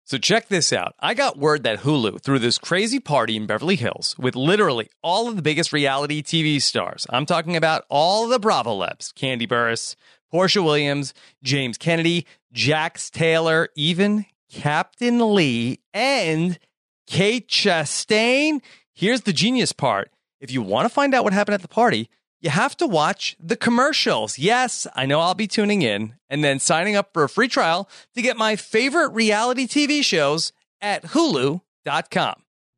So check this out. I got word that Hulu threw this crazy party in Beverly Hills with literally all of the biggest reality TV stars. I'm talking about all the Bravo-lebs, Candy Burris, Portia Williams, James Kennedy, Jax Taylor, even Captain Lee, and Kate Chastain. Here's the genius part. If you want to find out what happened at the party, you have to watch the commercials. Yes, I know I'll be tuning in and then signing up for a free trial to get my favorite reality TV shows at Hulu.com.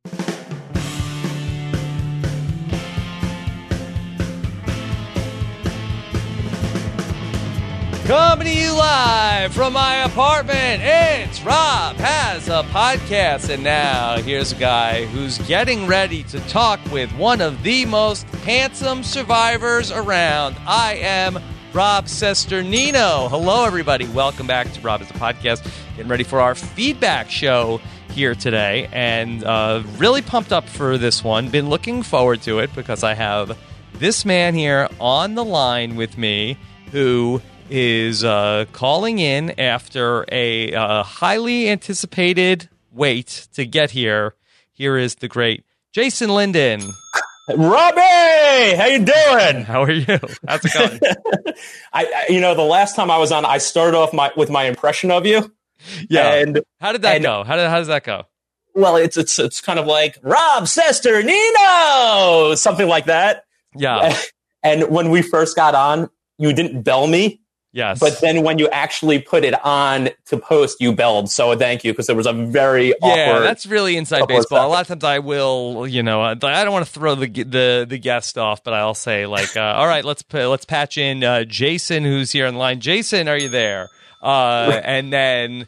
Coming to you live from my apartment, it's Rob Has a Podcast. And now here's a guy who's getting ready to talk with one of the most handsome survivors around. I am Rob Cesternino. Hello, everybody. Welcome back to Rob Has a Podcast. Getting ready for our feedback show here today. And really pumped up for this one. Been looking forward to it because I have this man here on the line with me who is calling in after a highly anticipated wait to get here. Here is the great Jason Linden. Robbie, how you doing? How are you? How's it going? The last time I was on, I started off with my impression of you. Yeah. And how did that go? How does that go? Well, it's kind of like Rob Cesternino, something like that. Yeah. And when we first got on, you didn't bell me. Yes. But then when you actually put it on to post, you belled. So thank you, because there was a very awkward... Yeah, that's really inside baseball. A lot of times I will, I don't want to throw the guest off, but I'll say like, all right, let's patch in Jason, who's here on the line. Jason, are you there? And then...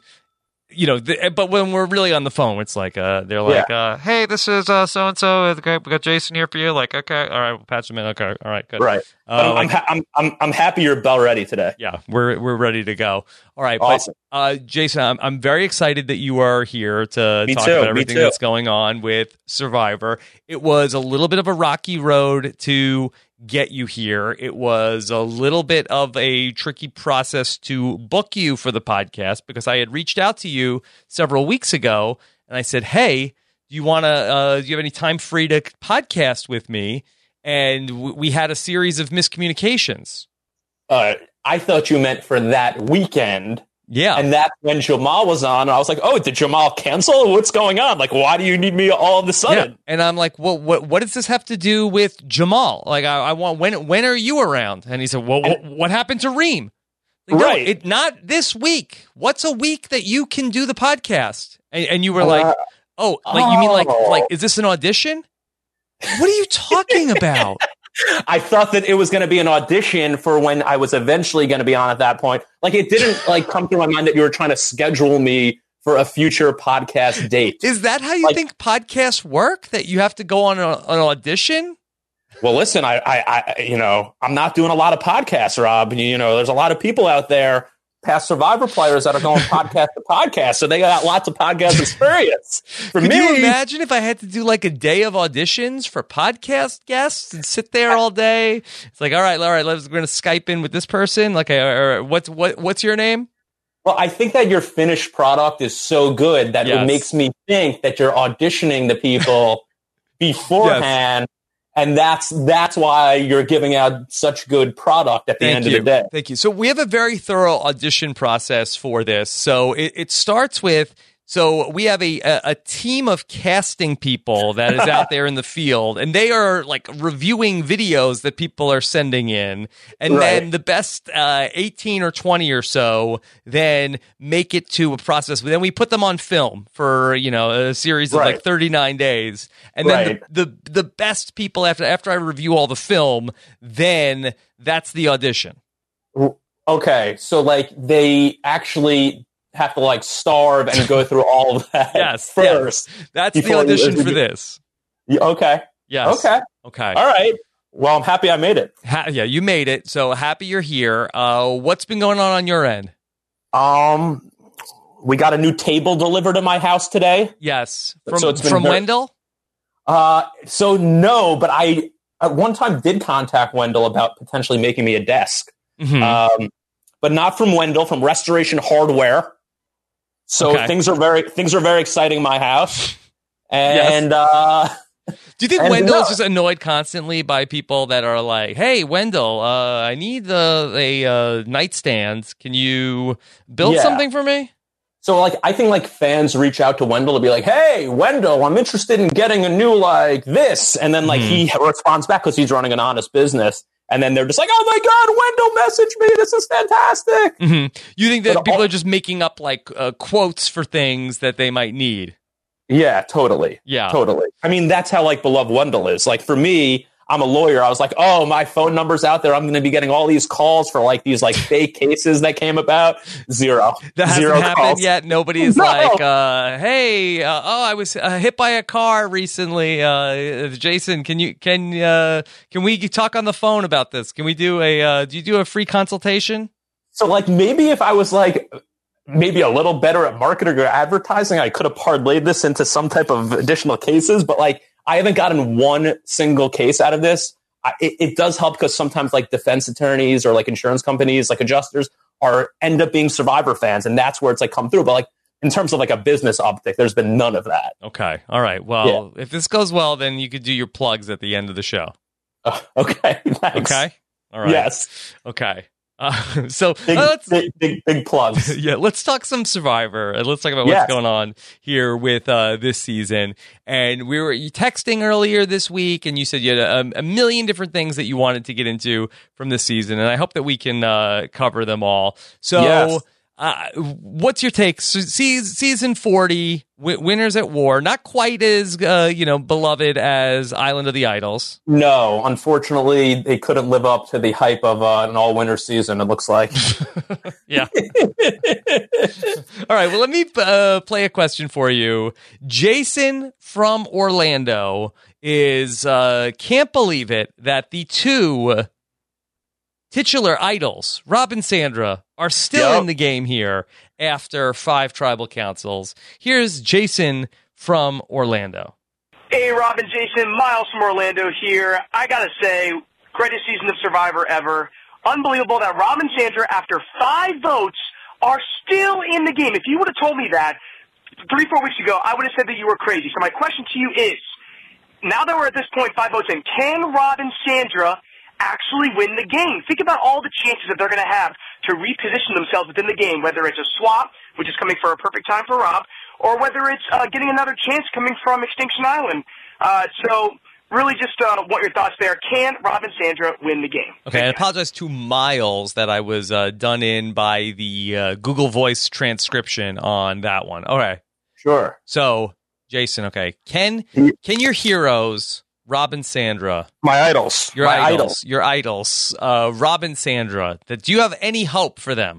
but when we're really on the phone, it's like they're like, "Hey, this is so and so. We got Jason here for you." Like, okay, all right, we'll patch them in. Okay, all right, good. Right. I'm happy you're bell ready today. Yeah, we're ready to go. All right, awesome. But Jason, I'm very excited that you are here to talk about everything that's going on with Survivor. It was a little bit of a rocky road to get you here. It was a little bit of a tricky process to book you for the podcast because I had reached out to you several weeks ago and I said, "Hey, do you have any time free to podcast with me?" And we had a series of miscommunications. I thought you meant for that weekend. Yeah. And that's when Jamal was on. And I was like, oh, did Jamal cancel? What's going on? Like, why do you need me all of a sudden? Yeah. And I'm like, well, what does this have to do with Jamal? Like, I want, when are you around? And he said, well, what happened to Reem? Like, right. No, not this week. What's a week that you can do the podcast? And you were like, you mean like, is this an audition? What are you talking about? I thought that it was going to be an audition for when I was eventually going to be on at that point. Like, it didn't come through my mind that you were trying to schedule me for a future podcast date. Is that how you think podcasts work? That you have to go on an audition? Well, listen, I'm not doing a lot of podcasts, Rob. There's a lot of people out there, past Survivor players, that are going podcast to podcast, so they got lots of podcast experience. Could you imagine if I had to do like a day of auditions for podcast guests and sit there all day? It's like, all right, we're going to Skype in with this person. Like, what's your name? Well, I think that your finished product is so good that it makes me think that you're auditioning the people beforehand. Yes. And that's why you're giving out such good product at the end of the day. Thank you. So we have a very thorough audition process for this. So it starts with, so we have a team of casting people that is out there in the field, and they are like reviewing videos that people are sending in. And then the best 18 or 20 or so then make it to a process. Then we put them on film for, a series of like 39 days. And then the best people after I review all the film, then that's the audition. Okay. So like they actually have to starve and go through all of that first. Yes. That's the audition for this. Okay. Yes. Okay. All right. Well, I'm happy I made it. You made it. So happy you're here. What's been going on your end? We got a new table delivered to my house today. Yes. From Wendell? So no, but I at one time did contact Wendell about potentially making me a desk. Mm-hmm. But not from Wendell, from Restoration Hardware. So things are very exciting in my house. And do you think Wendell is just annoyed constantly by people that are like, "Hey, Wendell, I need a nightstand. Can you build something for me?" So, like, I think, like, fans reach out to Wendell to be like, "Hey, Wendell, I'm interested in getting a new, like, this." And then, like, he responds back because he's running an honest business. And then they're just like, "Oh, my God, Wendell messaged me. This is fantastic." Mm-hmm. You think that people are just making up, like, quotes for things that they might need? Yeah, totally. Yeah. Totally. I mean, that's how, like, beloved Wendell is. Like, for me, I'm a lawyer. I was like, oh, my phone number's out there. I'm going to be getting all these calls for, like, these, like, fake cases that came about. Zero. That hasn't happened yet. Nobody's like, hey, I was hit by a car recently. Jason, can we talk on the phone about this? Can we do do you do a free consultation? So, like, maybe if I was, like, maybe a little better at marketing or advertising, I could have parlayed this into some type of additional cases, but, like, I haven't gotten one single case out of this. It does help because sometimes, like, defense attorneys or, like, insurance companies, like, adjusters end up being Survivor fans, and that's where it's, like, come through. But, like, in terms of, like, a business optic, there's been none of that. Okay. All right. Well, if this goes well, then you could do your plugs at the end of the show. Okay. Thanks. Okay. All right. Yes. Okay. So big plugs. Yeah, let's talk some Survivor and let's talk about what's going on here with this season. And we were texting earlier this week, and you said you had a million different things that you wanted to get into from this season, and I hope that we can cover them all. So, what's your take? So, season 40, Winners at War, not quite as beloved as Island of the Idols. No, unfortunately, they couldn't live up to the hype of an all-winner season, it looks like. Yeah. All right, well, let me play a question for you. Jason from Orlando can't believe it that the two titular idols, Rob and Sandra, are still in the game here after 5 tribal councils. Here's Jason from Orlando. Hey, Rob and Jason, Miles from Orlando here. I gotta say, greatest season of Survivor ever. Unbelievable that Rob and Sandra, after 5 votes, are still in the game. If you would have told me that 3-4 weeks ago, I would have said that you were crazy. So my question to you is, now that we're at this point, 5 votes in, can Rob and Sandra actually win the game? Think about all the chances that they're going to have to reposition themselves within the game, whether it's a swap, which is coming for a perfect time for Rob, or whether it's getting another chance coming from Extinction Island. So really just want your thoughts there. Can Rob and Sandra win the game? Okay, I apologize to Miles that I was done in by the Google Voice transcription on that one. All right. Sure. So, Jason, okay. Can your heroes, Rob and Sandra, my idols, your idols, Rob and Sandra, do you have any hope for them?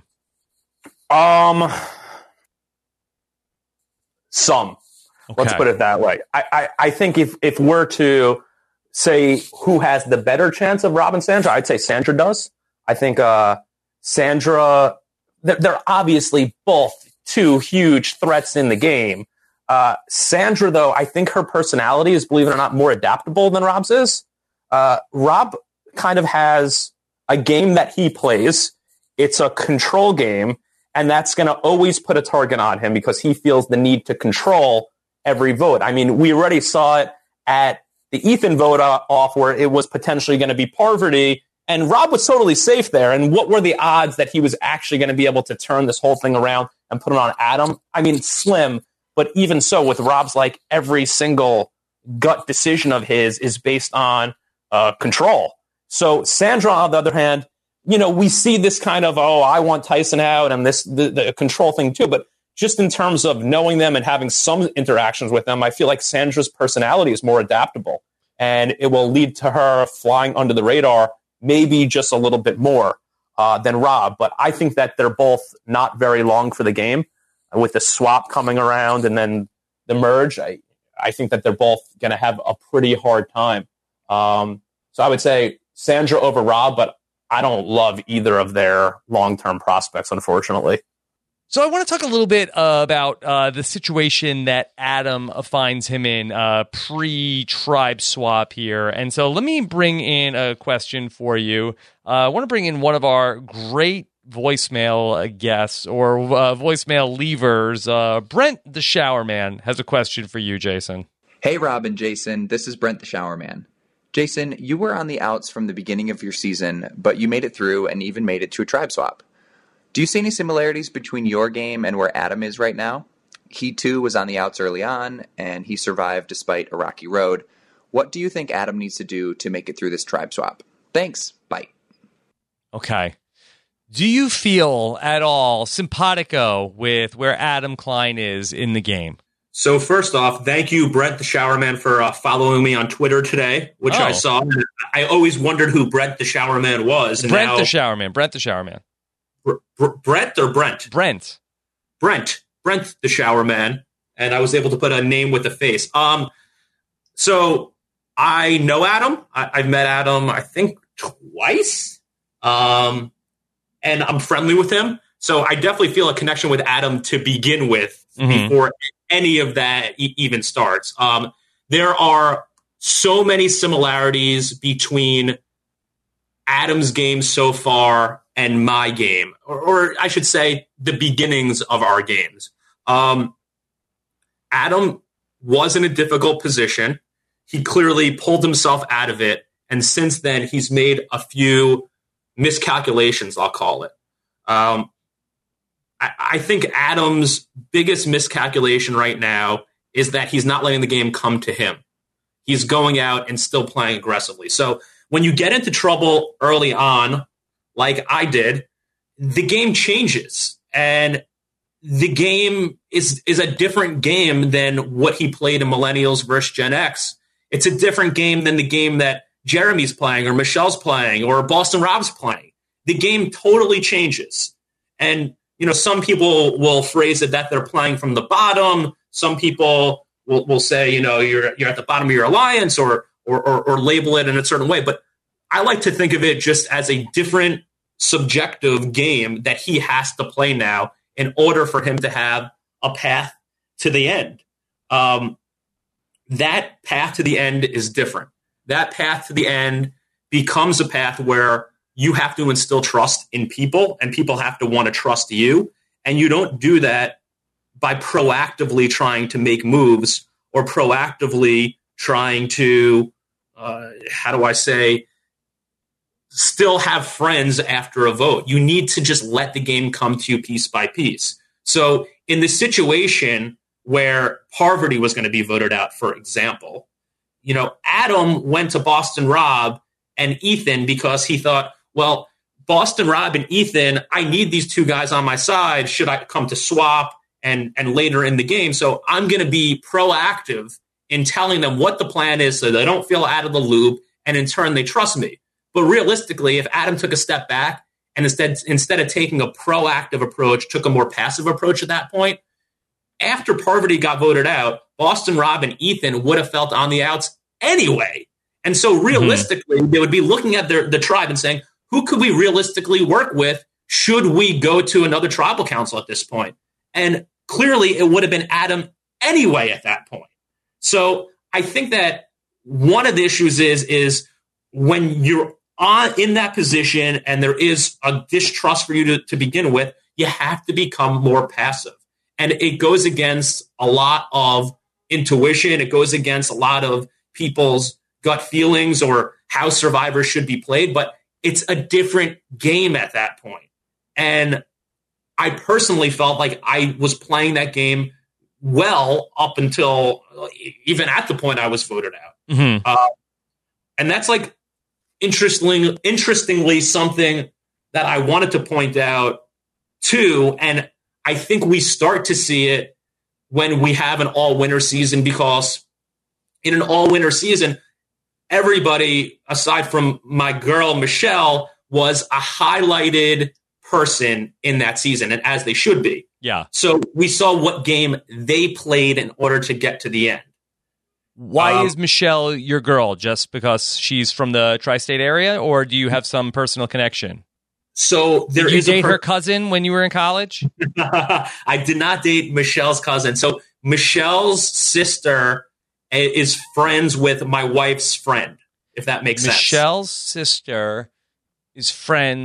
Some. Okay. Let's put it that way. I think if we're to say who has the better chance of Rob and Sandra, I'd say Sandra does. I think Sandra, they're obviously both two huge threats in the game. Sandra, though, I think her personality is, believe it or not, more adaptable than Rob's is. Rob kind of has a game that he plays. It's a control game, and that's going to always put a target on him because he feels the need to control every vote. I mean, we already saw it at the Ethan vote off where it was potentially going to be Parvati, and Rob was totally safe there. And what were the odds that he was actually going to be able to turn this whole thing around and put it on Adam? I mean, slim. But even so, with Rob's, like, every single gut decision of his is based on control. So Sandra, on the other hand, we see this kind of, I want Tyson out and the control thing too. But just in terms of knowing them and having some interactions with them, I feel like Sandra's personality is more adaptable. And it will lead to her flying under the radar maybe just a little bit more than Rob. But I think that they're both not very long for the game. With the swap coming around and then the merge, I think that they're both going to have a pretty hard time. So I would say Sandra over Rob, but I don't love either of their long-term prospects, unfortunately. So I want to talk a little bit about the situation that Adam finds him in pre-tribe swap here. And so let me bring in a question for you. I want to bring in one of our great voicemail guests or voicemail leavers. Brent the Shower Man has a question for you, Jason. Hey, Rob and Jason. This is Brent the Shower Man. Jason, you were on the outs from the beginning of your season, but you made it through and even made it to a tribe swap. Do you see any similarities between your game and where Adam is right now? He, too, was on the outs early on, and he survived despite a rocky road. What do you think Adam needs to do to make it through this tribe swap? Thanks. Bye. Okay. Do you feel at all simpatico with where Adam Klein is in the game? So first off, thank you, Brent the Shower Man, for following me on Twitter today, which I saw. I always wondered who Brent the Shower Man was. And Brent the Shower Man. Brent the Shower Man. Brent or Brent? Brent. Brent the Shower Man. And I was able to put a name with a face. So I know Adam. I've met Adam, I think, twice. And I'm friendly with him. So I definitely feel a connection with Adam to begin with before any of that even starts. There are so many similarities between Adam's game so far and my game, or I should say the beginnings of our games. Adam was in a difficult position. He clearly pulled himself out of it. And since then, he's made a few miscalculations, I'll call it. I think Adam's biggest miscalculation right now is that he's not letting the game come to him. He's going out and still playing aggressively. So when you get into trouble early on, like I did, the game changes. And the game is a different game than what he played in Millennials versus Gen X. It's a different game than the game that Jeremy's playing or Michelle's playing or Boston Rob's playing. The game totally changes. And some people will phrase it that they're playing from the bottom. Some people will say, you're at the bottom of your alliance or label it in a certain way. But I like to think of it just as a different subjective game that he has to play now in order for him to have a path to the end. That path to the end is different. That path to the end becomes a path where you have to instill trust in people, and people have to want to trust you. And you don't do that by proactively trying to make moves or proactively trying to, still have friends after a vote. You need to just let the game come to you piece by piece. So in the situation where Parvati was going to be voted out, for example, Adam went to Boston Rob and Ethan because he thought, well, Boston Rob and Ethan, I need these two guys on my side should I come to swap and later in the game. So I'm going to be proactive in telling them what the plan is so they don't feel out of the loop, and in turn they trust me. But realistically, if Adam took a step back and instead of taking a proactive approach, took a more passive approach at that point, after Parvati got voted out, Boston Rob and Ethan would have felt on the outs anyway. And so realistically, they would be looking at the tribe and saying, who could we realistically work with? Should we go to another tribal council at this point? And clearly it would have been Adam anyway at that point. So I think that one of the issues is when you're in that position and there is a distrust for you to begin with, you have to become more passive. And it goes against a lot of intuition. It goes against a lot of people's gut feelings or how Survivor should be played. But it's a different game at that point. And I personally felt like I was playing that game well up until even at the point I was voted out. And that's like interestingly something that I wanted to point out too. And I think we start to see it when we have an all-winner season, because in an all-winner season, everybody, aside from my girl, Michelle, was a highlighted person in that season, and as they should be. Yeah. So we saw what game they played in order to get to the end. Why is Michelle your girl? Just because she's from the tri-state area, or do you have some personal connection? So did you date her cousin when you were in college? I did not date Michelle's cousin. So Michelle's sister is friends with my wife's friend, if that makes sense. Michelle's sister is friends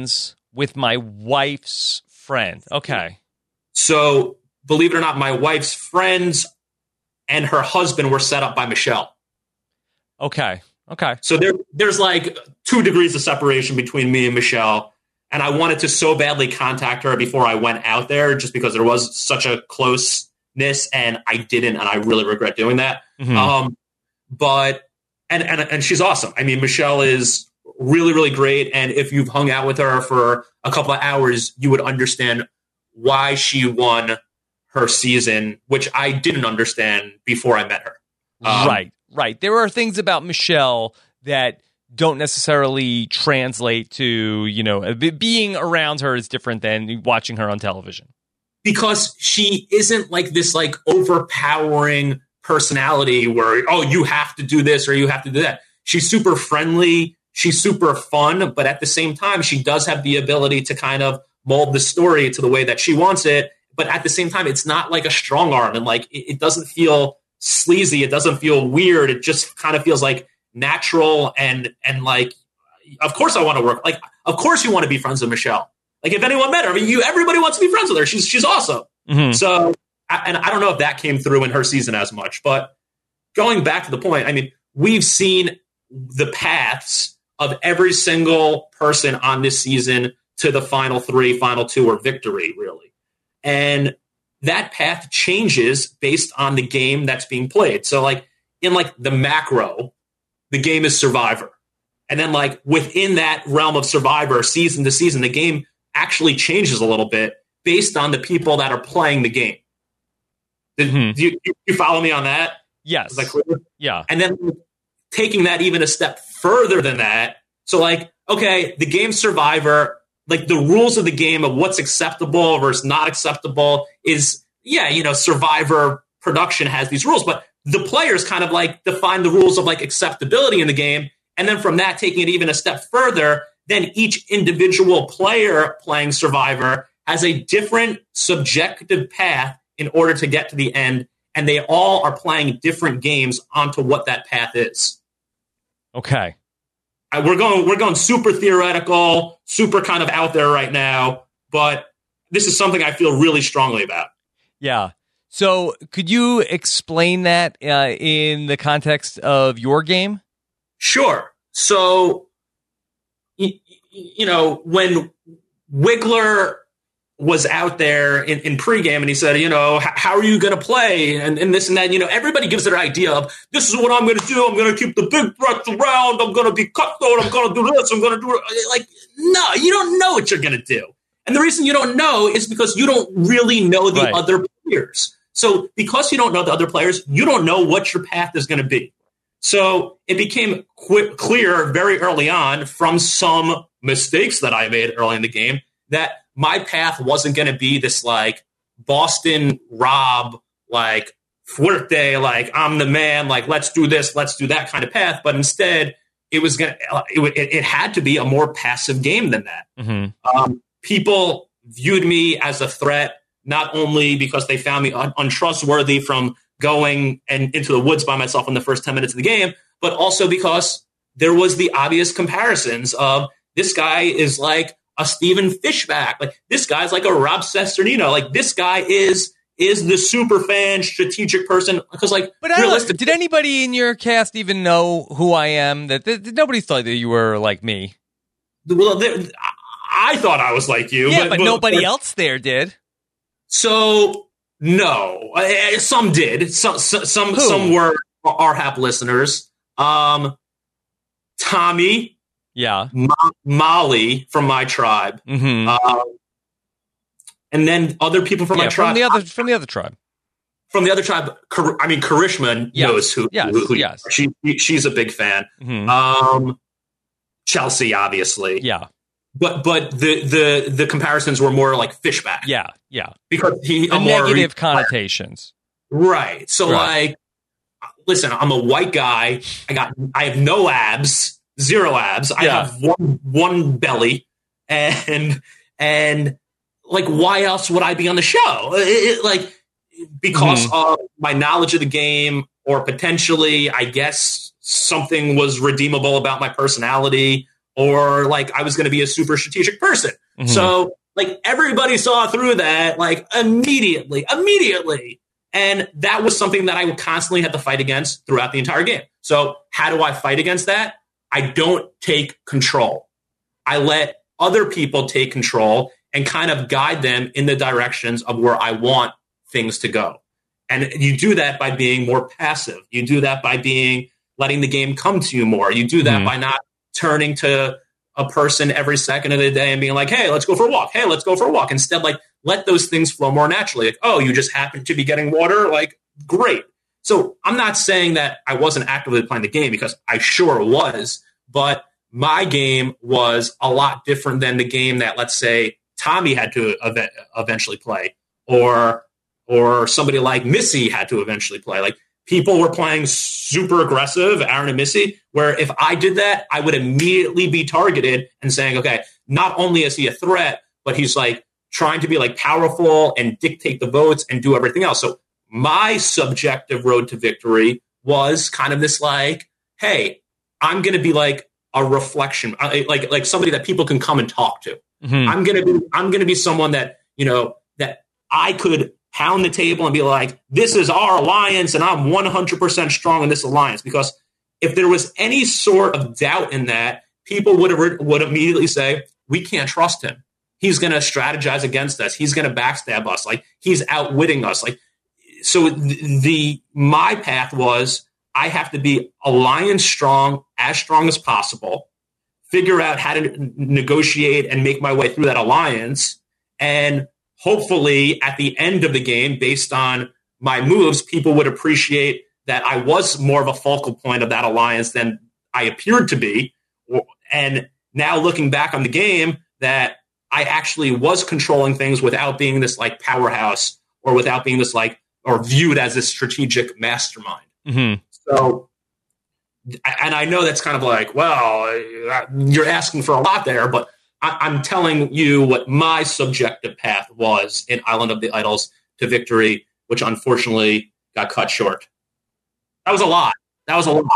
with my wife's friend. Okay. So, believe it or not, my wife's friends and her husband were set up by Michelle. Okay. So there's like 2 degrees of separation between me and Michelle. And I wanted to so badly contact her before I went out there just because there was such a closeness, and I didn't, and I really regret doing that. Mm-hmm. But she's awesome. I mean, Michelle is really, really great. And if you've hung out with her for a couple of hours, you would understand why she won her season, which I didn't understand before I met her. Right. There are things about Michelle that don't necessarily translate to, being around her is different than watching her on television. Because she isn't like this like overpowering personality where, oh, you have to do this or you have to do that. She's super friendly. She's super fun. But at the same time, she does have the ability to kind of mold the story to the way that she wants it. But at the same time, it's not like a strong arm. And like, it doesn't feel sleazy. It doesn't feel weird. It just kind of feels like natural and like, of course I want to work. Like, of course you want to be friends with Michelle. Like, if anyone met her, I mean, everybody wants to be friends with her. She's awesome. Mm-hmm. So, and I don't know if that came through in her season as much, but going back to the point, I mean, we've seen the paths of every single person on this season to the final 3, final 2, or victory, really. And that path changes based on the game that's being played. So like in like the macro, the game is Survivor. And then like within that realm of Survivor, season to season, the game actually changes a little bit based on the people that are playing the game. Do you follow me on that? Yes. Is that clear? Yeah. And then taking that even a step further than that. So like, okay, the game Survivor, like the rules of the game of what's acceptable versus not acceptable is, Survivor production has these rules, but the players kind of like define the rules of like acceptability in the game. And then from that, taking it even a step further, then each individual player playing Survivor has a different subjective path in order to get to the end. And they all are playing different games onto what that path is. Okay. We're going super theoretical, super kind of out there right now, but this is something I feel really strongly about. Yeah. So could you explain that in the context of your game? Sure. So, when Wiggler was out there in pregame and he said, how are you going to play? And this and that, everybody gives their idea of this is what I'm going to do. I'm going to keep the big breath around. I'm going to be cutthroat. I'm going to do this. I'm going to do it. Like, no, you don't know what you're going to do. And the reason you don't know is because you don't really know the other players. So because you don't know the other players, you don't know what your path is going to be. So it became clear very early on from some mistakes that I made early in the game that my path wasn't going to be this like Boston Rob, like fuerte, like I'm the man, like let's do this, let's do that kind of path. But instead, it had to be a more passive game than that. Mm-hmm. People viewed me as a threat, not only because they found me untrustworthy from going and into the woods by myself in the first 10 minutes of the game, but also because there was the obvious comparisons of this guy is like a Stephen Fishback. Like this guy's like a Rob Cesternino. Like this guy is the super fan, strategic person. Because like, but did anybody in your cast even know who I am? That nobody thought that you were like me. Well, I thought I was like you. Yeah, but nobody else there did. So no, some did. Some were our HAP listeners. Tommy. Yeah. Molly from my tribe. Mm-hmm. And then other people from my tribe. From the other tribe. From the other tribe, I mean, Karishma knows who yes. She's a big fan. Mm-hmm. Chelsea, obviously. Yeah. But the comparisons were more like Fishback. Yeah. Because the negative connotations. Right. So like, listen, I'm a white guy. I have no abs. 0 abs. I have one belly, and like, why else would I be on the show? Because of my knowledge of the game, or potentially, I guess something was redeemable about my personality, or like I was going to be a super strategic person. Mm-hmm. So like everybody saw through that like immediately. And that was something that I would constantly have to fight against throughout the entire game. So how do I fight against that? I don't take control. I let other people take control and kind of guide them in the directions of where I want things to go. And you do that by being more passive. You do that by letting the game come to you more. You do that by not turning to a person every second of the day and being like, hey, let's go for a walk. Hey, let's go for a walk. Instead, like, let those things flow more naturally. Like, oh, you just happen to be getting water? Like, great. So I'm not saying that I wasn't actively playing the game, because I sure was, but my game was a lot different than the game that, let's say, Tommy had to eventually play, or somebody like Missy had to eventually play. Like, people were playing super aggressive, Aaron and Missy, where if I did that, I would immediately be targeted and saying, okay, not only is he a threat, but he's like trying to be like powerful and dictate the votes and do everything else. So my subjective road to victory was kind of this like, hey, I'm going to be like a reflection, like somebody that people can come and talk to. Mm-hmm. I'm going to be someone that, you know, that I could pound the table and be like, this is our alliance and I'm 100% strong in this alliance. Because if there was any sort of doubt in that, people would immediately say, we can't trust him. He's going to strategize against us. He's going to backstab us. Like, he's outwitting us. Like, so my path was, I have to be alliance strong as possible, figure out how to negotiate and make my way through that alliance. And hopefully at the end of the game, based on my moves, people would appreciate that I was more of a focal point of that alliance than I appeared to be. And now looking back on the game, that I actually was controlling things without being this like powerhouse, or without being this like, or viewed as a strategic mastermind. Mm-hmm. So, and I know that's kind of like, well, you're asking for a lot there, but I'm telling you what my subjective path was in Island of the Idols to victory, which unfortunately got cut short. That was a lot. That was a lot.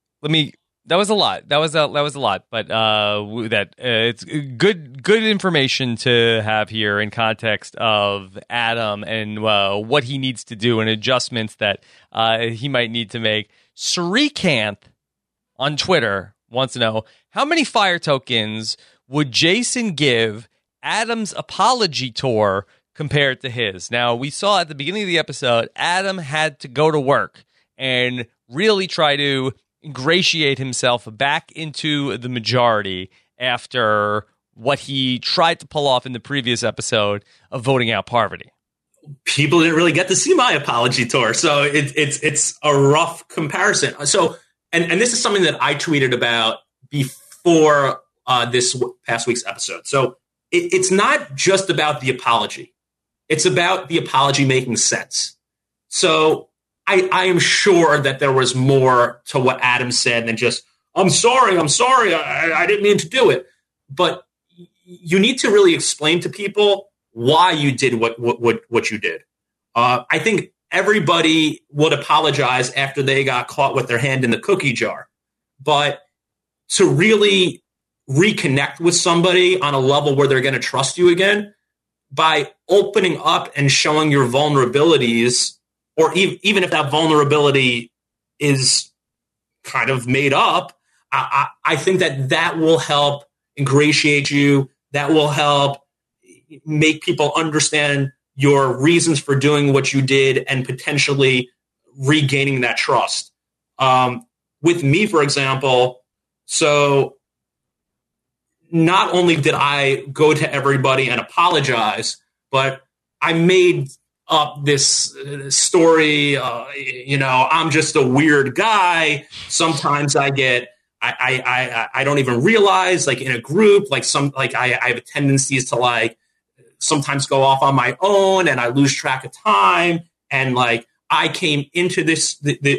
But it's good information to have here in context of Adam and what he needs to do and adjustments that he might need to make. Srikanth on Twitter wants to know, how many fire tokens would Jason give Adam's apology tour compared to his? Now, we saw at the beginning of the episode, Adam had to go to work and really try to ingratiate himself back into the majority after what he tried to pull off in the previous episode of voting out Parvati. People didn't really get to see my apology tour, so it's a rough comparison. So, and this is something that I tweeted about before this past week's episode. So it's not just about the apology. It's about the apology making sense. So I am sure that there was more to what Adam said than just, I'm sorry, I didn't mean to do it. But you need to really explain to people why you did what you did. I think everybody would apologize after they got caught with their hand in the cookie jar. But to really reconnect with somebody on a level where they're going to trust you again, by opening up and showing your vulnerabilities, or even if that vulnerability is kind of made up, I think that will help ingratiate you. That will help make people understand your reasons for doing what you did and potentially regaining that trust. With me, for example, so not only did I go to everybody and apologize, but I made up this story, I'm just a weird guy. Sometimes I don't even realize, like in a group, I have tendencies to like sometimes go off on my own and I lose track of time. And like, I came into this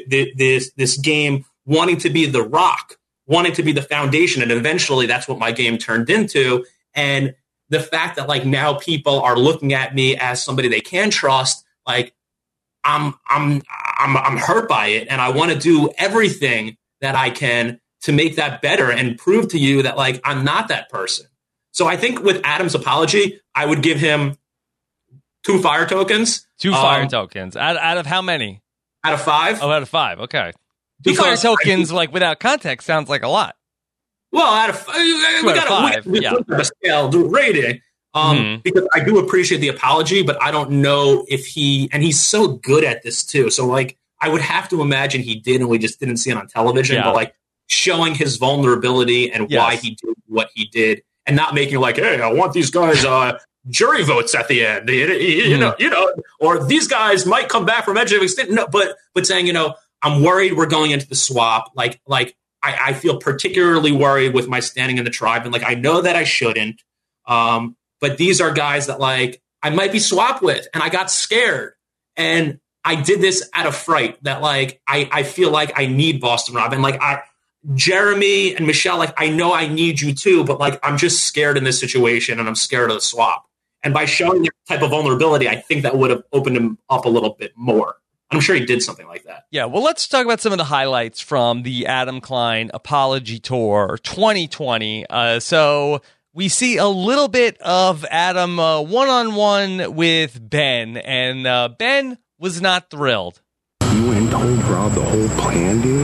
game wanting to be the rock, wanting to be the foundation. And eventually that's what my game turned into. And the fact that like now people are looking at me as somebody they can trust, like I'm hurt by it. And I want to do everything that I can to make that better and prove to you that, like, I'm not that person. So I think with Adam's apology, I would give him 2 fire tokens. 2 fire tokens. Out of how many? Out of 5. Oh, out of 5. Okay. 2 fire tokens, like, without context, sounds like a lot. Well, out of we got a scale rating. Because I do appreciate the apology, but I don't know if he's so good at this too. So, like, I would have to imagine he did, and we just didn't see it on television. Yeah. But, like, showing his vulnerability and why he did what he did, and not making like, hey, I want these guys jury votes at the end, you know, or these guys might come back from edge of extinction. No, but saying, you know, I'm worried we're going into the swap. Like I feel particularly worried with my standing in the tribe, and, like, I know that I shouldn't. But these are guys that, like, I might be swapped with, and I got scared. And I did this out of fright that, like, I feel like I need Boston Rob. And, like, Jeremy and Michelle, like, I know I need you too, but, like, I'm just scared in this situation, and I'm scared of the swap. And by showing that type of vulnerability, I think that would have opened him up a little bit more. I'm sure he did something like that. Yeah, well, let's talk about some of the highlights from the Adam Klein Apology Tour 2020. So we see a little bit of Adam one-on-one with Ben, and Ben was not thrilled. You went and told Rob the whole plan, dude?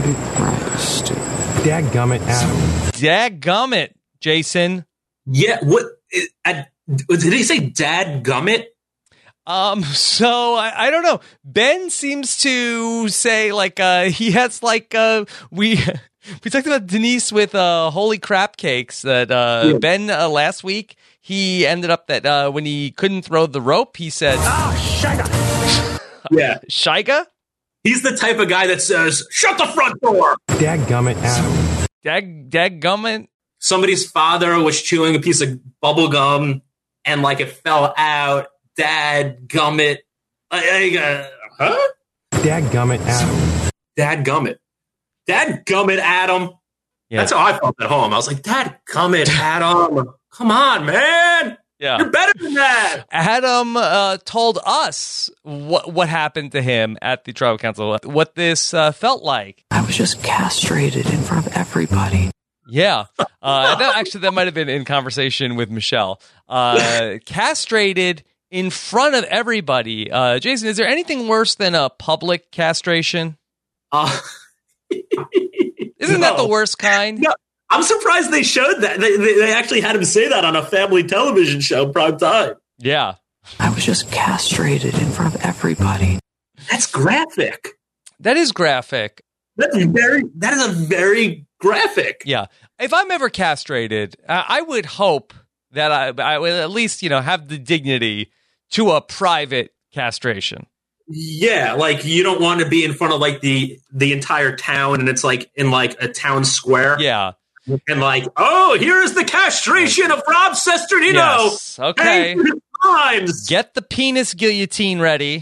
Dadgummit, Adam. Dadgummit, Jason. Yeah, what? Did he say dadgummit? So I don't know. Ben seems to say, like, he has, like, we talked about Denise with Holy Crap Cakes that Ben last week, he ended up that when he couldn't throw the rope, he said, Shiga. Yeah. Shiga? He's the type of guy that says, shut the front door. Dadgummit, Adam. Dadgummit? Somebody's father was chewing a piece of bubble gum and, like, it fell out. Dadgummit. Huh? Dadgummit, Adam. Dadgummit. Dadgummit, Adam. Yeah. That's how I felt at home. I was like, Dadgummit, Adam. Come on, man. Yeah. You're better than that. Adam told us what happened to him at the tribal council, what this felt like. I was just castrated in front of everybody. Yeah. That might have been in conversation with Michelle. Castrated in front of everybody. Jason, is there anything worse than a public castration? Isn't that the worst kind? No, I'm surprised they showed that. They actually had him say that on a family television show, prime time. Yeah. I was just castrated in front of everybody. That's graphic. That is graphic. That is a very graphic. Yeah. If I'm ever castrated, I would hope that I would at least, have the dignity to a private castration. Yeah, like you don't want to be in front of like the entire town, and it's like in like a town square. Yeah. And like, oh, here's the castration of Rob Cesternino. Yes. Okay. Get the penis guillotine ready.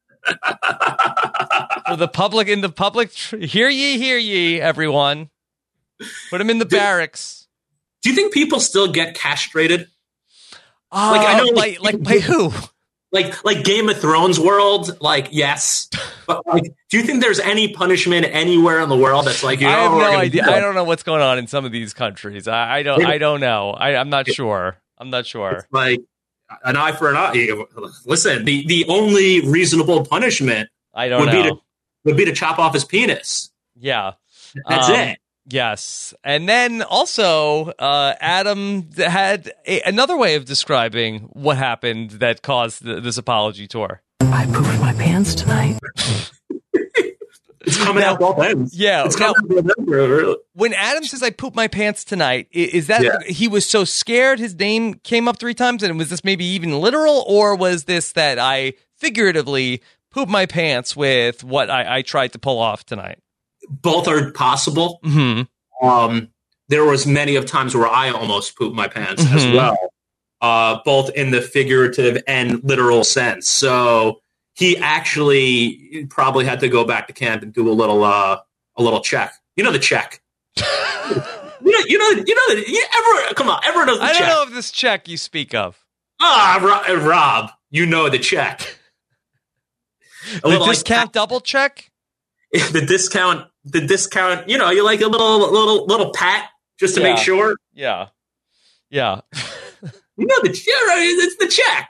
For the public, in the public, hear ye, everyone. Put him in the barracks. Do you think people still get castrated? I know, like by who? Like Game of Thrones world, like yes, but like, do you think there's any punishment anywhere in the world that's like? I have no idea. I don't know what's going on in some of these countries. I don't know. I'm not sure. It's like an eye for an eye. Listen, the only reasonable punishment would be to chop off his penis. Yeah, that's it. Yes. And then also, Adam had another way of describing what happened that caused this apology tour. I pooped my pants tonight. It's coming out both ends. Yeah. It's coming out both ends. When Adam says, I pooped my pants tonight, is that he was so scared his name came up 3 times? And was this maybe even literal? Or was this that I figuratively pooped my pants with what I tried to pull off tonight? Both are possible. Mm-hmm. There was many of times where I almost pooped my pants as well, both in the figurative and literal sense. So he actually probably had to go back to camp and do a little check. You know the check. Everyone knows the check. I don't know if this check you speak of. Rob, you know the check. The discount double check. the discount, you know, you like a little pat just to make sure. Yeah. You know, it's the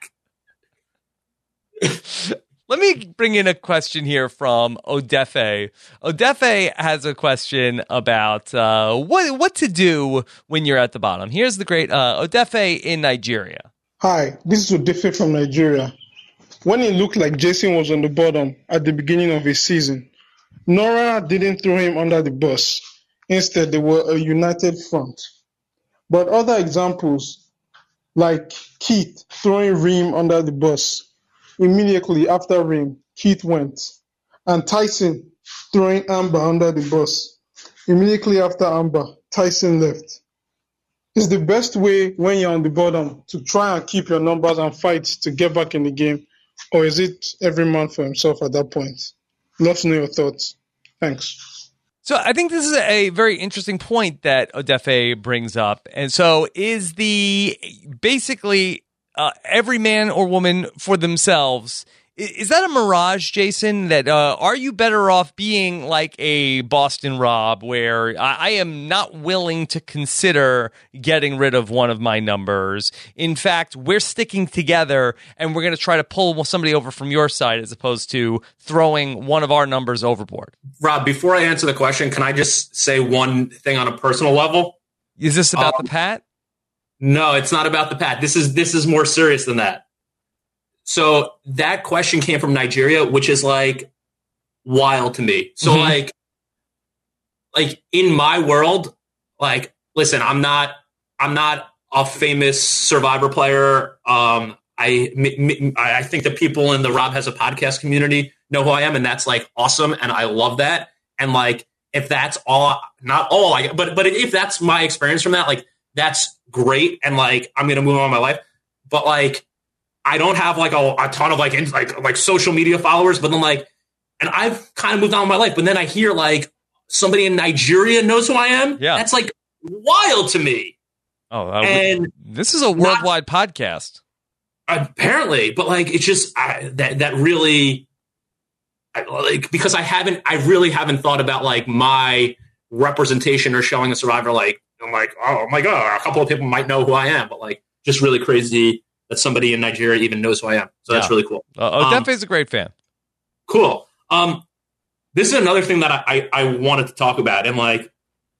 check. Let me bring in a question here from Odefe. Odefe has a question about what to do when you're at the bottom. Here's the great Odefe in Nigeria. Hi, this is Odefe from Nigeria. When it looked like Jason was on the bottom at the beginning of his season, Nora didn't throw him under the bus. Instead, they were a united front. But other examples, like Keith throwing Reem under the bus, immediately after Reem, Keith went. And Tyson throwing Amber under the bus. Immediately after Amber, Tyson left. It's the best way when you're on the bottom to try and keep your numbers and fight to get back in the game. Or is it every man for himself at that point? Love to know your thoughts. Thanks. So I think this is a very interesting point that Odefe brings up. And so is the basically every man or woman for themselves, is that a mirage, Jason? That are you better off being like a Boston Rob where I am not willing to consider getting rid of one of my numbers? In fact, we're sticking together and we're going to try to pull somebody over from your side as opposed to throwing one of our numbers overboard. Rob, before I answer the question, can I just say one thing on a personal level? Is this about the Pat? No, it's not about the Pat. This is more serious than that. So that question came from Nigeria, which is like wild to me. So like in my world, like, listen, I'm not a famous Survivor player. I think the people in the Rob Has a Podcast community know who I am, and that's like awesome, and I love that. And like, if that's all, not all, but if that's my experience from that, like, that's great, and like, I'm gonna move on with my life. But like, I don't have like a ton of like social media followers, but then like, and I've kind of moved on with my life. But then I hear like somebody in Nigeria knows who I am. Yeah, that's like wild to me. Oh, and this is a worldwide podcast, apparently. But like, it's just that really, like, because I really haven't thought about like my representation or showing a Survivor. Like, I'm like, oh my God, a couple of people might know who I am, but like, just really crazy that somebody in Nigeria even knows who I am. So that's really cool. Odefe is a great fan. Cool. This is another thing that I wanted to talk about. And like,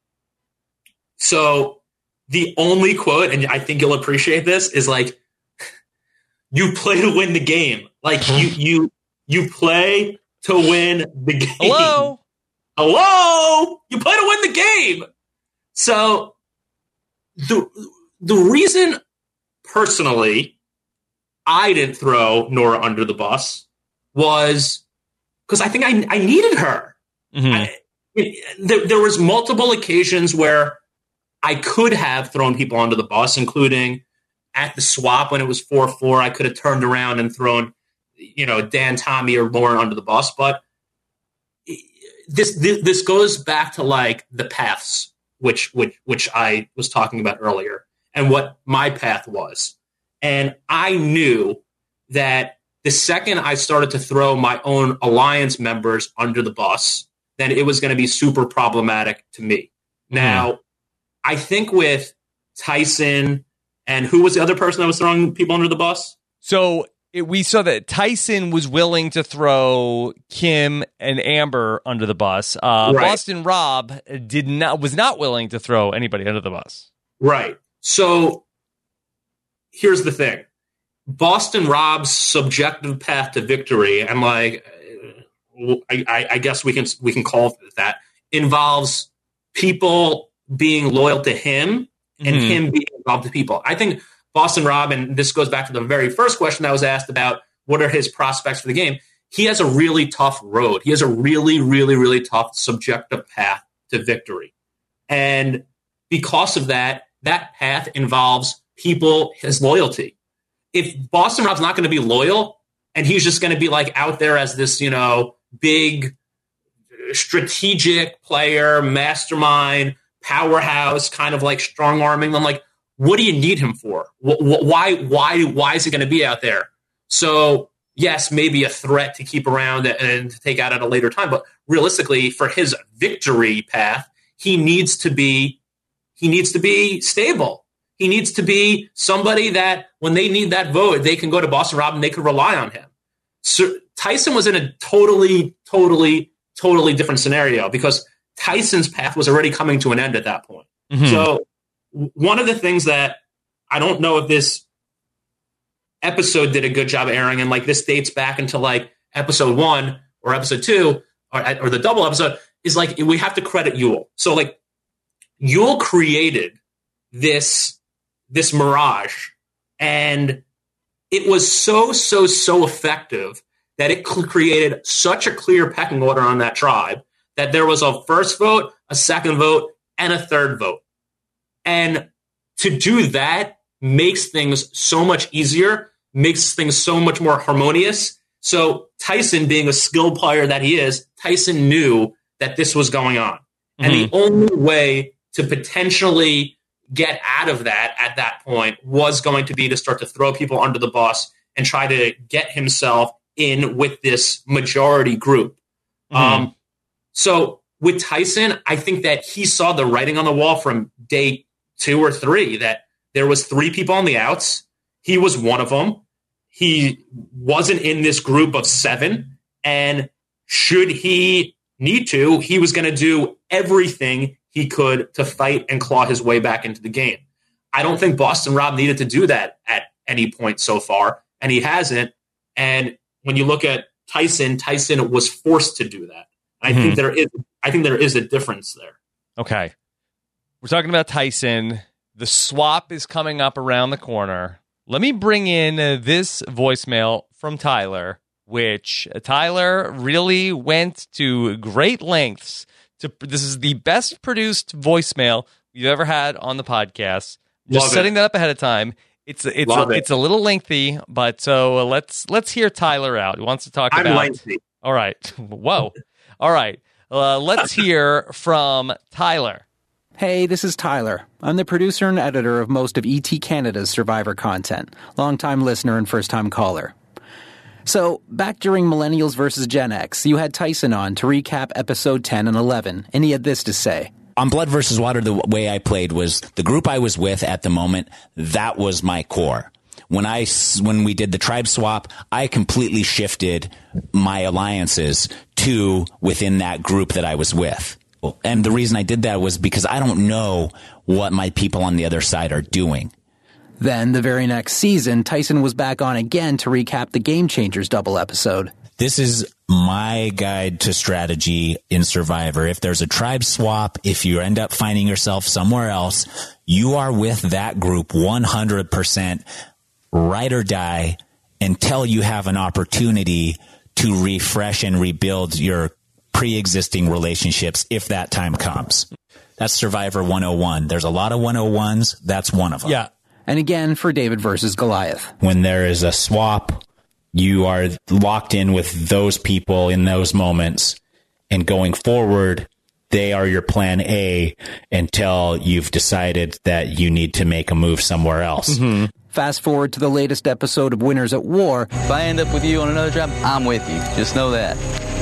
so the only quote, and I think you'll appreciate this, is like, you play to win the game. Like you play to win the game. Hello? You play to win the game. So the reason personally I didn't throw Nora under the bus was because I think I needed her. There was multiple occasions where I could have thrown people under the bus, including at the swap when it was 4-4. I could have turned around and thrown, Dan, Tommy, or Lauren under the bus. But this goes back to like the paths, which I was talking about earlier, and what my path was. And I knew that the second I started to throw my own alliance members under the bus, then it was going to be super problematic to me. Now, I think with Tyson and who was the other person that was throwing people under the bus? So we saw that Tyson was willing to throw Kim and Amber under the bus. Right. Boston Rob was not willing to throw anybody under the bus. Right. So here's the thing. Boston Rob's subjective path to victory, and like, I guess we can call it that, involves people being loyal to him and him being involved to people. I think Boston Rob, and this goes back to the very first question that was asked about what are his prospects for the game, he has a really tough road. He has a really, really, really tough subjective path to victory. And because of that, that path involves people, his loyalty. If Boston Rob's not going to be loyal and he's just going to be like out there as this, big strategic player, mastermind, powerhouse, kind of like strong arming, then like, what do you need him for? Why is he going to be out there? So yes, maybe a threat to keep around and to take out at a later time. But realistically, for his victory path, he needs to be stable. He needs to be somebody that when they need that vote, they can go to Boston Rob and they can rely on him. So Tyson was in a totally different scenario because Tyson's path was already coming to an end at that point. Mm-hmm. So one of the things that I don't know if this episode did a good job airing, and like this dates back into like episode 1 or episode 2 or the double episode, is like we have to credit Yul. So like Yul created this mirage, and it was so effective that it created such a clear pecking order on that tribe that there was a first vote, a second vote, and a third vote. And to do that makes things so much easier, makes things so much more harmonious. So Tyson, being a skilled player that he is, Tyson knew that this was going on. Mm-hmm. And the only way to potentially get out of that at that point was going to be to start to throw people under the bus and try to get himself in with this majority group. Mm-hmm. So with Tyson, I think that he saw the writing on the wall from day 2 or 3 that there was 3 people on the outs. He was one of them. He wasn't in this group of 7. And should he need to, he was going to do everything he could to fight and claw his way back into the game. I don't think Boston Rob needed to do that at any point so far, and he hasn't. And when you look at Tyson was forced to do that. I think there is a difference there. Okay. We're talking about Tyson. The swap is coming up around the corner. Let me bring in this voicemail from Tyler, which Tyler really went to great lengths. This is the best produced voicemail you've ever had on the podcast. Just setting that up ahead of time. It's a little lengthy, but so let's hear Tyler out. He wants to talk about. I'm lengthy. All right. Whoa. All right. Let's hear from Tyler. Hey, this is Tyler. I'm the producer and editor of most of ET Canada's Survivor content. Longtime listener and first-time caller. So, back during Millennials vs. Gen X, you had Tyson on to recap episode 10 and 11, and he had this to say. On Blood vs. Water, the way I played was the group I was with at the moment, that was my core. When we did the tribe swap, I completely shifted my alliances to within that group that I was with. And the reason I did that was because I don't know what my people on the other side are doing. Then, the very next season, Tyson was back on again to recap the Game Changers double episode. This is my guide to strategy in Survivor. If there's a tribe swap, if you end up finding yourself somewhere else, you are with that group 100%, ride or die, until you have an opportunity to refresh and rebuild your pre-existing relationships if that time comes. That's Survivor 101. There's a lot of 101s. That's one of them. Yeah. And again for David versus Goliath. When there is a swap, you are locked in with those people in those moments. And going forward, they are your plan A until you've decided that you need to make a move somewhere else. Mm-hmm. Fast forward to the latest episode of Winners at War. If I end up with you on another job, I'm with you. Just know that.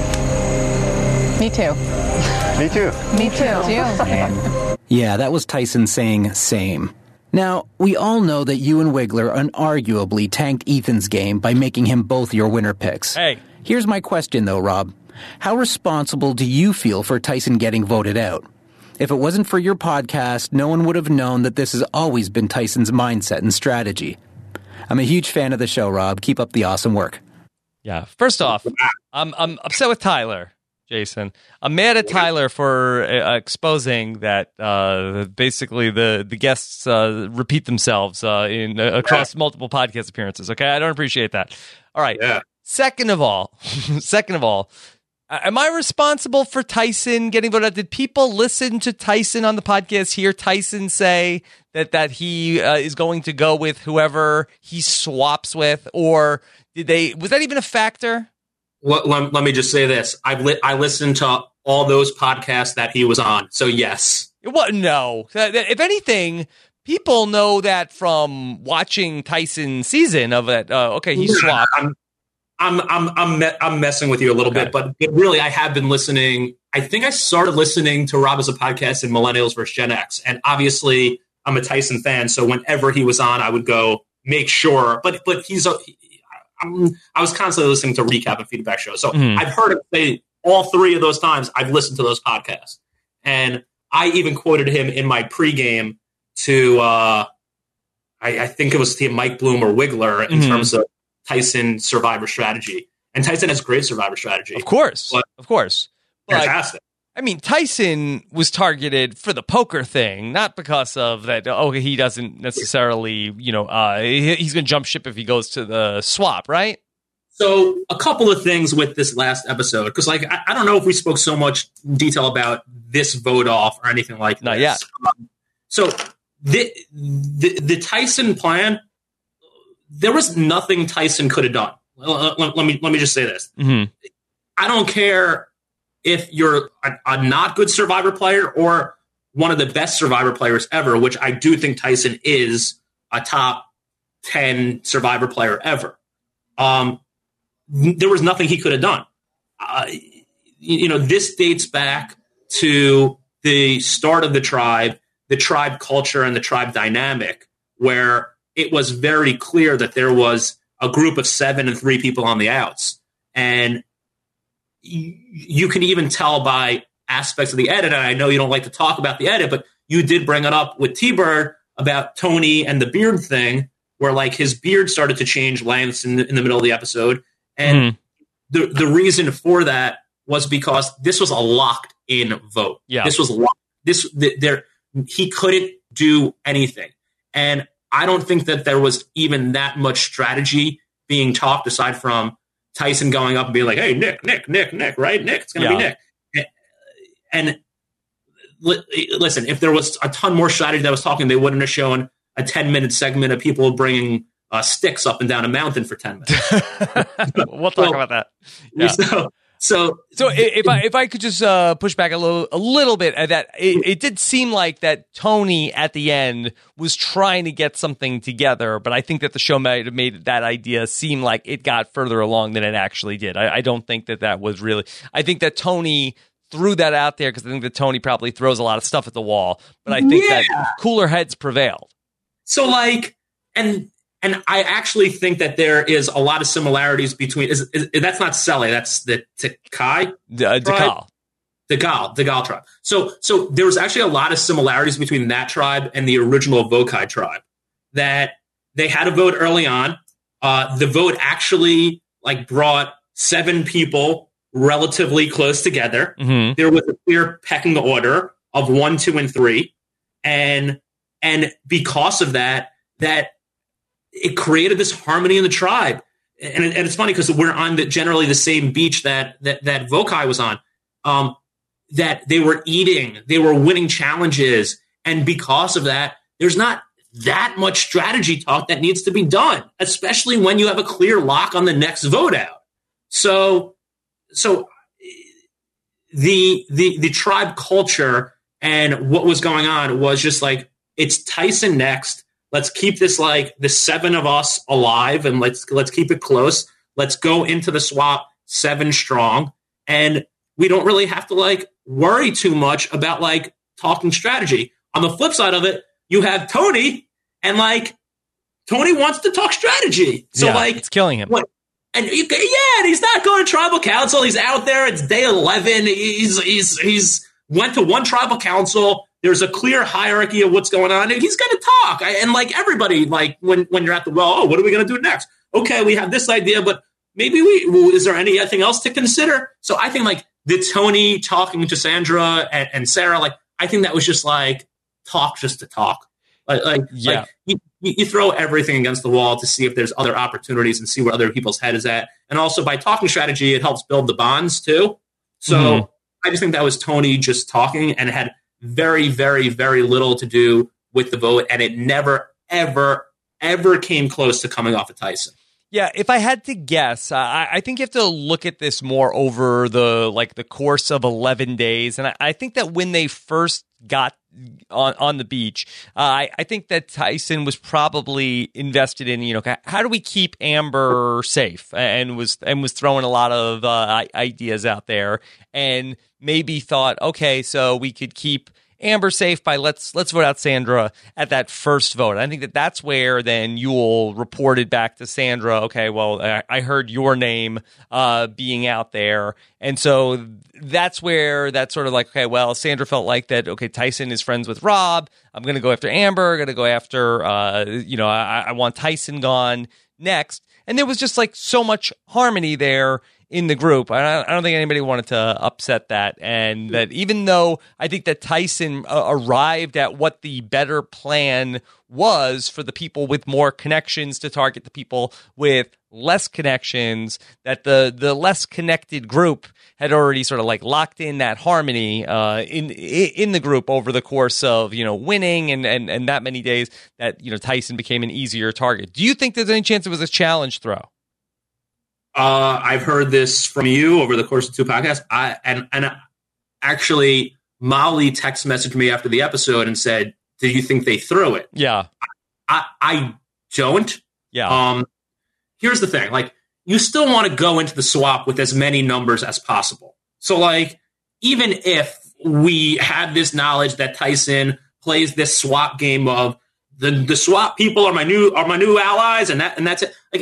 Me too. Me too. Me too. Yeah, that was Tyson saying same. Now, we all know that you and Wiggler unarguably tanked Ethan's game by making him both your winner picks. Hey. Here's my question, though, Rob. How responsible do you feel for Tyson getting voted out? If it wasn't for your podcast, no one would have known that this has always been Tyson's mindset and strategy. I'm a huge fan of the show, Rob. Keep up the awesome work. Yeah. First off, I'm upset with Tyler. Jason, I'm mad at Tyler for exposing that basically the guests repeat themselves across multiple podcast appearances. Okay, I don't appreciate that. All right. Yeah. Second of all, am I responsible for Tyson getting voted out? Did people listen to Tyson on the podcast, hear Tyson say that he is going to go with whoever he swaps with, or was that even a factor? Let me just say this. I listened to all those podcasts that he was on. So, yes. What? No. If anything, people know that from watching Tyson's season of it. Okay, he swapped. I'm messing with you a little bit, but really, I have been listening. I think I started listening to Rob as a podcast in Millennials vs. Gen X, and obviously, I'm a Tyson fan, so whenever he was on, I would go make sure. But I was constantly listening to recap and feedback shows, so I've heard him say all 3 of those times. I've listened to those podcasts, and I even quoted him in my pregame to I think it was to Mike Bloom or Wiggler in terms of Tyson survivor strategy. And Tyson has great survivor strategy. Of course. Fantastic. I mean, Tyson was targeted for the poker thing, not because of that. Oh, he doesn't necessarily, he's going to jump ship if he goes to the swap, right? So a couple of things with this last episode, because I don't know if we spoke so much detail about this vote off or anything like that. Not yet. So the Tyson plan, there was nothing Tyson could have done. Let me just say this. I don't care if you're a not good Survivor player or one of the best Survivor players ever, which I do think Tyson is a top 10 Survivor player ever. There was nothing he could have done. This dates back to the start of the tribe culture and the tribe dynamic, where it was very clear that there was a group of 7 and 3 people on the outs. And you can even tell by aspects of the edit, and I know you don't like to talk about the edit, but you did bring it up with T-Bird about Tony and the beard thing, where his beard started to change lengths in the middle of the episode. And the reason for that was because this was a locked-in vote. Yeah. This was locked. He couldn't do anything. And I don't think that there was even that much strategy being talked aside from Tyson going up and being like, hey, Nick, right? Nick, it's going to be Nick. And listen, if there was a ton more strategy that was talking, they wouldn't have shown a 10-minute segment of people bringing sticks up and down a mountain for 10 minutes. We'll talk about that. Yeah. So if I could just push back a little bit at that, it did seem like that Tony at the end was trying to get something together, but I think that the show might have made that idea seem like it got further along than it actually did. I don't think that was really. I think that Tony threw that out there because I think that Tony probably throws a lot of stuff at the wall, but I think that cooler heads prevailed. So and I actually think that there is a lot of similarities between. That's not Sele, that's the Takai tribe. Dagal tribe. So there was actually a lot of similarities between that tribe and the original Vokai tribe. That they had a vote early on. The vote actually brought 7 people relatively close together. There was a clear pecking order of 1, 2, and 3, and because of that it created this harmony in the tribe. And it's funny because we're on generally the same beach that Vokai was on, that they were eating, they were winning challenges. And because of that, there's not that much strategy talk that needs to be done, especially when you have a clear lock on the next vote out. So the tribe culture and what was going on was just it's Tyson next. Let's keep this the 7 of us alive, and let's keep it close. Let's go into the swap 7 strong, and we don't really have to worry too much about talking strategy. On the flip side of it, you have Tony, and Tony wants to talk strategy, so it's killing him. And he's not going to tribal council. He's out there. It's day 11. He's went to one tribal council. There's a clear hierarchy of what's going on. And he's going to talk. And everybody, when you're at the well, what are we going to do next? Okay, we have this idea, but maybe is there anything else to consider? So I think the Tony talking to Sandra and Sarah, I think that was just talk just to talk. You throw everything against the wall to see if there's other opportunities and see where other people's head is at. And also by talking strategy, it helps build the bonds too. So I just think that was Tony just talking, and it had very, very, very little to do with the vote. And it never, ever, ever came close to coming off of Tyson. Yeah, if I had to guess, I think you have to look at this more over the course of 11 days. And I think that when they first got on the beach. I think that Tyson was probably invested in, how do we keep Amber safe, and was throwing a lot of ideas out there, and maybe thought, okay, so we could keep Amber safe by let's vote out Sandra at that first vote. I think that's where then Yul reported back to Sandra, okay, well, I heard your name being out there. And so that's where that's sort of like, okay, well, Sandra felt like that, okay, Tyson is friends with Rob. I'm going to go after Amber. I'm going to go after, I want Tyson gone next. And there was just like so much harmony there in the group. I don't think anybody wanted to upset that. And that even though I think that Tyson arrived at what the better plan was for the people with more connections to target the people with less connections, that the less connected group had already sort of like locked in that harmony in the group over the course of, winning and that many days, that, Tyson became an easier target. Do you think there's any chance it was a challenge throw? I've heard this from you over the course of 2 podcasts. And actually, Molly text messaged me after the episode and said, "Do you think they threw it?" Yeah, I don't. Yeah. Here's the thing: like, you still want to go into the swap with as many numbers as possible. So, like, even if we have this knowledge that Tyson plays this swap game of the swap people are my new allies, and that's it. Like,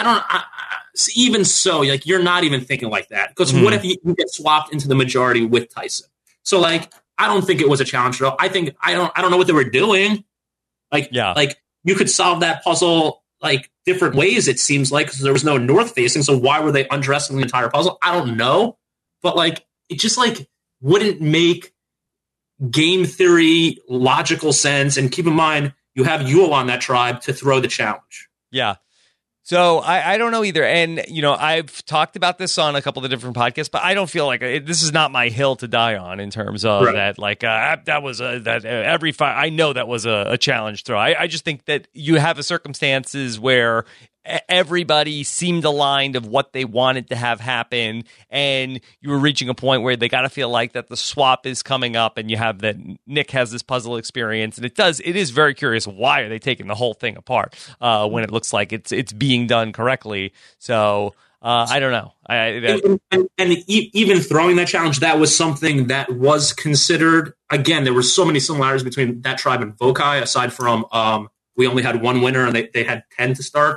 even so, like, you're not even thinking like that, because what if you get swapped into the majority with Tyson? So, like, I don't think it was a challenge though. I don't know what they were doing. Like, like, you could solve that puzzle like different ways. It seems like, because there was no north facing. So why were they undressing the entire puzzle? I don't know, but like, it just like wouldn't make game theory logical sense. And keep in mind, you have Yul on that tribe to throw the challenge. Yeah. So I don't know either. And, I've talked about this on a couple of different podcasts, but I don't feel like this is not my hill to die on in terms of that. Like, that was every fight. I know that was a challenge throw. I just think that you have circumstances where everybody seemed aligned of what they wanted to have happen, and you were reaching a point where they got to feel like that the swap is coming up, and you have that Nick has this puzzle experience, and it is very curious, why are they taking the whole thing apart when it looks like it's being done correctly. So I don't know. And even throwing that challenge, that was something that was considered. Again, there were so many similarities between that tribe and Vokai, aside from we only had one winner and they had 10 to start.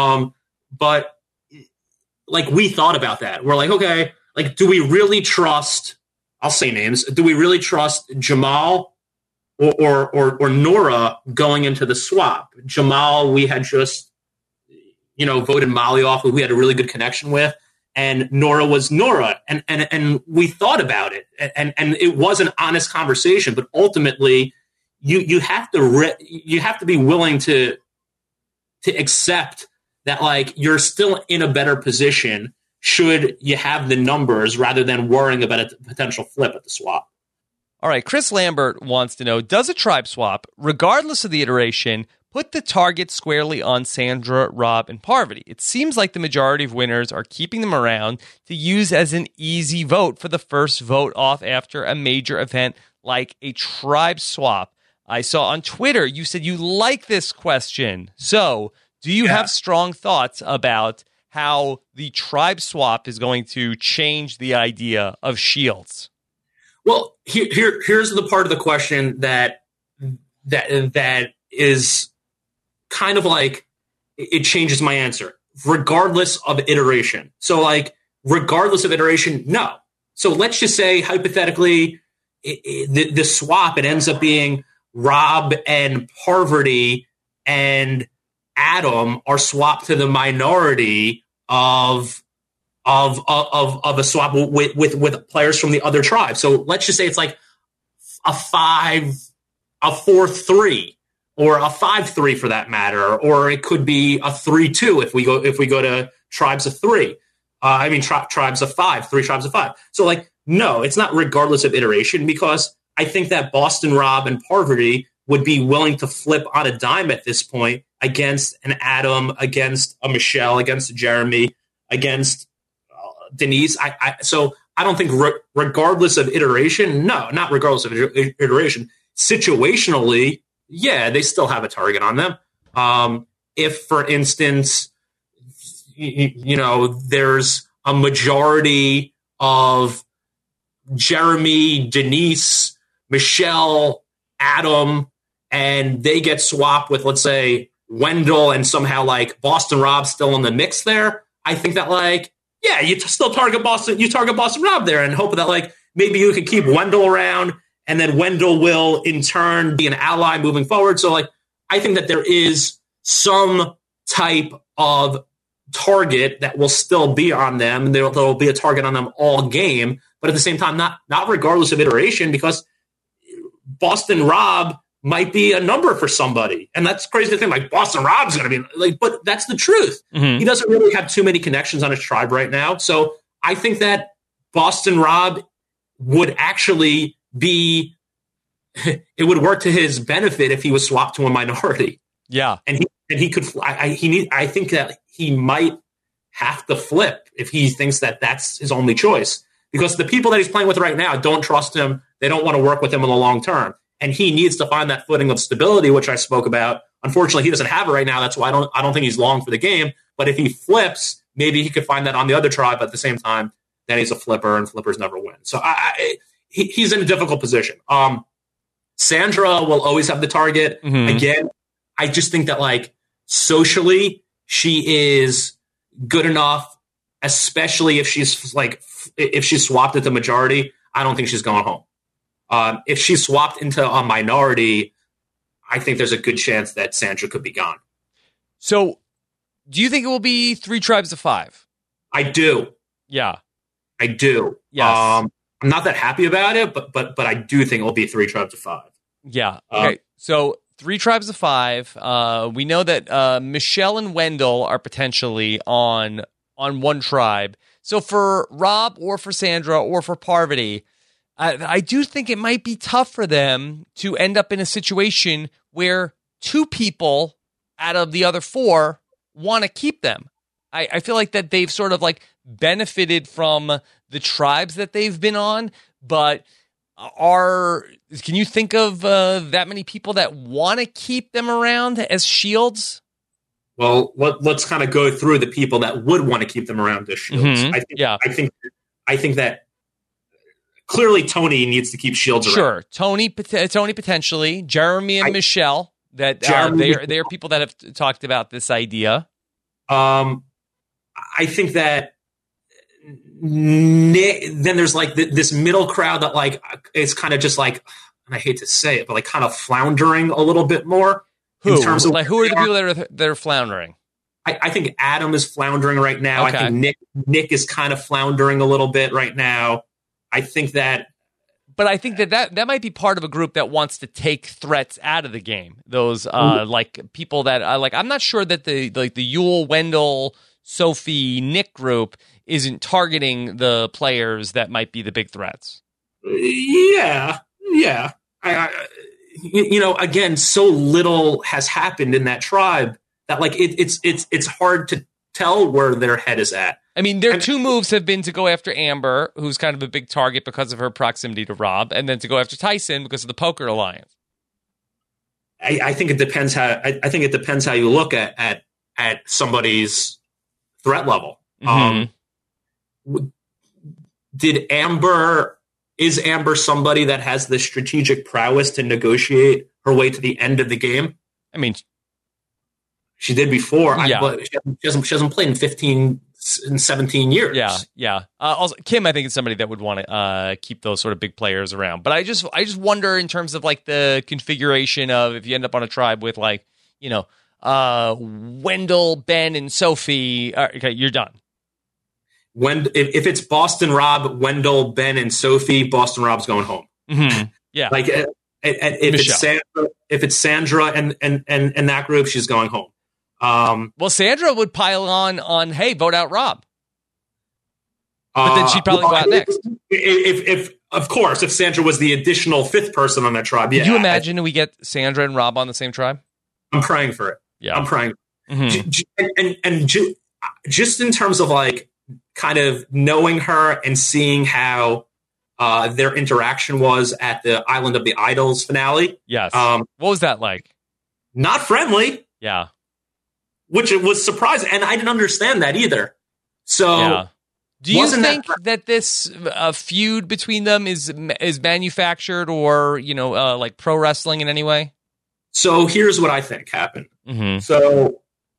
But like, we thought about that. We're like, okay, like, do we really trust, I'll say names, do we really trust Jamal or Nora going into the swap? Jamal, we had just, voted Molly off, who we had a really good connection with, and Nora was Nora. And we thought about it, and it was an honest conversation, but ultimately you have to be willing to accept that, like, you're still in a better position should you have the numbers, rather than worrying about a potential flip at the swap. All right, Chris Lambert wants to know, does a tribe swap, regardless of the iteration, put the target squarely on Sandra, Rob, and Parvati? It seems like the majority of winners are keeping them around to use as an easy vote for the first vote off after a major event like a tribe swap. I saw on Twitter you said you like this question. So, do you have strong thoughts about how the tribe swap is going to change the idea of shields? Well, here's the part of the question that is kind of like, it changes my answer, regardless of iteration. So, like, regardless of iteration, no. So let's just say, hypothetically, the swap, it ends up being Rob and Parvati and Adam are swapped to the minority of a swap with players from the other tribe. So let's just say it's like a 4-3, or a 5-3 for that matter, or it could be a 3-2 if we go to tribes of 3. Tribes of 5, 3 tribes of 5. So, like, no, it's not regardless of iteration, because I think that Boston Rob and Parvati would be willing to flip on a dime at this point against an Adam, against a Michelle, against a Jeremy, against Denise. So I don't think regardless of iteration, no, not regardless of iteration, situationally, yeah, they still have a target on them. If, for instance, there's a majority of Jeremy, Denise, Michelle, Adam, and they get swapped with, let's say, Wendell, and somehow like Boston Rob's still in the mix there, I think that like, yeah, you still target Boston Rob there and hope that like maybe you can keep Wendell around, and then Wendell will in turn be an ally moving forward. So like, I think that there is some type of target that will still be on them. There will be a target on them all game, but at the same time, not regardless of iteration, because Boston Rob might be a number for somebody. And that's crazy to think like Boston Rob's going to be like, but that's the truth. Mm-hmm. He doesn't really have too many connections on his tribe right now. So I think that Boston Rob would actually be, it would work to his benefit if he was swapped to a minority. Yeah. And he could, I think that he might have to flip if he thinks that that's his only choice, because the people that he's playing with right now don't trust him. They don't want to work with him in the long term. And he needs to find that footing of stability, which I spoke about. Unfortunately, he doesn't have it right now. That's why I don't think he's long for the game. But if he flips, maybe he could find that on the other tribe. But at the same time, then he's a flipper, and flippers never win. So he's in a difficult position. Sandra will always have the target. Mm-hmm. Again, I just think that like socially, she is good enough, especially if she's swapped at the majority. I don't think she's going home. If she's swapped into a minority, I think there's a good chance that Sandra could be gone. So, do you think it will be 3 tribes of 5? I do. Yeah, I do. Yes. I'm not that happy about it, but I do think it will be 3 tribes of 5. Yeah. Okay. So 3 tribes of 5. We know that Michelle and Wendell are potentially on one tribe. So for Rob or for Sandra or for Parvati, I do think it might be tough for them to end up in a situation where 2 people out of the other 4 want to keep them. I feel like that they've sort of like benefited from the tribes that they've been on, but can you think of that many people that want to keep them around as shields? Well, let's kind of go through the people that would want to keep them around as shields. Mm-hmm. I think that clearly Tony needs to keep shields around. Sure, Tony potentially, Jeremy and Michelle. That they are people that have talked about this idea. I think that then there's like this middle crowd that like is kind of just like, and I hate to say it, but like kind of floundering a little bit more. In terms of like, who are the people that are floundering? I think Adam is floundering right now. Okay. I think Nick is kind of floundering a little bit right now. I think that, but I think that might be part of a group that wants to take threats out of the game. Those like people that like, I'm not sure that the Yule, Wendell, Sophie, Nick group isn't targeting the players that might be the big threats. Yeah. Again, so little has happened in that tribe that like it's hard to tell where their head is at. I mean, their 2 moves have been to go after Amber, who's kind of a big target because of her proximity to Rob, and then to go after Tyson because of the poker alliance. I think it depends how. I think it depends how you look at somebody's threat level. Mm-hmm. Is Amber somebody that has the strategic prowess to negotiate her way to the end of the game? I mean, she did before. Yeah. But she hasn't played in 15 and 17 years. Yeah. Also, Kim, I think, is somebody that would want to keep those sort of big players around. But I just wonder in terms of like the configuration of if you end up on a tribe with like, Wendell, Ben, and Sophie. Okay, you're done. If it's Boston Rob, Wendell, Ben, and Sophie, Boston Rob's going home. Mm-hmm. Yeah. Like if it's Sandra and that group, she's going home. Well, Sandra would pile on, hey, vote out Rob. But then she'd probably go out next. If Sandra was the additional 5th person on that tribe, yeah. Could you imagine we get Sandra and Rob on the same tribe? I'm praying for it. Yeah. I'm praying. Mm-hmm. And just in terms of like kind of knowing her and seeing how their interaction was at the Island of the Idols finale. Yes. What was that like? Not friendly. Yeah. Which it was surprising, and I didn't understand that either. So, yeah. Do you think that this feud between them is manufactured or, like pro wrestling in any way? So here's what I think happened. Mm-hmm. So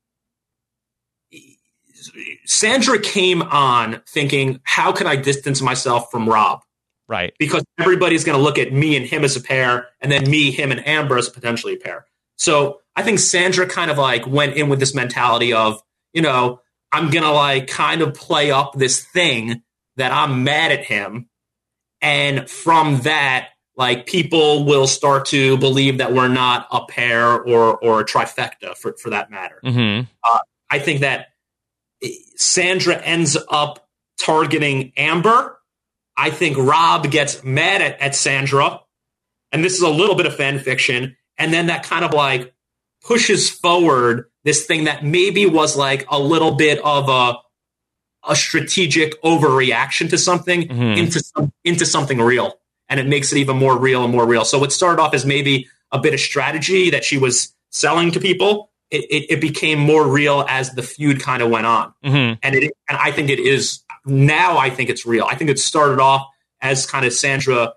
Sandra came on thinking, how can I distance myself from Rob? Right. Because everybody's going to look at me and him as a pair, and then me, him, and Amber as potentially a pair. So I think Sandra kind of like went in with this mentality of, I'm going to like kind of play up this thing that I'm mad at him. And from that, like people will start to believe that we're not a pair or a trifecta for that matter. Mm-hmm. I think that Sandra ends up targeting Amber. I think Rob gets mad at Sandra. And this is a little bit of fan fiction. And then that kind of like pushes forward this thing that maybe was like a little bit of a strategic overreaction to something into something real. And it makes it even more real and more real. So what started off as maybe a bit of strategy that she was selling to people, it became more real as the feud kind of went on. Mm-hmm. And I think it is now. I think it's real. I think it started off as kind of Sandra,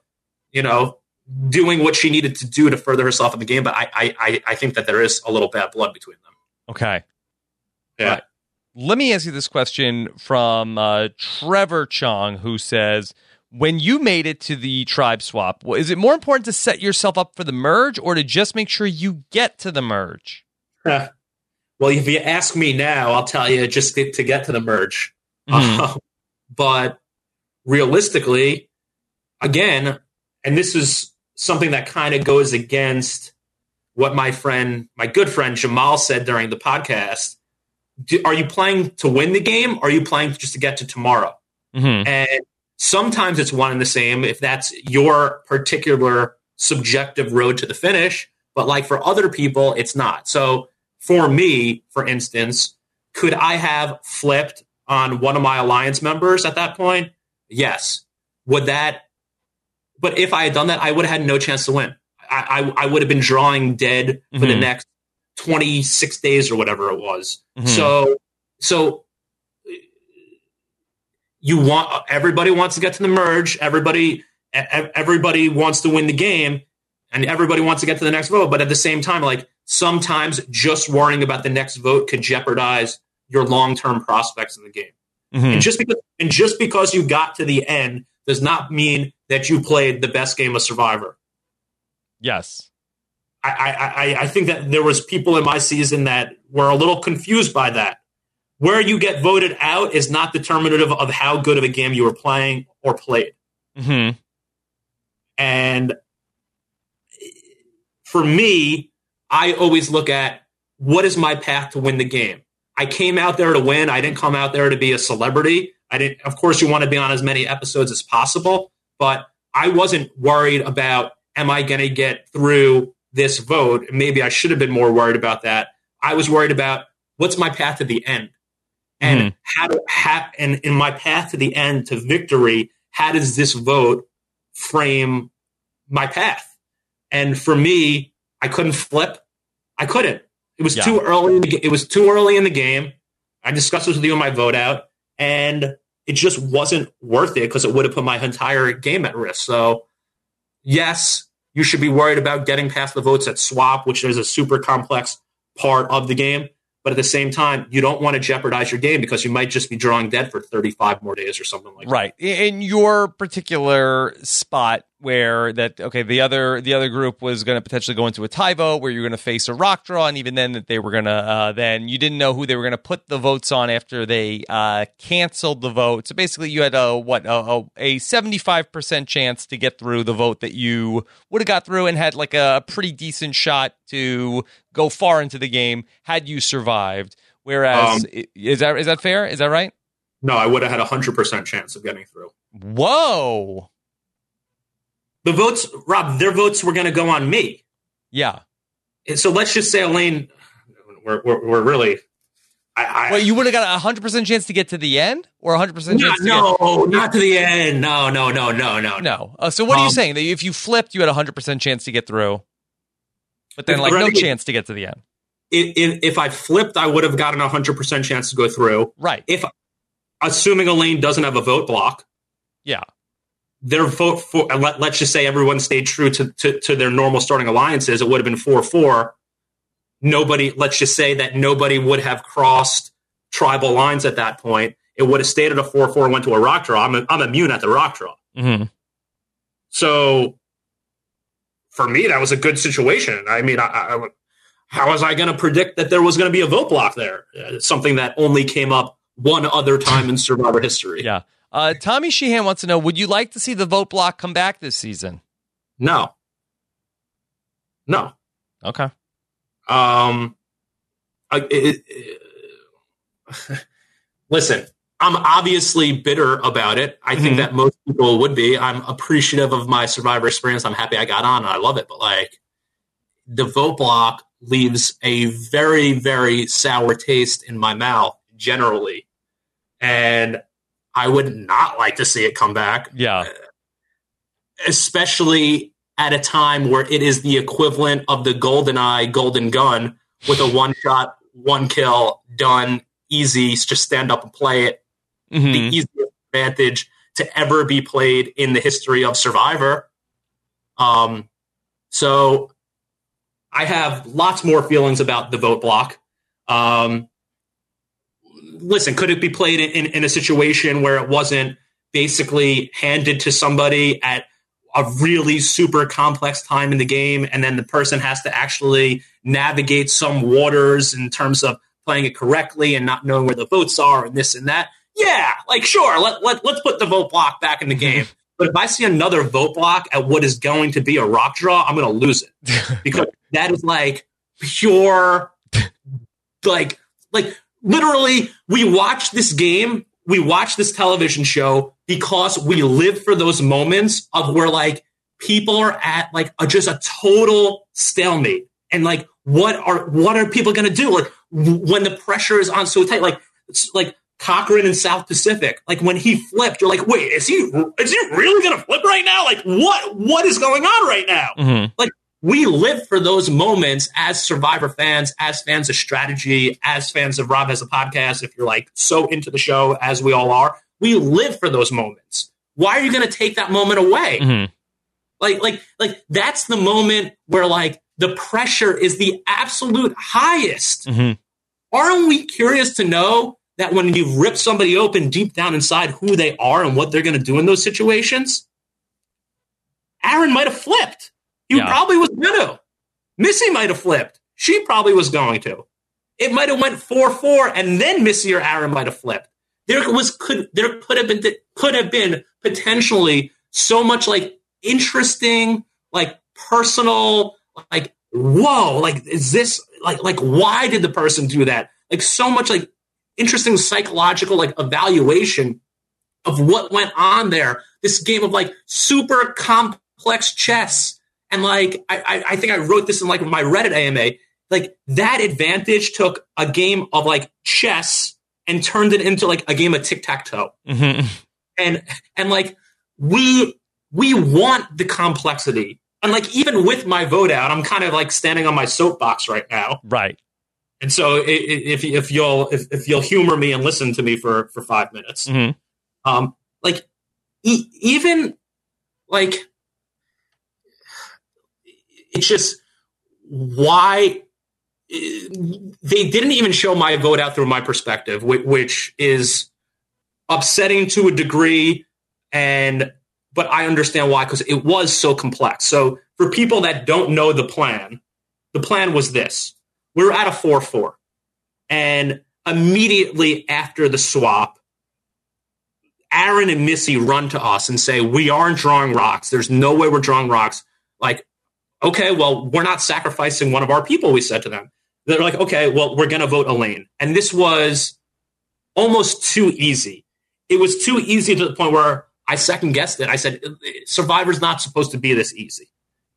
doing what she needed to do to further herself in the game. But I think that there is a little bad blood between them. Okay. Yeah. Right. Let me ask you this question from Trevor Chong, who says, when you made it to the tribe swap, is it more important to set yourself up for the merge or to just make sure you get to the merge? Well, if you ask me now, I'll tell you just to get to the merge. Mm-hmm. But realistically, again, and this is something that kind of goes against what my good friend Jamal said during the podcast. Are you playing to win the game or are you playing just to get to tomorrow? Mm-hmm. And sometimes it's one and the same if that's your particular subjective road to the finish. But like for other people, it's not. So for me, for instance, could I have flipped on one of my alliance members at that point? Yes. But if I had done that, I would have had no chance to win. I would have been drawing dead for the next 26 days or whatever it was. Mm-hmm. So everybody wants to get to the merge. Everybody wants to win the game, and everybody wants to get to the next vote. But at the same time, like sometimes just worrying about the next vote could jeopardize your long-term prospects in the game. Mm-hmm. And just because you got to the end does not mean that you played the best game of Survivor. Yes. I think that there was people in my season that were a little confused by that. Where you get voted out is not determinative of how good of a game you were playing or played. Mm-hmm. And for me, I always look at what is my path to win the game. I came out there to win. I didn't come out there to be a celebrity. Of course, you want to be on as many episodes as possible, but I wasn't worried about, am I going to get through this vote? Maybe I should have been more worried about that. I was worried about what's my path to the end. And and in my path to the end to victory, how does this vote frame my path? And for me, I couldn't flip. I couldn't. It was too early. It was too early in the game. I discussed this with you in my vote out, and it just wasn't worth it because it would have put my entire game at risk. So, yes, you should be worried about getting past the votes at swap, which is a super complex part of the game. But at the same time, you don't want to jeopardize your game because you might just be drawing dead for 35 more days or something like that. Right. In your particular spot where the other group was going to potentially go into a tie vote where you're going to face a rock draw, and even then that they were going to then you didn't know who they were going to put the votes on after they canceled the vote. So basically you had a 75% chance to get through the vote that you would have got through and had like a pretty decent shot to go far into the game had you survived. Whereas is that fair? Is that right? No, I would have had 100% chance of getting through. Whoa. The votes, Rob, their votes were going to go on me. Yeah. And so let's just say, Elaine, we're really, Well, you would have got a 100% chance to get to the end, or 100% chance? Not to the end. No. No. So what are you saying? That if you flipped, you had a 100% chance to get through, but then no chance to get to the end. If I flipped, I would have gotten a 100% chance to go through. Right. If assuming Elaine doesn't have a vote block, yeah, their vote for let's just say everyone stayed true to their normal starting alliances, it would have been 4-4. Nobody, let's just say that nobody would have crossed tribal lines at that point. It would have stayed at a 4-4 and went to a rock draw. I'm immune at the rock draw. Mm-hmm. So for me, that was a good situation. I mean, how was I going to predict that there was going to be a vote block there? Something that only came up one other time in Survivor history. Yeah. Tommy Sheehan wants to know, would you like to see the vote block come back this season? No. Okay. Listen, I'm obviously bitter about it. I think that most people would be. I'm appreciative of my Survivor experience. I'm happy I got on and I love it. But the vote block leaves a very, very sour taste in my mouth generally. And I would not like to see it come back. Yeah. Especially at a time where it is the equivalent of the GoldenEye Golden Gun with a one-shot, one-kill, done, easy, just stand up and play it. The easiest advantage to ever be played in the history of Survivor. So I have lots more feelings about the vote block. Listen, could it be played in a situation where it wasn't basically handed to somebody at a really super complex time in the game, and then the person has to actually navigate some waters in terms of playing it correctly and not knowing where the votes are and this and that? Yeah, sure, let's put the vote block back in the game. But if I see another vote block at what is going to be a rock draw, I'm going to lose it. Because that is pure, literally, we watch this game, we watch this television show because we live for those moments of where people are at just a total stalemate. And what are people going to do? When the pressure is on so tight, Cochran in South Pacific, when he flipped, you're wait, is he really going to flip right now? What is going on right now? Mm-hmm. We live for those moments as Survivor fans, as fans of strategy, as fans of Rob Has a Podcast. If you're so into the show as we all are, we live for those moments. Why are you going to take that moment away? Mm-hmm. That's the moment where the pressure is the absolute highest. Mm-hmm. Aren't we curious to know that when you rip somebody open deep down inside who they are and what they're going to do in those situations? Aaron might have flipped. He probably was going to. Missy might have flipped. She probably was going to. It might have went 4-4, and then Missy or Aaron might have flipped. There could have been potentially so much interesting, personal, whoa, is this why did the person do that? So much interesting psychological evaluation of what went on there. This game of super complex chess. And I think I wrote this in my Reddit AMA. That advantage took a game of chess and turned it into a game of tic-tac-toe. Mm-hmm. And we want the complexity. And even with my vote out, I'm kind of standing on my soapbox right now. Right. And so if you'll humor me and listen to me for 5 minutes, mm-hmm. Even it's just why they didn't even show my vote out through my perspective, which is upsetting to a degree. But I understand why, because it was so complex. So for people that don't know the plan was this. We were at a 4-4. And immediately after the swap, Aaron and Missy run to us and say, we aren't drawing rocks. There's no way we're drawing rocks. Okay, well, we're not sacrificing one of our people, we said to them. They're okay, well, we're going to vote Elaine. And this was almost too easy. It was too easy to the point where I second-guessed it. I said, Survivor's not supposed to be this easy.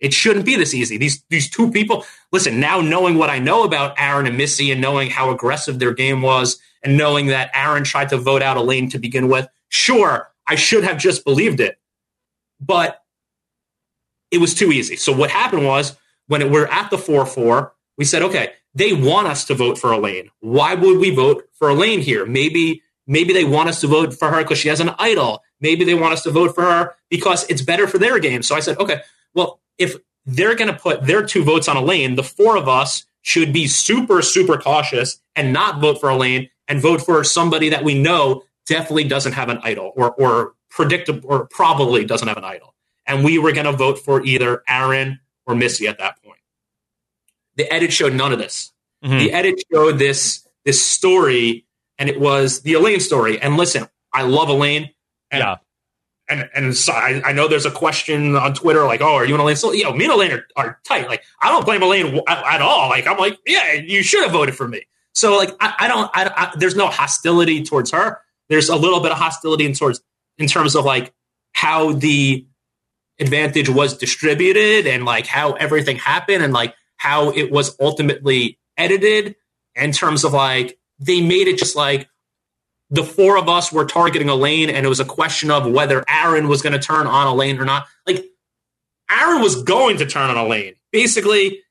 It shouldn't be this easy. These two people, listen, now knowing what I know about Aaron and Missy and knowing how aggressive their game was and knowing that Aaron tried to vote out Elaine to begin with, sure, I should have just believed it. But it was too easy. So what happened was when we're at the 4-4, we said, okay, they want us to vote for Elaine. Why would we vote for Elaine here? Maybe they want us to vote for her because she has an idol. Maybe they want us to vote for her because it's better for their game. So I said, okay, well, if they're going to put their 2 votes on Elaine, the 4 of us should be super, super cautious and not vote for Elaine and vote for somebody that we know definitely doesn't have an idol or predictable or probably doesn't have an idol. And we were going to vote for either Aaron or Missy at that point. The edit showed none of this. Mm-hmm. The edit showed this story, and it was the Elaine story. And listen, I love Elaine. And so I know there's a question on Twitter like, oh, are you and Elaine still? Me and Elaine are tight. Like, I don't blame Elaine at all. Like, I'm like, yeah, you should have voted for me. So like, there's no hostility towards her. There's a little bit of hostility in terms of like how the advantage was distributed and like how everything happened and like how it was ultimately edited in terms of like, they made it just like, the 4 of us were targeting Elaine, and it was a question of whether Aaron was going to turn on Elaine or not. Like, Aaron was going to turn on Elaine. Basically,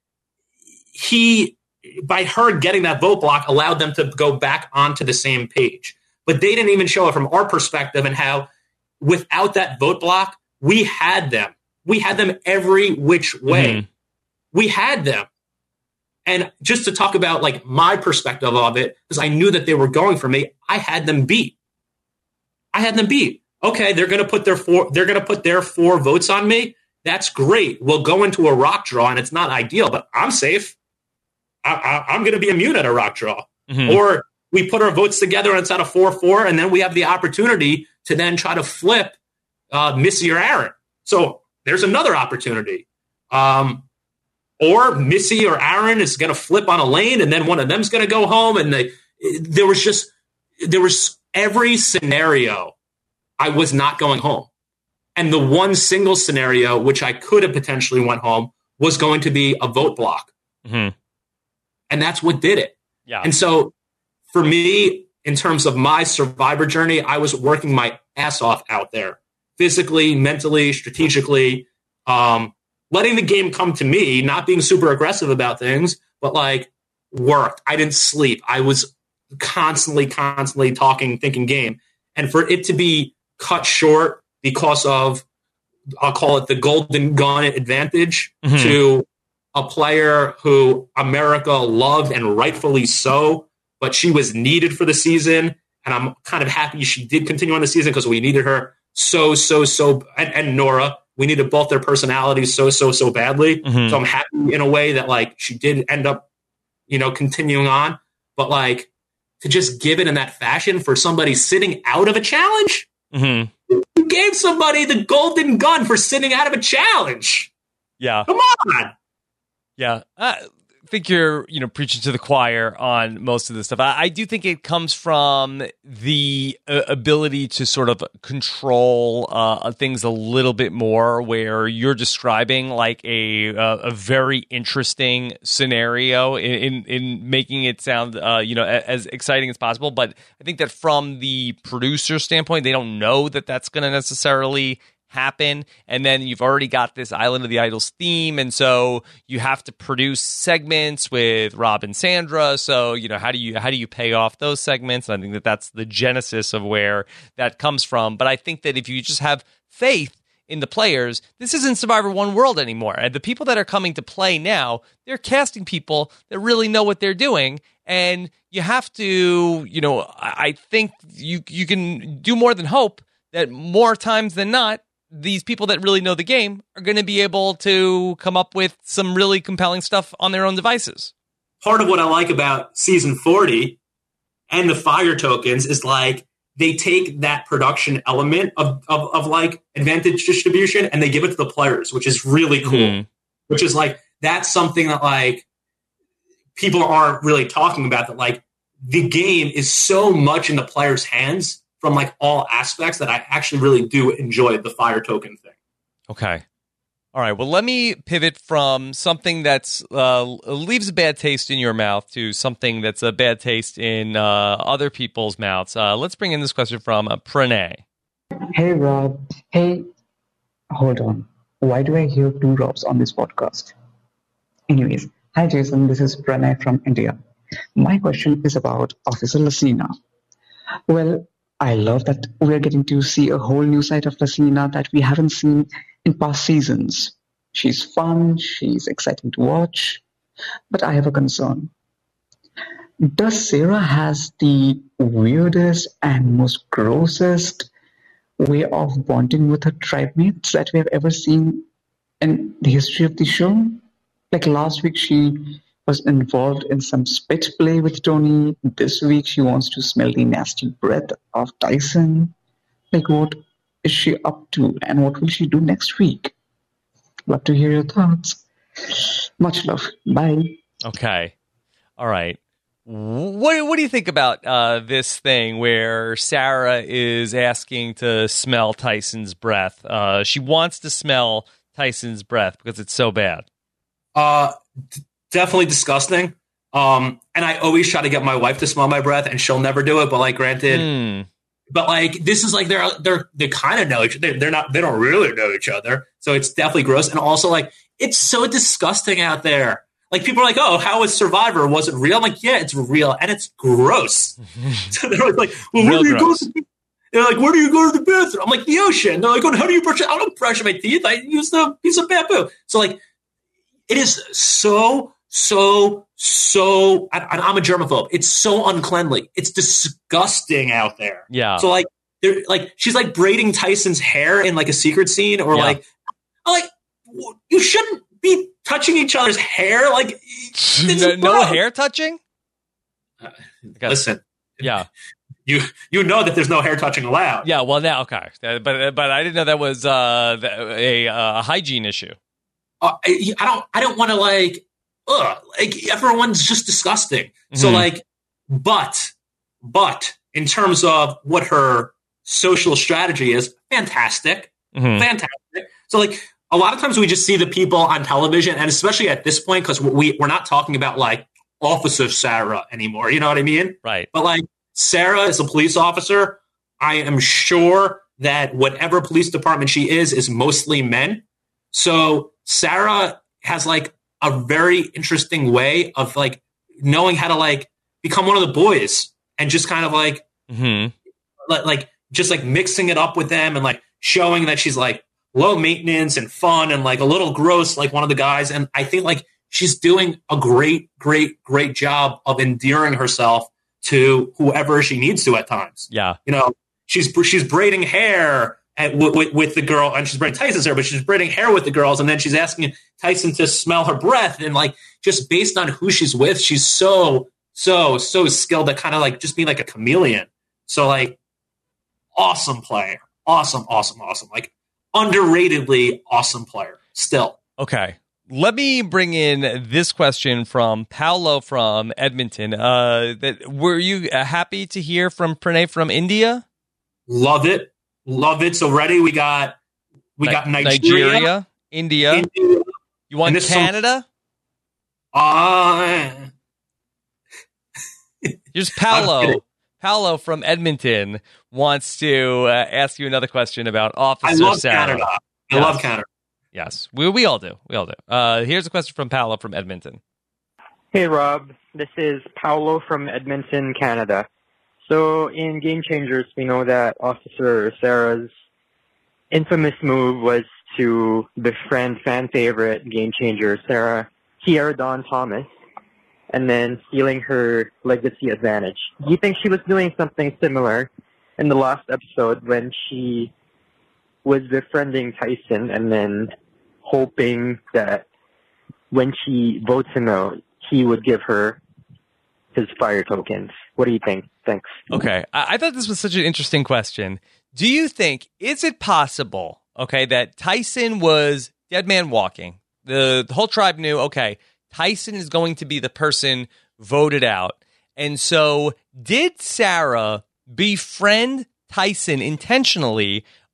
by her getting that vote block, allowed them to go back onto the same page. But they didn't even show it from our perspective and how, without that vote block, we had them. We had them every which way. Mm-hmm. We had them. And just to talk about like my perspective of it, because I knew that they were going for me, I had them beat. Okay, they're going to put their 4 votes on me. That's great. We'll go into a rock draw, and it's not ideal, but I'm safe. I'm going to be immune at a rock draw. Mm-hmm. Or we put our votes together, and it's at a 4-4, and then we have the opportunity to then try to flip Missy or Aaron. So there's another opportunity. Or Missy or Aaron is going to flip on Elaine, and then one of them's going to go home. And there was every scenario I was not going home. And the one single scenario, which I could have potentially went home, was going to be a vote block. Mm-hmm. And that's what did it. Yeah. And so for me, in terms of my Survivor journey, I was working my ass off out there, physically, mentally, strategically, letting the game come to me, not being super aggressive about things, but like worked. I didn't sleep. I was constantly talking, thinking game. And for it to be cut short because of, I'll call it the golden gun advantage mm-hmm. to a player who America loved and rightfully so, but she was needed for the season. And I'm kind of happy she did continue on the season because we needed her so, and Nora. We needed both their personalities so badly. Mm-hmm. So I'm happy in a way that like she did end up, continuing on. But like to just give it in that fashion for somebody sitting out of a challenge, mm-hmm. you gave somebody the golden gun for sitting out of a challenge. Yeah, come on. Yeah, I think you're preaching to the choir on most of this stuff. I do think it comes from the ability to sort of control things a little bit more, where you're describing like a very interesting scenario in making it sound as exciting as possible. But I think that from the producer standpoint, they don't know that that's going to necessarily happen, and then you've already got this Island of the Idols theme, and so you have to produce segments with Rob and Sandra. So how do you pay off those segments? And I think that that's the genesis of where that comes from. But I think that if you just have faith in the players, this isn't Survivor One World anymore. And the people that are coming to play now, they're casting people that really know what they're doing. And you have to, I think you can do more than hope that more times than not, these people that really know the game are going to be able to come up with some really compelling stuff on their own devices. Part of what I like about season 40 and the fire tokens is like they take that production element of like advantage distribution and they give it to the players, which is really cool. Mm-hmm. Which is like, that's something that like people aren't really talking about, that like the game is so much in the players' hands from like all aspects that I actually really do enjoy the fire token thing. Okay. All right. Well, let me pivot from something that's leaves a bad taste in your mouth to something that's a bad taste in other people's mouths. Let's bring in this question from Pranay. Hey, Rob. Hey, hold on. Why do I hear two Robs on this podcast? Anyways, hi, Jason. This is Pranay from India. My question is about Officer Lassina. Well, I love that we're getting to see a whole new side of Lassina that we haven't seen in past seasons. She's fun, she's exciting to watch, but I have a concern. Does Sarah has the weirdest and most grossest way of bonding with her tribe mates that we have ever seen in the history of the show? Like last week, she was involved in some spit play with Tony. This week, she wants to smell the nasty breath of Tyson. Like, what is she up to, and what will she do next week? Love to hear your thoughts. Much love. Bye. Okay. All right. What do you think about this thing where Sarah is asking to smell Tyson's breath? She wants to smell Tyson's breath because it's so bad. Definitely disgusting. And I always try to get my wife to smell my breath, and she'll never do it. But like, granted, but like, this is like they kind of know each other. They don't really know each other, so it's definitely gross. And also, like, it's so disgusting out there. Like, people are like, "Oh, how is Survivor? Was it real?" I'm like, yeah, it's real, and it's gross. So they're like, "Well, where do you go?" They're like, "Where do you go to the bathroom?" I'm like, "The ocean." They're like, "How do you brush it?" I don't brush my teeth. I use the piece of bamboo. So like, it is so. And I'm a germaphobe. It's so uncleanly. It's disgusting out there. Yeah. So like, they're like, she's like braiding Tyson's hair in like a secret scene, or like you shouldn't be touching each other's hair. Like, no hair touching. Listen. Yeah. You know that there's no hair touching allowed. Yeah. Well, now okay, but I didn't know that was a hygiene issue. I don't want to like everyone's just disgusting. Mm-hmm. So like, but in terms of what her social strategy is, fantastic. So like, a lot of times we just see the people on television, and especially at this point, because we're not talking about like Officer Sarah anymore. You know what I mean? Right. But like, Sarah is a police officer. I am sure that whatever police department she is mostly men. So Sarah has like a very interesting way of like knowing how to like become one of the boys and just kind of like, like just like mixing it up with them and like showing that she's like low maintenance and fun and like a little gross, like one of the guys. And I think like she's doing a great job of endearing herself to whoever she needs to at times. Yeah. You know, she's braiding hair with the girl, and she's braiding Tyson's hair, but she's braiding hair with the girls, and then she's asking Tyson to smell her breath, and like just based on who she's with, she's so skilled at kind of like just being like a chameleon. So like, awesome player, awesome, like underratedly awesome player still. Okay, let me bring in this question from Paolo from Edmonton. Were you happy to hear from Pranay from India? Love it. So ready? We got Nigeria, India. You want Canada? Here's Paolo. Paolo from Edmonton wants to ask you another question about Officer Sarah. Canada. I love Canada. Yes, we all do. Here's a question from Paolo from Edmonton. Hey, Rob. This is Paolo from Edmonton, Canada. So in Game Changers, we know that Officer Sarah's infamous move was to befriend fan favorite Game Changer Kiara Dawn Thomas, and then stealing her legacy advantage. Do you think she was doing something similar in the last episode when she was befriending Tyson and then hoping that when she votes him out, he would give her his fire tokens? What do you think? Thanks. Okay. I thought this was such an interesting question. Do you think, is it possible, okay, that Tyson was dead man walking? The whole tribe knew, okay, Tyson is going to be the person voted out. And so did Sarah befriend Tyson intentionally,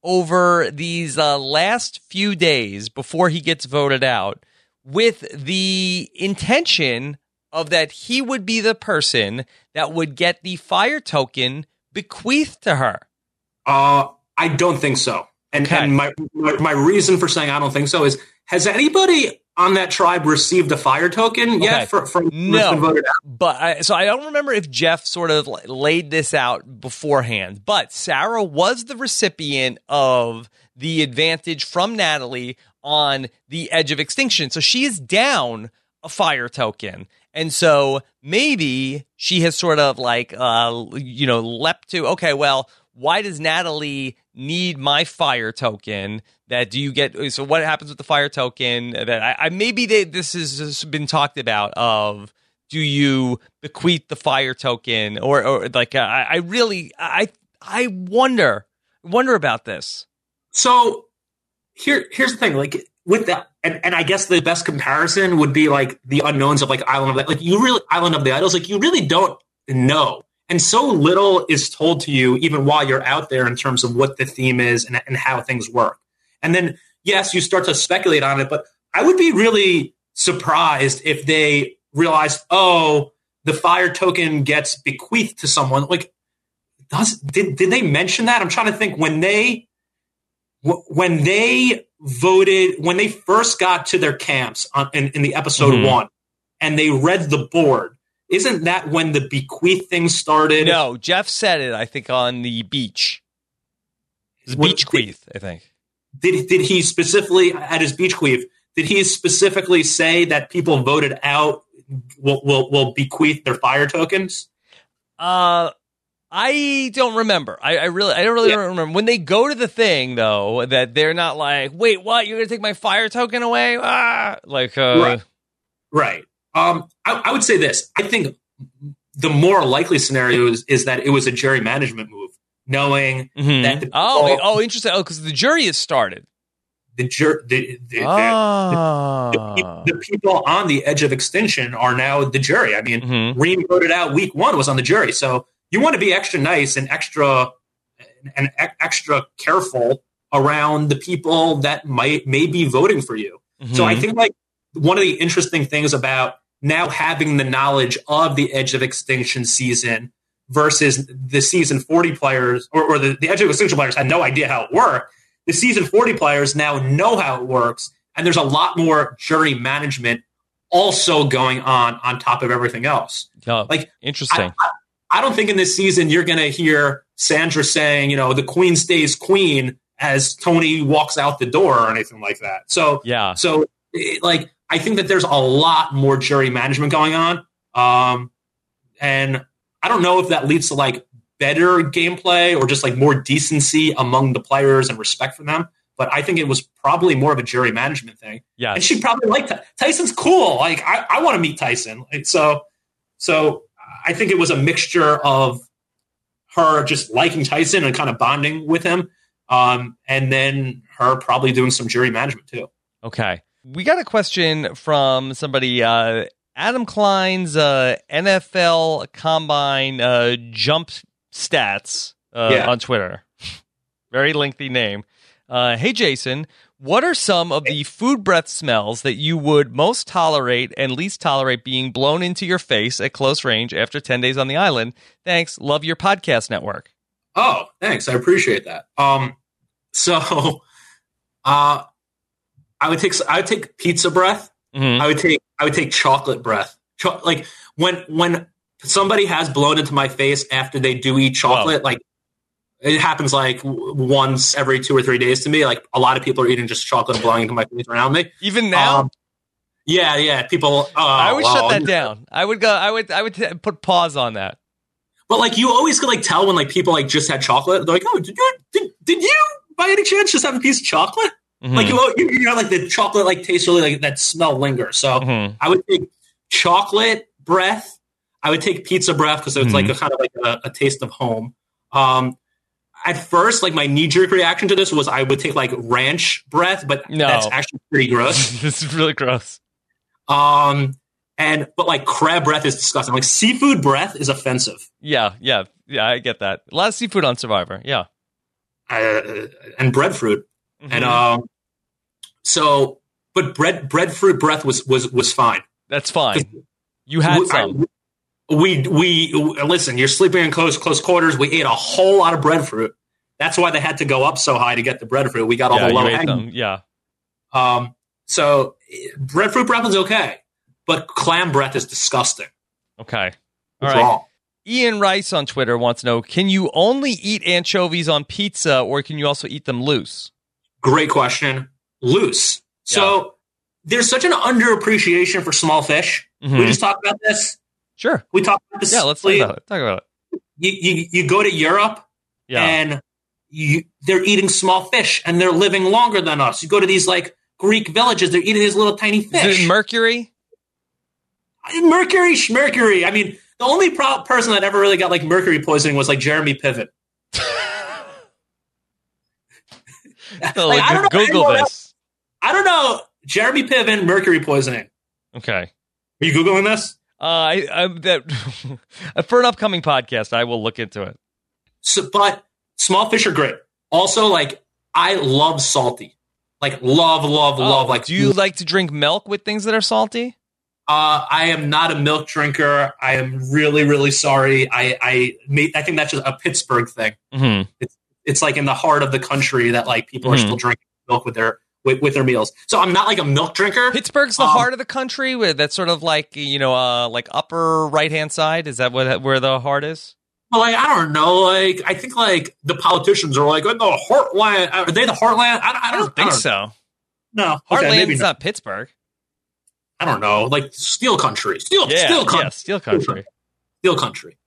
over these last few days before he gets voted out with the intention of that he would be the person that would get the fire token bequeathed to her? I don't think so. And my reason for saying I don't think so is, has anybody on that tribe received a fire token yet? No, voted out? But so I don't remember if Jeff sort of laid this out beforehand. But Sarah was the recipient of the advantage from Natalie on the Edge of Extinction, so she is down a fire token, and so maybe she has sort of like leapt to, okay, well, why does Natalie need my fire token? That do you get? So what happens with the fire token? That this has been talked about. Of do you bequeath the fire token, or like I wonder about this. So here's the thing, like with that, and I guess the best comparison would be like the unknowns of like Island of the Idols. Like you really don't know. And so little is told to you even while you're out there in terms of what the theme is and how things work. And then, yes, you start to speculate on it, but I would be really surprised if they realized, oh, the fire token gets bequeathed to someone. Like, did they mention that? I'm trying to think when they voted, when they first got to their camps in the episode 1 and they read the board. Isn't that when the bequeath thing started? No, Jeff said it, I think, on the beach. His beach queef, I think. Did he specifically, at his beach queef, did he specifically say that people voted out will bequeath their fire tokens? I don't remember. I don't really remember. When they go to the thing, though, that they're not like, wait, what? You're going to take my fire token away? Right. I would say this. I think the more likely scenario is that it was a jury management move, knowing that the people, interesting. Oh, because the jury has started. The people on the Edge of Extinction are now the jury. I mean, Reem voted out week 1, was on the jury. So you want to be extra nice and extra careful around the people that may be voting for you. So I think like one of the interesting things about now having the knowledge of the Edge of Extinction season versus the season 40 players or the Edge of Extinction players had no idea how it worked. The season 40 players now know how it works, and there's a lot more jury management also going on top of everything else. Oh, like interesting. I don't think in this season you're going to hear Sandra saying, the queen stays queen as Tony walks out the door or anything like that. So I think that there's a lot more jury management going on. And I don't know if that leads to like better gameplay or just like more decency among the players and respect for them. But I think it was probably more of a jury management thing. Yeah. And she probably liked Tyson's cool. Like I want to meet Tyson. So I think it was a mixture of her just liking Tyson and kind of bonding with him. And then her probably doing some jury management too. Okay. We got a question from somebody, Adam Klein's NFL Combine jump stats on Twitter. Very lengthy name. Hey, Jason, what are some of the food breath smells that you would most tolerate and least tolerate being blown into your face at close range after 10 days on the island? Thanks. Love your podcast network. Oh, thanks. I appreciate that. I would take pizza breath. I would take chocolate breath. Like when somebody has blown into my face after they do eat chocolate, like it happens like once every 2 or 3 days to me. Like a lot of people are eating just chocolate and blowing into my face around me. Even now? Yeah. People. I would shut that down. I would put pause on that. But like you always could like tell when like people like just had chocolate. They're like, oh, did you by any chance just have a piece of chocolate? Like you know, like the chocolate like tastes really like that smell lingers. So I would take chocolate breath. I would take pizza breath because it's like a kind of like a taste of home. At first, like my knee jerk reaction to this was I would take like ranch breath, but that's actually pretty gross. This is really gross. But like crab breath is disgusting. Like seafood breath is offensive. Yeah, I get that. A lot of seafood on Survivor. Yeah. and breadfruit. And but breadfruit breath was fine. That's fine. You had some. We listen. You're sleeping in close quarters. We ate a whole lot of breadfruit. That's why they had to go up so high to get the breadfruit. We got all the low hanging. Yeah. So breadfruit breath is okay, but clam breath is disgusting. Okay. All right. Ian Rice on Twitter wants to know, can you only eat anchovies on pizza or can you also eat them loose? Great question. Loose. So there's such an underappreciation for small fish. We just talked about this. Sure. We talked about this. Yeah, let's talk about it. You go to Europe and they're eating small fish and they're living longer than us. You go to these like Greek villages, they're eating these little tiny fish. Is it mercury? Mercury. I mean, the only person that ever really got like mercury poisoning was like Jeremy Piven. Google this. I don't know. Jeremy Piven, mercury poisoning. Okay. Are you Googling this? For an upcoming podcast, I will look into it. So, but small fish are great. Also, like, I love salty. Like, love. Like, do you like to drink milk with things that are salty? I am not a milk drinker. I am really, really sorry. I think that's just a Pittsburgh thing. Mm-hmm. It's like in the heart of the country that like people are still drinking milk with their meals. So I'm not like a milk drinker. Pittsburgh's the heart of the country. That's sort of like, like upper right hand side. Is that where the heart is? Well, like, I don't know. Like, I think like the politicians are like, oh, the heartland. Are they the heartland? I don't think so. No, Heartland's not Pittsburgh. I don't know. Like Steel Country. Steel Country. Yeah, Steel Country. Steel Country.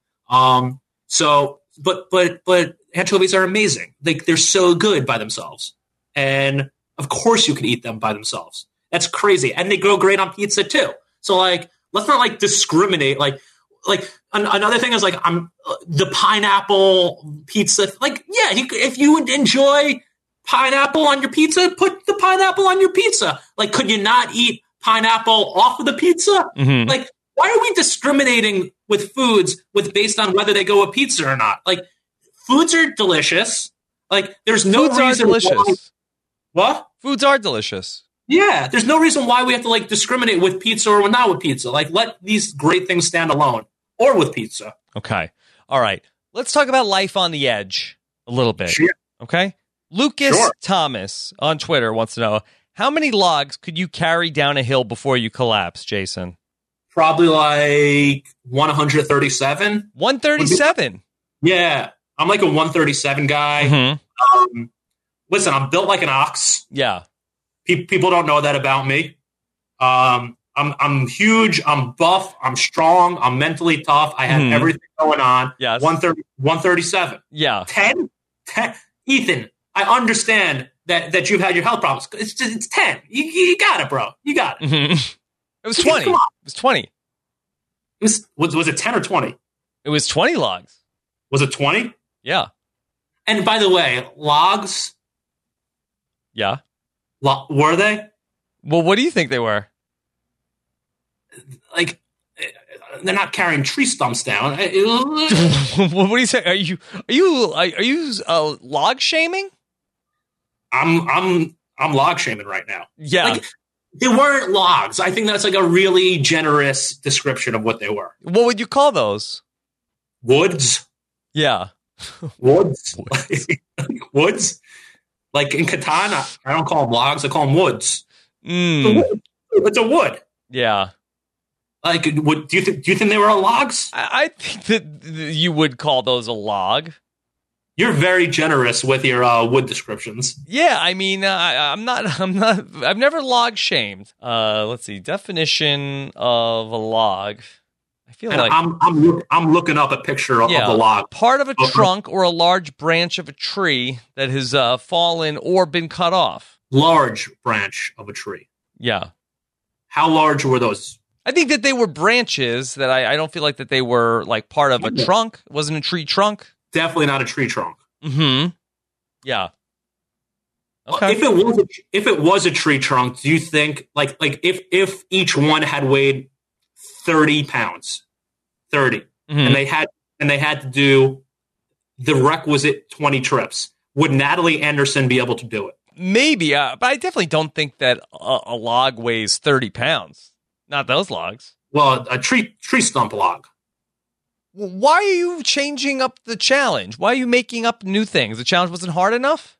So, but anchovies are amazing. Like, they're so good by themselves, and of course you can eat them by themselves. That's crazy, and they go great on pizza too. So, like, let's not like discriminate. Like another thing is like the pineapple pizza. Like, yeah, if you would enjoy pineapple on your pizza, put the pineapple on your pizza. Like, could you not eat pineapple off of the pizza? Mm-hmm. Like, why are we discriminating with foods based on whether they go with pizza or not? Like, foods are delicious. Like, there's no reason. Foods are delicious. What? Foods are delicious. Yeah, there's no reason why we have to like discriminate with pizza or not with pizza. Like, let these great things stand alone, or with pizza. Okay. All right. Let's talk about life on the edge a little bit. Sure. Okay. Lucas Thomas on Twitter wants to know, how many logs could you carry down a hill before you collapse, Jason? Probably like 137. 137? Yeah. I'm like a 137 guy. Mm-hmm. Listen, I'm built like an ox. Yeah. People don't know that about me. I'm huge. I'm buff. I'm strong. I'm mentally tough. I have everything going on. Yes. 137. Yeah. 10? Ethan, I understand that you've had your health problems. It's 10. You got it, bro. You got it. Mm-hmm. It was 20. Come on. It was 20. Was it 10 or 20? It was 20 logs. Was it 20? Yeah. And by the way, logs. Yeah. Were they? Well, what do you think they were? Like, they're not carrying tree stumps down. What do you say? Are you log shaming? I'm log shaming right now. Yeah. Like, they weren't logs. I think that's like a really generous description of what they were. What would you call those? Woods. Yeah. Woods. Woods. Like in Catan, I don't call them logs. I call them woods. It's a wood. Yeah. Like, do you think they were logs? I think that you would call those a log. You're very generous with your wood descriptions. Yeah, I mean, I'm not. I've never log shamed. Let's see, definition of a log. I feel like I'm looking up a picture of the log. Part of a trunk or a large branch of a tree that has fallen or been cut off. Large branch of a tree. Yeah. How large were those? I think that they were branches that I don't feel like that they were like part of a trunk. It wasn't a tree trunk. Definitely not a tree trunk. Mm-hmm. Yeah. Okay. If it was a tree trunk, do you think like if each one had weighed 30 pounds, 30, and they had to do the requisite 20 trips, would Natalie Anderson be able to do it? Maybe, but I definitely don't think that a log weighs 30 pounds. Not those logs. Well, a tree stump log. Why are you changing up the challenge? Why are you making up new things? The challenge wasn't hard enough?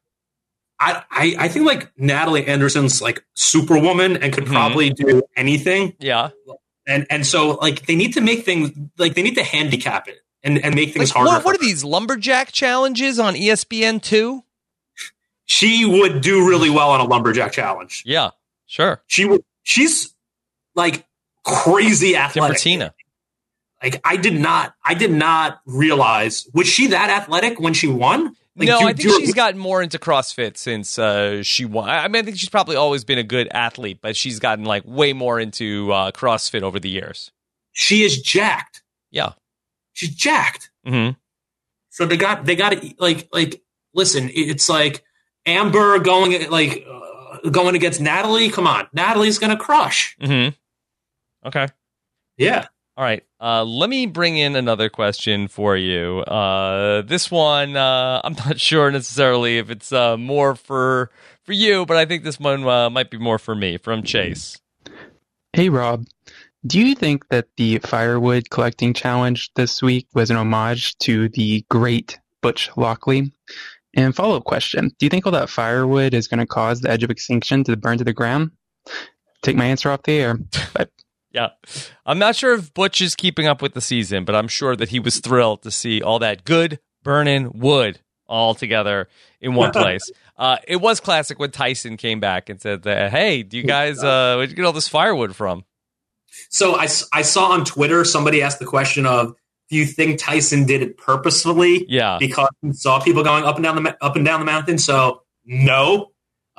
I think like Natalie Anderson's like Superwoman and could probably do anything. Yeah. And so like they need to make things like they need to handicap it and make things harder. What are these lumberjack challenges on ESPN2? She would do really well on a lumberjack challenge. Yeah, sure. She's like crazy athletic. Timbertina. Like I did not realize, was she that athletic when she won? Like, no, I think she's gotten more into CrossFit since she won. I mean, I think she's probably always been a good athlete, but she's gotten like way more into CrossFit over the years. She is jacked. Yeah, she's jacked. Mm-hmm. So they got to like listen. It's like Amber going against Natalie. Come on, Natalie's gonna crush. Mm-hmm. Okay. Yeah. All right, let me bring in another question for you. This one, I'm not sure necessarily if it's more for you, but I think this one might be more for me, from Chase. Hey, Rob. Do you think that the firewood collecting challenge this week was an homage to the great Butch Lockley? And follow-up question, do you think all that firewood is going to cause the edge of extinction to burn to the ground? Take my answer off the air. Bye. Yeah. I'm not sure if Butch is keeping up with the season, but I'm sure that he was thrilled to see all that good burning wood all together in one place. It was classic when Tyson came back and said that, hey, do you guys, where'd you get all this firewood from? So I saw on Twitter, somebody asked the question of, do you think Tyson did it purposefully? Yeah. Because he saw people going up and down the mountain. So no.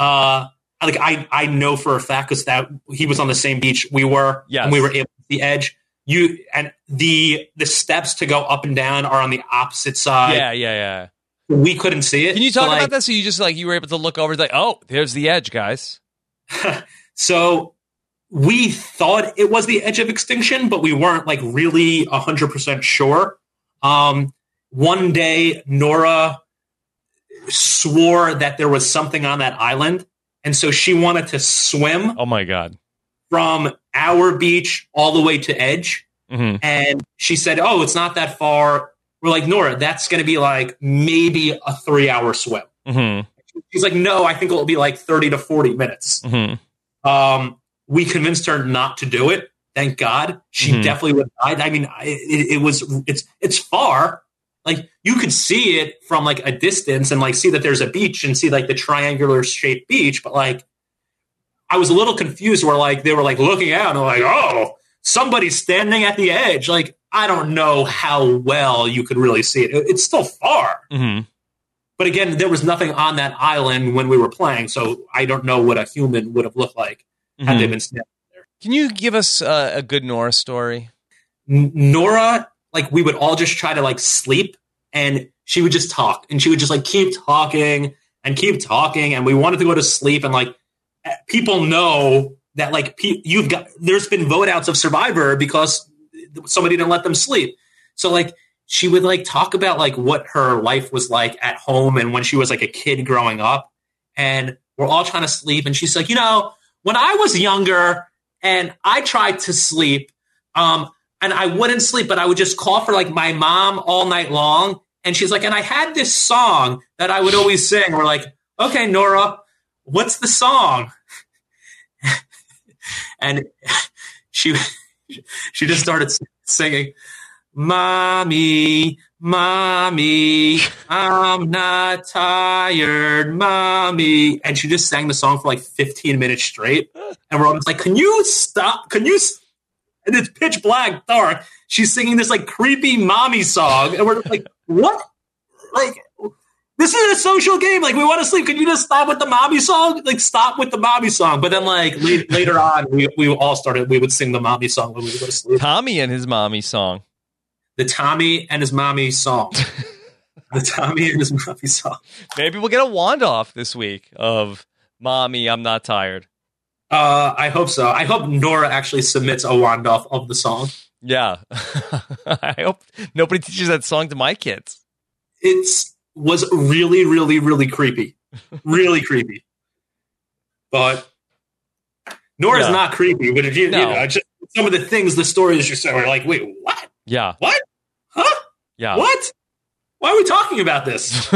I know for a fact because that he was on the same beach we were, and we were able to see the edge. And the steps to go up and down are on the opposite side. Yeah. We couldn't see it. Can you talk about that? So you just you were able to look over, like, oh, there's the edge, guys. So we thought it was the edge of extinction, but we weren't like really 100% sure. One day, Nora swore that there was something on that island. And so she wanted to swim. Oh, my God. From our beach all the way to edge. Mm-hmm. And she said, oh, it's not that far. We're like, Nora, that's going to be like maybe a 3-hour swim. Mm-hmm. She's like, no, I think it'll be like 30 to 40 minutes. Mm-hmm. We convinced her not to do it. Thank God. She definitely would have died. I mean, it's far. Like you could see it from like a distance and like see that there's a beach and see like the triangular shaped beach. But like, I was a little confused where like, they were like looking out and they're like, oh, somebody's standing at the edge. Like, I don't know how well you could really see it. It's still far. Mm-hmm. But again, there was nothing on that island when we were playing. So I don't know what a human would have looked like had they been standing there. Can you give us a good Nora story? Nora, like we would all just try to like sleep and she would just talk and she would just like keep talking and keep talking. And we wanted to go to sleep. And like people know that like there's been vote outs of Survivor because somebody didn't let them sleep. So like she would like talk about like what her life was like at home and when she was like a kid growing up. And we're all trying to sleep. And she's like, when I was younger and I tried to sleep, and I wouldn't sleep, but I would just call for like my mom all night long. And she's like, and I had this song that I would always sing. We're like, okay, Nora, what's the song? And she just started singing, Mommy, Mommy, I'm not tired, Mommy. And she just sang the song for like 15 minutes straight. And we're all just like, can you stop? And it's pitch black, dark. She's singing this like creepy mommy song. And we're like, what? Like, this is a social game. Like, we want to sleep. Can you just stop with the mommy song? Like, stop with the mommy song. But then, like, later on, we all started, we would sing the mommy song when we would go to sleep. Tommy and his mommy song. The Tommy and his mommy song. The Tommy and his mommy song. Maybe we'll get a wand off this week of Mommy, I'm Not Tired. I hope so. I hope Nora actually submits a wand off of the song. Yeah. I hope nobody teaches that song to my kids. was really, really, really creepy. Really creepy. But Nora's not creepy, but if you know, just some of the things, the stories you said were like, wait, what? Yeah. What? Huh? Yeah. What? Why are we talking about this?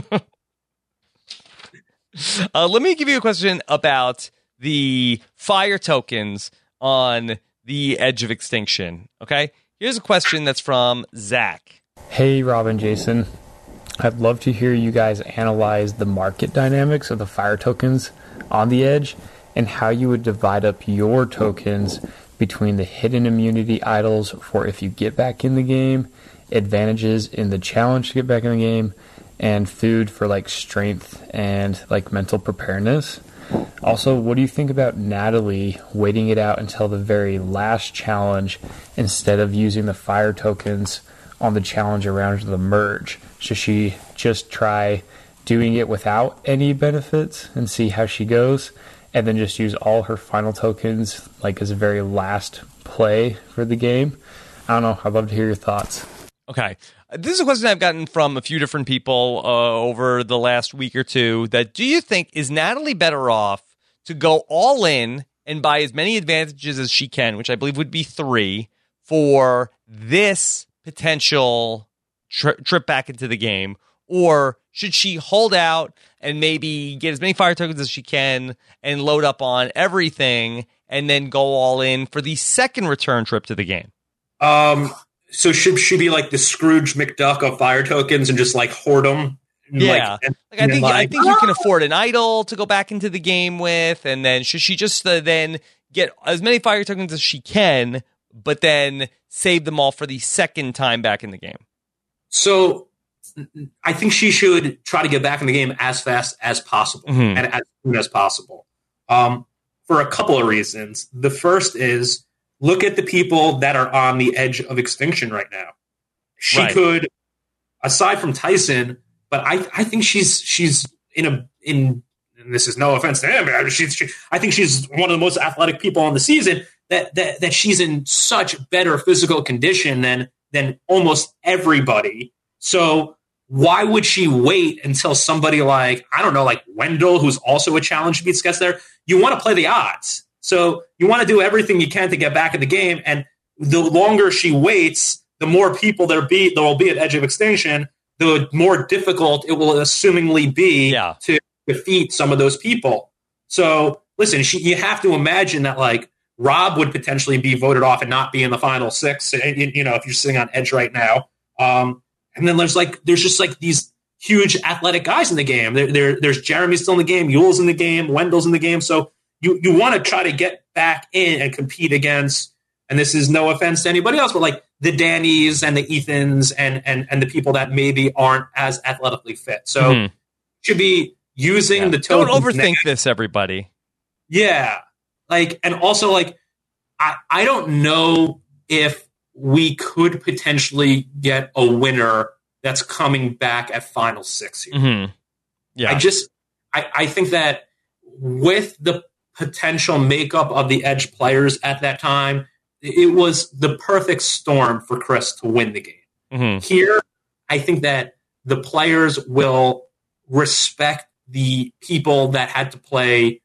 Let me give you a question about the fire tokens on the edge of extinction. Okay. Here's a question that's from Zach. Hey, Rob and Jason. I'd love to hear you guys analyze the market dynamics of the fire tokens on the edge and how you would divide up your tokens between the hidden immunity idols for if you get back in the game, advantages in the challenge to get back in the game, and food for like strength and like mental preparedness. Also, what do you think about Natalie waiting it out until the very last challenge instead of using the fire tokens on the challenge around the merge? Should she just try doing it without any benefits and see how she goes, and then just use all her final tokens like as a very last play for the game? I don't know. I'd love to hear your thoughts. Okay. This is a question I've gotten from a few different people over the last week or two. That do you think, is Natalie better off to go all in and buy as many advantages as she can, which I believe would be 3, for this potential trip back into the game? Or should she hold out and maybe get as many fire tokens as she can and load up on everything and then go all in for the second return trip to the game? So should she be like the Scrooge McDuck of fire tokens and just like hoard them? Yeah, I think you can afford an idol to go back into the game with, and then should she just then get as many fire tokens as she can, but then save them all for the second time back in the game? So I think she should try to get back in the game as fast as possible and as soon as possible, for a couple of reasons. The first is, look at the people that are on the edge of extinction right now. She could, aside from Tyson, but I think she's in and this is no offense to him, I think she's one of the most athletic people on the season, that she's in such better physical condition than almost everybody. So why would she wait until somebody like, I don't know, like Wendell, who's also a challenge beats, gets there? You want to play the odds. So you want to do everything you can to get back in the game, and the longer she waits, the more people there will be at edge of extinction, the more difficult it will assumingly be to defeat some of those people. So listen, you have to imagine that like Rob would potentially be voted off and not be in the final 6. You know, if you're sitting on edge right now, and then there's just like these huge athletic guys in the game. There's Jeremy still in the game, Yule's in the game, Wendell's in the game. So you want to try to get back in and compete against, and this is no offense to anybody else, but like the Dannys and the Ethans and the people that maybe aren't as athletically fit. So should be using the tokens. Don't overthink this, everybody. Yeah. Like, and also like, I don't know if we could potentially get a winner that's coming back at final 6 here. Yeah. I think that with the potential makeup of the edge players at that time, it was the perfect storm for Chris to win the game. Here, I think that the players will respect the people that had to play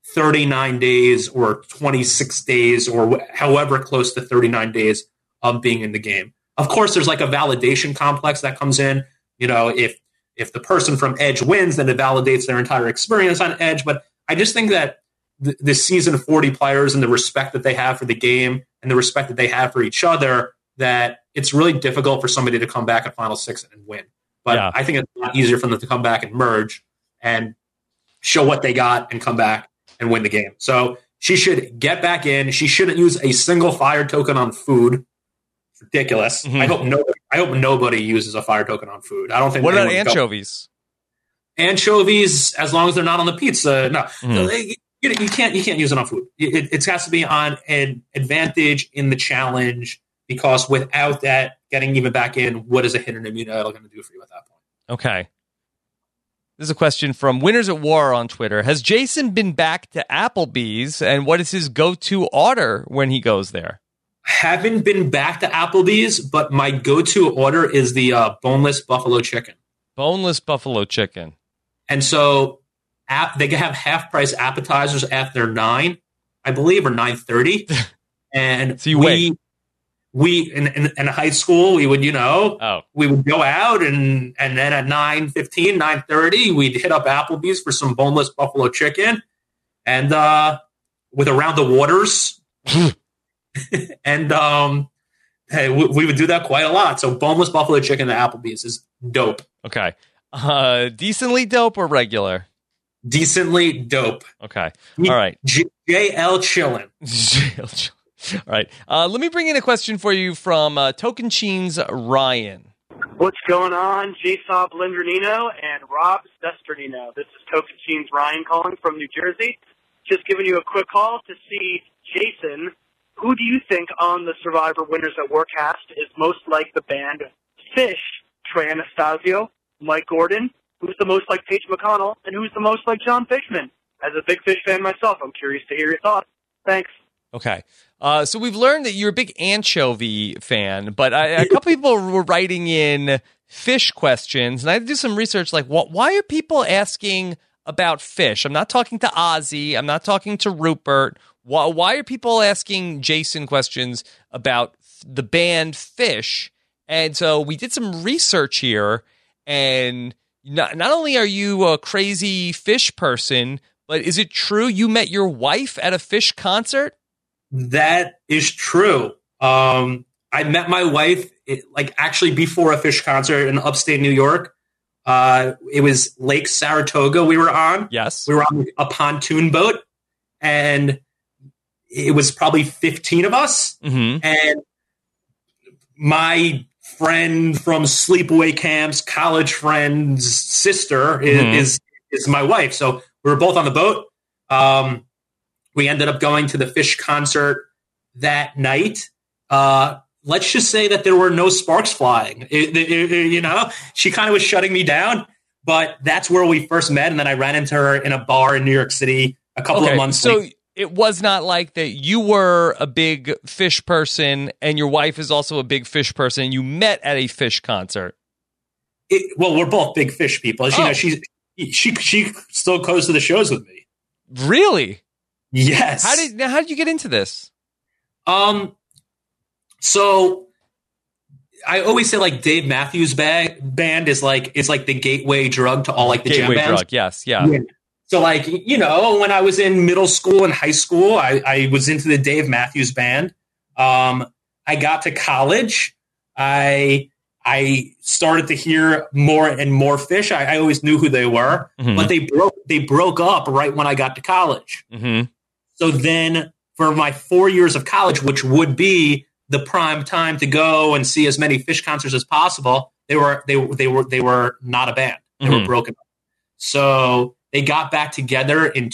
39 days or 26 days or however close to 39 days of being in the game. Of course, there's like a validation complex that comes in. You know, if the person from Edge wins, then it validates their entire experience on Edge. But I just think that the season 40 players and the respect that they have for the game and the respect that they have for each other, that it's really difficult for somebody to come back at Final 6 and win. But I think it's a lot easier for them to come back and merge and show what they got and come back and win the game. So she should get back in. She shouldn't use a single fire token on food. It's ridiculous. I hope nobody uses a fire token on food. I don't think. What about anchovies? Anchovies, as long as they're not on the pizza. No. You can't use it on food. It has to be on an advantage in the challenge, because without that, getting even back in, what is a hidden immunity idol going to do for you at that point? Okay. This is a question from Winners at War on Twitter. Has Jason been back to Applebee's, and what is his go-to order when he goes there? Haven't been back to Applebee's, but my go-to order is the boneless buffalo chicken. Boneless buffalo chicken. And so they have half-price appetizers after 9, I believe, or 9:30. And so you we in high school, we would, we would go out and then at 9:15, 9:30, we'd hit up Applebee's for some boneless buffalo chicken and with Around the Waters. And hey, we would do that quite a lot. So boneless buffalo chicken at Applebee's is dope. Okay. Decently dope or regular? Decently dope. Okay. All right. JL chillin'. JL chillin'. All right. Let me bring in a question for you from Token Cheens Ryan. What's going on? J-Sob Lindernino and Rob Sesternino. This is Token Cheens Ryan calling from New Jersey. Just giving you a quick call to see, Jason, who do you think on the Survivor Winners at War cast is most like the band Fish? Trey Anastasio, Mike Gordon, who's the most like Paige McConnell, and who's the most like John Fishman? As a big Fish fan myself, I'm curious to hear your thoughts. Thanks. Okay. So we've learned that you're a big anchovy fan, but a couple people were writing in fish questions, and I had to do some research, like, why are people asking about fish? I'm not talking to Ozzy. I'm not talking to Rupert. Why are people asking Jason questions about the band Fish? And so we did some research here, and not only are you a crazy Fish person, but is it true you met your wife at a Fish concert? That is true. I met my wife actually before a Fish concert in upstate New York. It was Lake Saratoga we were on. Yes. We were on a pontoon boat, and it was probably 15 of us. Mm-hmm. And my friend from sleepaway camps, college friend's sister is my wife. So we were both on the boat. We ended up going to the Fish concert that night. Let's just say that there were no sparks flying. She kind of was shutting me down, but that's where we first met. And then I ran into her in a bar in New York City a couple of months later. So it was not like that you were a big Fish person and your wife is also a big Fish person and you met at a Fish concert. Well, we're both big Fish people. As you know, she still goes to the shows with me. Really? Yes. How did you get into this? So I always say like Dave Matthews Band is like the gateway drug to all like the jam bands. Gateway drug, yes, yeah. So like, when I was in middle school and high school, I was into the Dave Matthews Band. I got to college. I started to hear more and more Fish. I always knew who they were, but they broke up right when I got to college. Mm-hmm. So then for my 4 years of college, which would be the prime time to go and see as many Fish concerts as possible, they were not a band. They were broken up. So they got back together in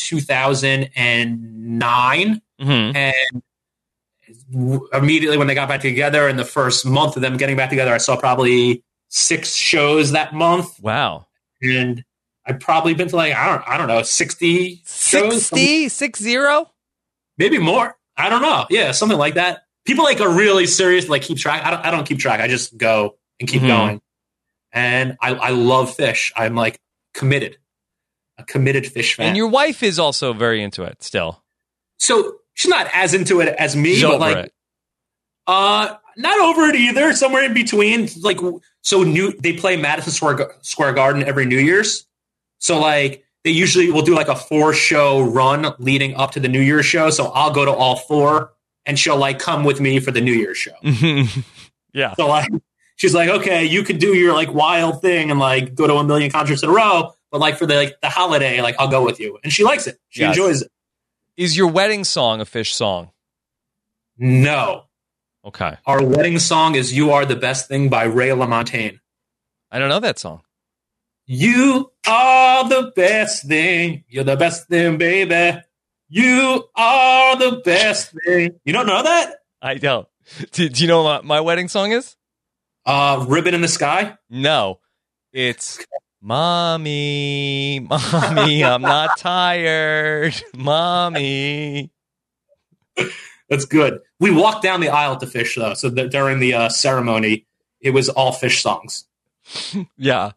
2009, and immediately when they got back together, in the first month of them getting back together, I saw probably 6 shows that month. Wow! And I've probably been to I don't know 60 shows. 60? Maybe more. I don't know. Yeah, something like that. People are really serious, keep track. I don't keep track. I just go and keep going. And I love Fish. I'm committed. A committed Fish fan. And your wife is also very into it still. So she's not as into it as me, she's but not over it either. Somewhere in between. They play Madison Square Garden every New Year's. So they usually will do a 4-show run leading up to the New Year's show. So I'll go to all 4 and she'll come with me for the New Year's show. Yeah. So she's like, okay, you could do your wild thing and go to a million concerts in a row. But for the holiday, I'll go with you. And she likes it. She enjoys it. Is your wedding song a Fish song? No. Okay. Our wedding song is You Are the Best Thing by Ray LaMontagne. I don't know that song. You are the best thing. You're the best thing, baby. You are the best thing. You don't know that? I don't. Do you know what my wedding song is? Ribbon in the Sky? No. It's Mommy, I'm not tired. Mommy. That's good. We walked down the aisle to Fish, though. So during the ceremony, it was all Fish songs. Yeah.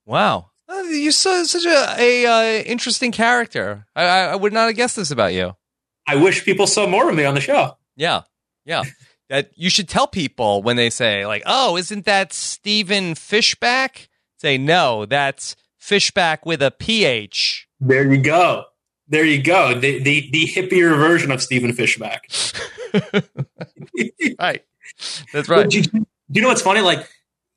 Wow. You're such a interesting character. I would not have guessed this about you. I wish people saw more of me on the show. Yeah. That you should tell people when they say, like, oh, isn't that Stephen Fishback? Say, no, that's Fishback with a PH. There you go. The hippier version of Stephen Fishback. Right. That's right. Do you know what's funny? Like,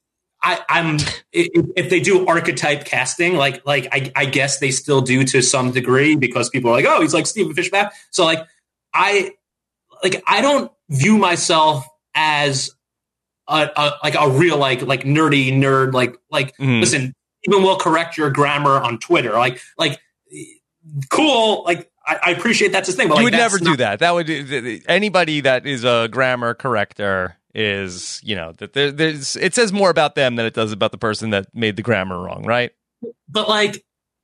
if they do archetype casting, like I guess they still do to some degree because people are like, oh, he's like Stephen Fishback. So like I don't view myself as a real like nerdy nerd. Listen, Stephen will correct your grammar on Twitter. Like cool. Like I appreciate that's his thing. But you would never do that. That would anybody that is a grammar corrector is, that there's it says more about them than it does about the person that made the grammar wrong, right? But like,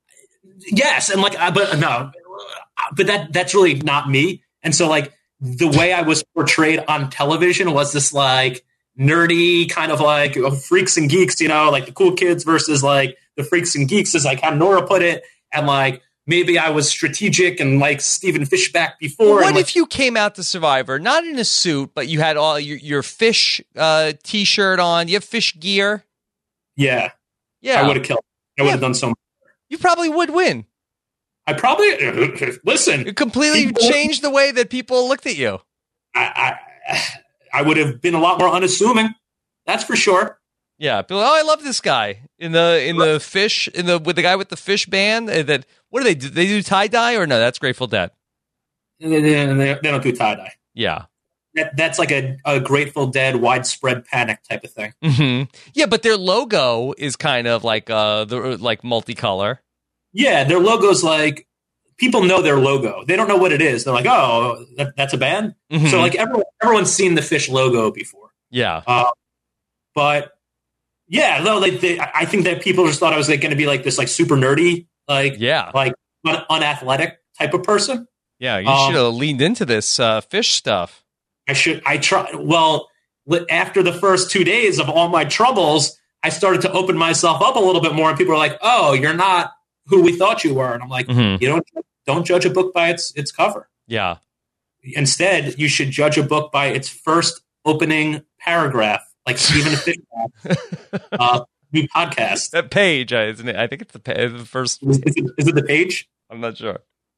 yes, and like, but no, but that's really not me. And so like the way I was portrayed on television was this like nerdy kind of like freaks and geeks, like the cool kids versus like the freaks and geeks, is like how Nora put it, and like. Maybe I was strategic and like Stephen Fishback before. What if you came out to Survivor, not in a suit, but you had all your fish T-shirt on? You have fish gear? Yeah. I would have killed. I would have done so much. You probably would win. I probably listen. It completely changed the way that people looked at you. I would have been a lot more unassuming. That's for sure. Yeah, people. Oh, I love this guy in the fish with the guy with the fish band. That what do they do? They do tie dye or no? That's Grateful Dead. They don't do tie dye. Yeah, that's like a Grateful Dead widespread panic type of thing. Mm-hmm. Yeah, but their logo is kind of like like multicolor. Yeah, their logo's like people know their logo. They don't know what it is. They're like, oh, that's a band. Mm-hmm. So like everyone's seen the fish logo before. Yeah, but. Yeah, no, I think that people just thought I was like going to be like this, like super nerdy, like unathletic type of person. Yeah, you should have leaned into this fish stuff. I try. Well, after the first 2 days of all my troubles, I started to open myself up a little bit more, and people are like, "Oh, you're not who we thought you were," and I'm like, "You don't judge a book by its cover. Yeah, instead, you should judge a book by its first opening paragraph." Like Stephen Fishback, new podcast. That page, isn't it? I think it's the first. Is it the page? I'm not sure.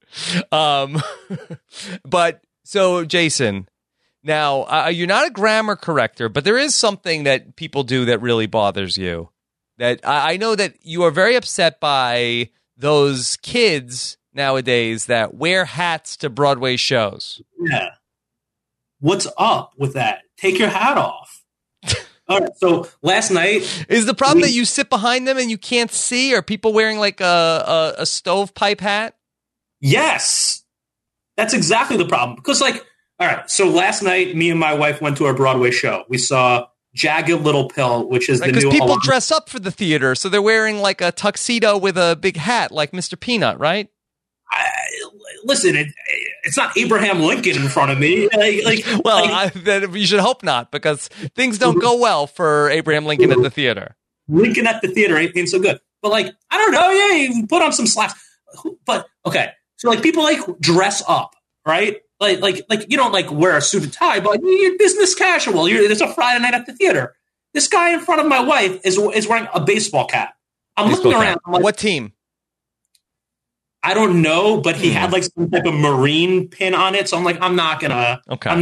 But so Jason, now you're not a grammar corrector, but there is something that people do that really bothers you. That I know that you are very upset by those kids nowadays that wear hats to Broadway shows. Yeah. What's up with that? Take your hat off. All right, so last night... Is the problem that you sit behind them and you can't see? Are people wearing like a stovepipe hat? Yes. That's exactly the problem. Because like, all right, so last night, me and my wife went to our Broadway show. We saw Jagged Little Pill, which is the new... Because people dress up for the theater, so they're wearing like a tuxedo with a big hat like Mr. Peanut, right? Listen, it's not Abraham Lincoln in front of me. You should hope not, because things don't go well for Abraham Lincoln at the theater. Lincoln at the theater ain't so good. But like, I don't know. Yeah, you put on some slacks. But okay, so like people like dress up, right? Like you don't like wear a suit and tie, but you're business casual. It's a Friday night at the theater. This guy in front of my wife is wearing a baseball cap. I'm looking around. I'm like, what team? I don't know, but he had like some type of Marine pin on it. So I'm like, I'm not gonna,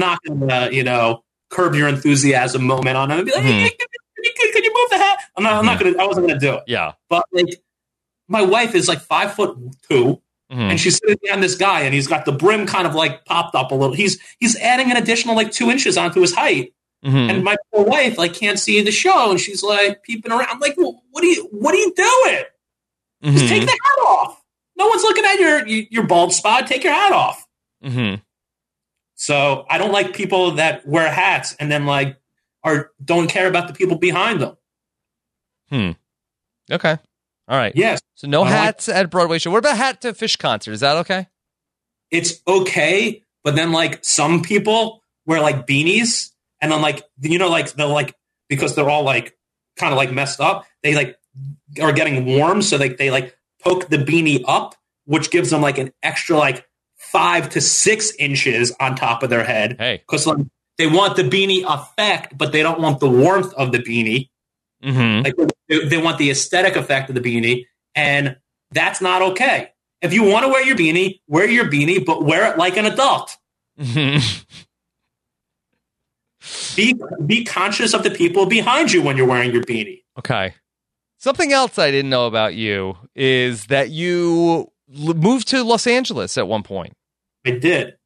Curb Your Enthusiasm moment on him and be like, hey, can you move the hat? I wasn't gonna do it. Yeah. But like, my wife is like 5'2", and she's sitting behind this guy, and he's got the brim kind of like popped up a little. He's adding an additional like 2 inches onto his height. And my poor wife like can't see the show, and she's like peeping around. I'm like, well, what are you doing? Just take the hat off. No one's looking at your bald spot. Take your hat off. Mm-hmm. So I don't like people that wear hats and then like don't care about the people behind them. Okay. All right. Yes. So no hats at a Broadway show. What about hat to a Fish concert? Is that okay? It's okay, but then like some people wear like beanies, and then like like they'll like, because they're all like kind of like messed up, they like are getting warm, so they like poke the beanie up, which gives them like an extra like 5 to 6 inches on top of their head. Hey, because like they want the beanie effect, but they don't want the warmth of the beanie. Mm-hmm. Like they want the aesthetic effect of the beanie, and that's not okay. If you want to wear your beanie, but wear it like an adult. Mm-hmm. Be conscious of the people behind you when you're wearing your beanie. Okay. Something else I didn't know about you is that you moved to Los Angeles at one point. I did.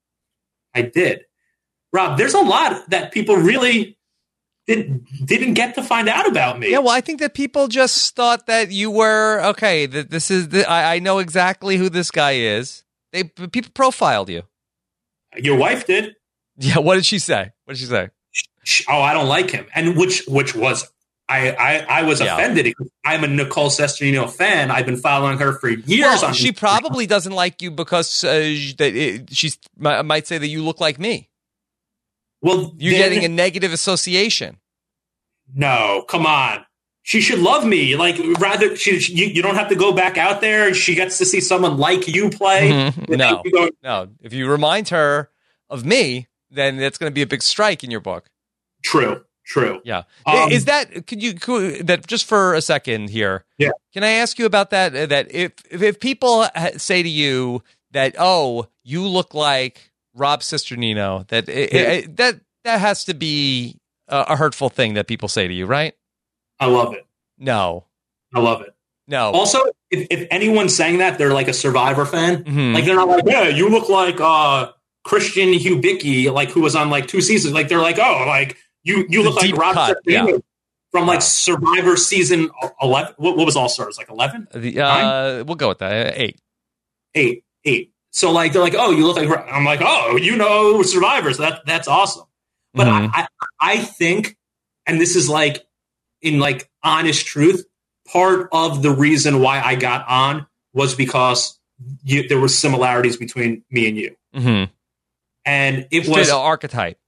Rob, there's a lot that people really didn't get to find out about me. Yeah, well, I think that people just thought that you were, okay, that this is, I know exactly who this guy is. People profiled you. Your wife did. Yeah, what did she say? Oh, I don't like him. And which was, I was offended because I'm a Nicole Sesternino fan. I've been following her for years. Well, she probably doesn't like you because she might say that you look like me. Well, you're getting a negative association. No, come on. She should love me. Like, rather, you don't have to go back out there. She gets to see someone like you play. Mm-hmm. No. If you remind her of me, then that's going to be a big strike in your book. True. Yeah. Is that, that just for a second here? Yeah. Can I ask you about that? That if people say to you that, oh, you look like Rob Cesternino, that has to be a hurtful thing that people say to you, right? I love it. No. I love it. No. Also, if anyone's saying that, they're like a Survivor fan. Mm-hmm. Like, they're not like, yeah, you look like Christian Hubicki, like, who was on like 2 seasons. Like, they're like, oh, like, you look like Rob Cesternino from like Survivor season 11. What was All Stars? Like 11? We'll go with that. 8. 8. So like, they're like, oh, you look like, I'm like, oh, you know Survivor. So that's awesome. But I think, and this is like, in like honest truth, part of the reason why I got on was because there were similarities between me and you. Mm-hmm. And it was an archetype.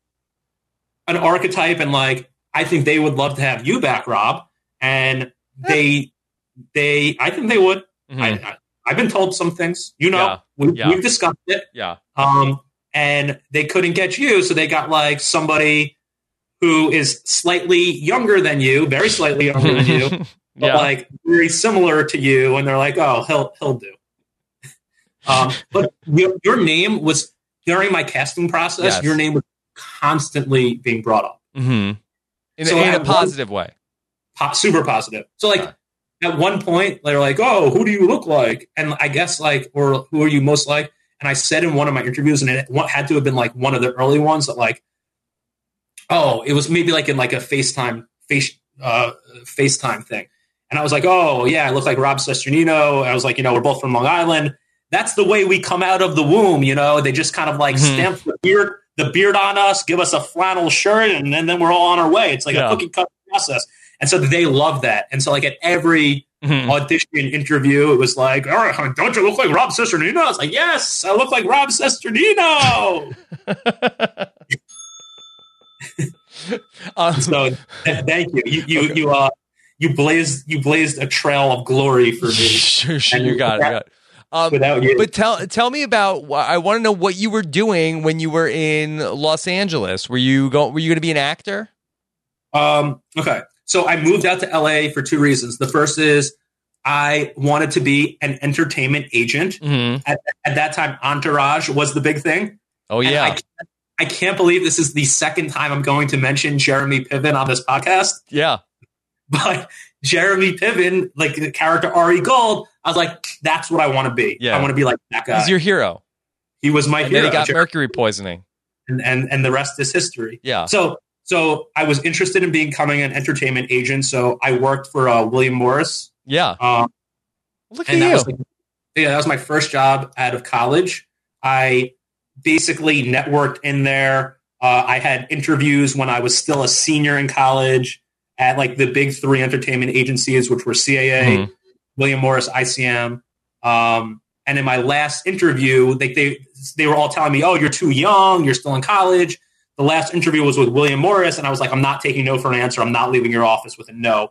And like, I think they would love to have you back, Rob. And I think they would. Mm-hmm. I've been told some things, we've discussed it. Yeah. And they couldn't get you. So they got like somebody who is slightly younger than you, very slightly younger than you, but like very similar to you. And they're like, oh, he'll do. But your name was, during my casting process, your name was constantly being brought up. Mm-hmm. In a positive way. Super positive. So like at one point, they're like, oh, who do you look like? And I guess like, or who are you most like? And I said in one of my interviews, and it had to have been like one of the early ones that like, oh, it was maybe like in like a FaceTime thing. And I was like, oh, yeah, I look like Rob Cesternino. I was like, we're both from Long Island. That's the way we come out of the womb, They just kind of like stamp the beard on us, give us a flannel shirt, and then we're all on our way. It's like a cookie cut process. And so they love that. And so like at every audition interview, it was like, all right, don't you look like Rob Cesternino? I was like, yes, I look like Rob Cesternino. So thank you. You blazed a trail of glory for me. Sure, you got it. Without you. But tell me about. I want to know what you were doing when you were in Los Angeles. Were you going to be an actor? Okay, so I moved out to LA for 2 reasons. The first is I wanted to be an entertainment agent. Mm-hmm. At that time, Entourage was the big thing. Oh yeah. And I can't believe this is the second time I'm going to mention Jeremy Piven on this podcast. Yeah. But Jeremy Piven, like the character Ari Gold, I was like, that's what I want to be. Yeah. I want to be like that guy. He's your hero. He was my hero. Then he got mercury poisoning. And the rest is history. Yeah. So I was interested in becoming an entertainment agent. So I worked for William Morris. Yeah. Look at you. That was my first job out of college. I basically networked in there. I had interviews when I was still a senior in college at like the big 3 entertainment agencies, which were CAA, William Morris, ICM. And in my last interview, they were all telling me, oh, you're too young. You're still in college. The last interview was with William Morris. And I was like, I'm not taking no for an answer. I'm not leaving your office with a no.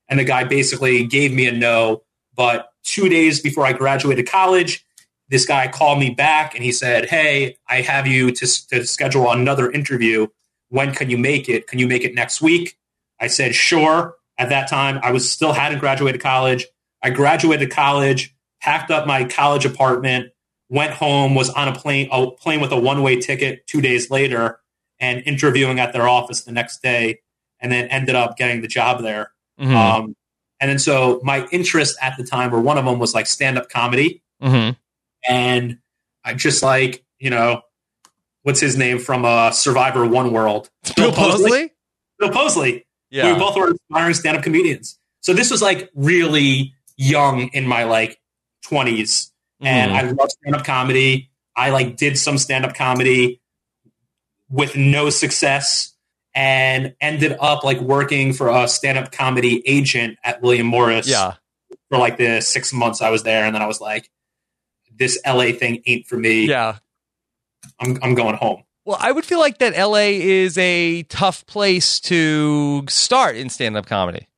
And the guy basically gave me a no. But 2 days before I graduated college, this guy called me back and he said, hey, I have you to schedule another interview. When can you make it? Can you make it next week? I said, sure. At that time, I still hadn't graduated college. I graduated college, packed up my college apartment, went home, was on a plane with a one-way ticket 2 days later, and interviewing at their office the next day, and then ended up getting the job there. Mm-hmm. And then so my interests at the time, or one of them was like stand-up comedy. Mm-hmm. And I just like, what's his name from Survivor One World? Bill Moseley? Bill Moseley. Yeah. We both were aspiring stand-up comedians. So this was like really young in my like 20s. And I love stand-up comedy. I like did some stand-up comedy with no success and ended up like working for a stand-up comedy agent at William Morris for like the 6 months I was there. And then I was like, this LA thing ain't for me. Yeah. I'm going home. Well, I would feel like that LA is a tough place to start in stand-up comedy.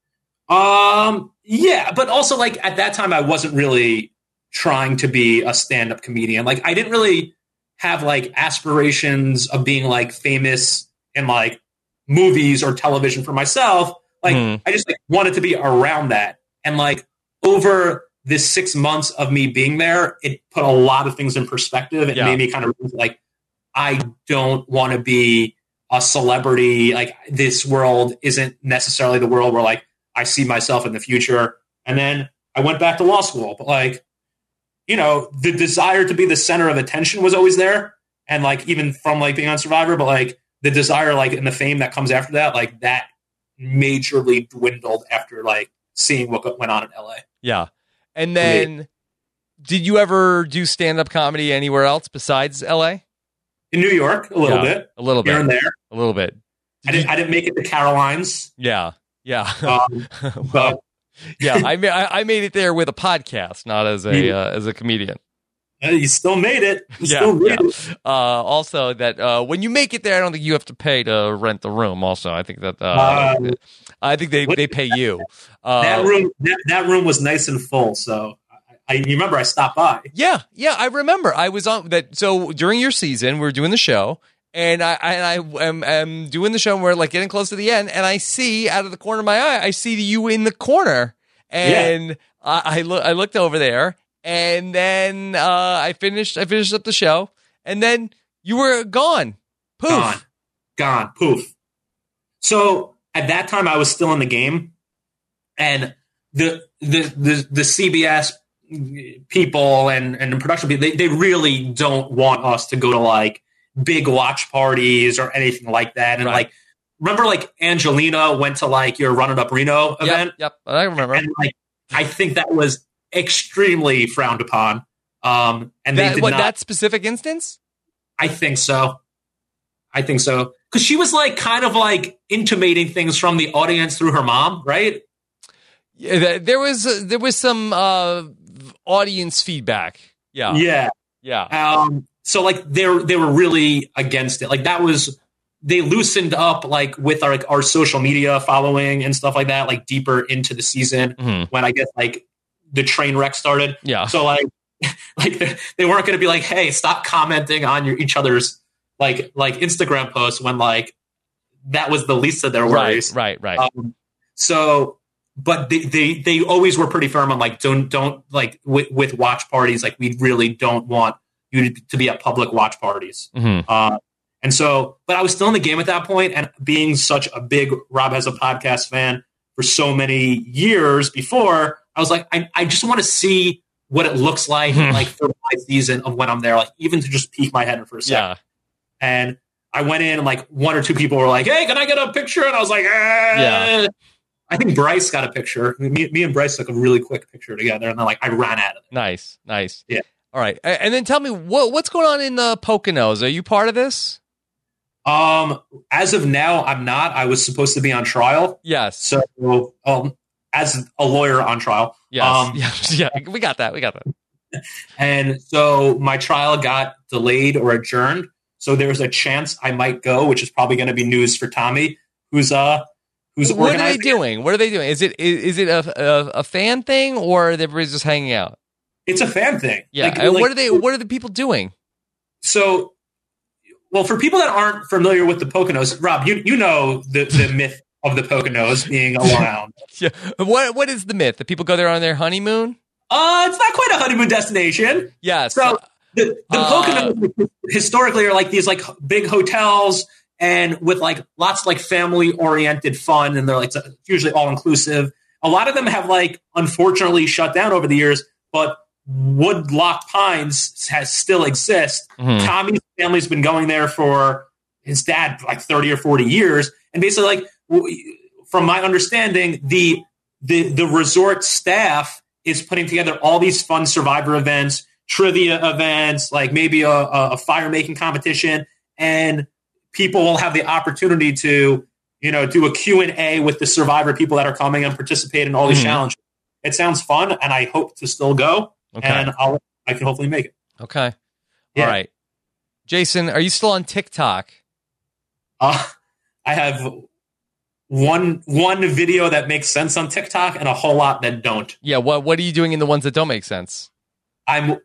Yeah, but also like at that time I wasn't really trying to be a stand-up comedian. Like I didn't really have like aspirations of being like famous in like movies or television for myself. Like I just like wanted to be around that. And like over this 6 months of me being there, it put a lot of things in perspective. It made me kind of like, I don't want to be a celebrity. Like this world isn't necessarily the world where like I see myself in the future. And then I went back to law school, but like, the desire to be the center of attention was always there. And like, even from like being on Survivor, but like the desire, like and the fame that comes after that, like that majorly dwindled after like seeing what went on in LA. Yeah. And then did you ever do stand-up comedy anywhere else besides LA? In New York, a little bit. A little bit. Here and there. A little bit. I didn't make it to Caroline's. Yeah. Yeah. But yeah, I made it there with a podcast, not as a comedian. You still made it. It. Also, that when you make it there, I don't think you have to pay to rent the room. Also, I think that I think they pay you. That room was nice and full. So you remember I stopped by. Yeah, I remember. I was on that. So during your season, we were doing the show. And I am doing the show and we're like getting close to the end, and I see out of the corner of my eye, I see you in the corner, and I looked over there, and then I finished up the show, and then you were gone, poof, gone, poof. So at that time, I was still in the game, and the CBS people and the production people, they really don't want us to go to like big watch parties or anything like that. And like, remember like Angelina went to like your Run It Up Reno event? Yep. I remember. And like, I think that was extremely frowned upon. And they did not. That specific instance? I think so. Cause she was like, kind of like intimating things from the audience through her mom. Right. Yeah. There was some, audience feedback. Yeah. So like they were really against it. Like they loosened up like with our social media following and stuff like that, like deeper into the season when I guess like the train wreck started. Yeah. So like they weren't going to be like, hey, stop commenting on each other's like Instagram posts when like that was the least of their worries. Right. But they always were pretty firm on like don't like with watch parties, like we really don't want you to be at public watch parties. And so, but I was still in the game at that point, and being such a big Rob Has a Podcast fan for so many years before, I was like, I just want to see what it looks like like for my season of when I'm there, like even to just peek my head in for a second. Yeah. And I went in and like one or two people were like, hey, can I get a picture? And I was like, yeah. I think Bryce got a picture. Me and Bryce took a really quick picture together, and then like I ran out of it. Nice. Yeah. All right, and then tell me what's going on in the Poconos. Are you part of this? As of now, I'm not. I was supposed to be on trial. Yes. So, as a lawyer on trial. Yes. Yeah. We got that. And so my trial got delayed or adjourned. So there's a chance I might go, which is probably going to be news for Tommy, who's who's What are they organizing. doing? What are they doing? Is it a fan thing, or everybody's just hanging out? It's a fan thing. Yeah. And what are the people doing? So, well, for people that aren't familiar with the Poconos, Rob, you know the myth of the Poconos being around. Yeah. What is the myth? That people go there on their honeymoon? It's not quite a honeymoon destination. Yeah. So the Poconos historically are like these like big hotels and with like lots of like family oriented fun, and they're like usually all inclusive. A lot of them have like unfortunately shut down over the years, but Woodloch Pines still exist. Mm-hmm. Tommy's family's been going there for his dad like 30 or 40 years, and basically, like from my understanding, the resort staff is putting together all these fun Survivor events, trivia events, like maybe a fire making competition, and people will have the opportunity to do a Q&A with the Survivor people that are coming and participate in all these challenges. It sounds fun, and I hope to still go. Okay. And I can hopefully make it. Okay. Yeah. All right. Jason, are you still on TikTok? I have one video that makes sense on TikTok and a whole lot that don't. Yeah. What are you doing in the ones that don't make sense? Did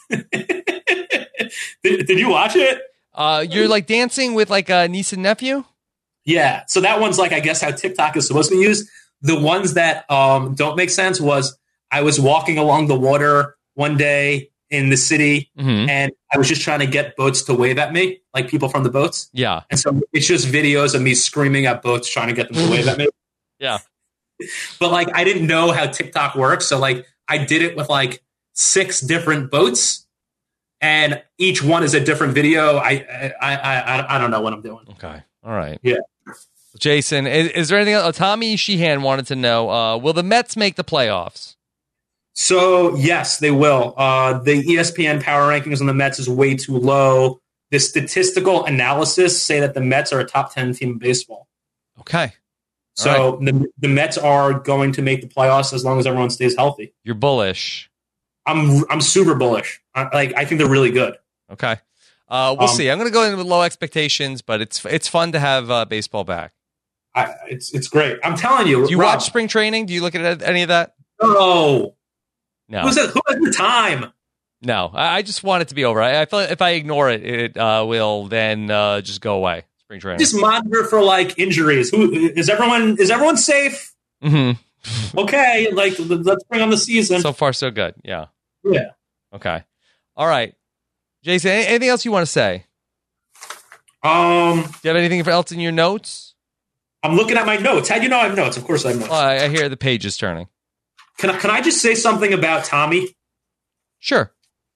you watch it? You're like dancing with like a niece and nephew? Yeah. So that one's like, I guess, how TikTok is supposed to be used. The ones that don't make sense was I was walking along the water one day in the city, and I was just trying to get boats to wave at me, like people from the boats. Yeah. And so it's just videos of me screaming at boats, trying to get them to wave at me. Yeah. But like, I didn't know how TikTok works. So like, I did it with like 6 different boats, and each one is a different video. I don't know what I'm doing. Okay. All right. Yeah. Jason, is there anything else? Tommy Sheehan wanted to know, will the Mets make the playoffs? So, yes, they will. The ESPN power rankings on the Mets is way too low. The statistical analysis say that the Mets are a top 10 team in baseball. Okay. So the Mets are going to make the playoffs as long as everyone stays healthy. You're bullish. I'm super bullish. I think they're really good. Okay. We'll see. I'm going to go in with low expectations, but it's fun to have baseball back. It's great. I'm telling you. Do you watch spring training? Do you look at any of that? No. Who has the time? No. I just want it to be over. I feel like if I ignore it, it will then just go away. Spring training. Just monitor for like injuries. Is everyone safe? Mm-hmm. Okay. Like, let's bring on the season. So far, so good. Yeah. Yeah. Okay. All right. Jason, anything else you want to say? Do you have anything else in your notes? I'm looking at my notes. How do you know I have notes? Of course I have notes. I hear the page is turning. Can I just say something about Tommy? Sure.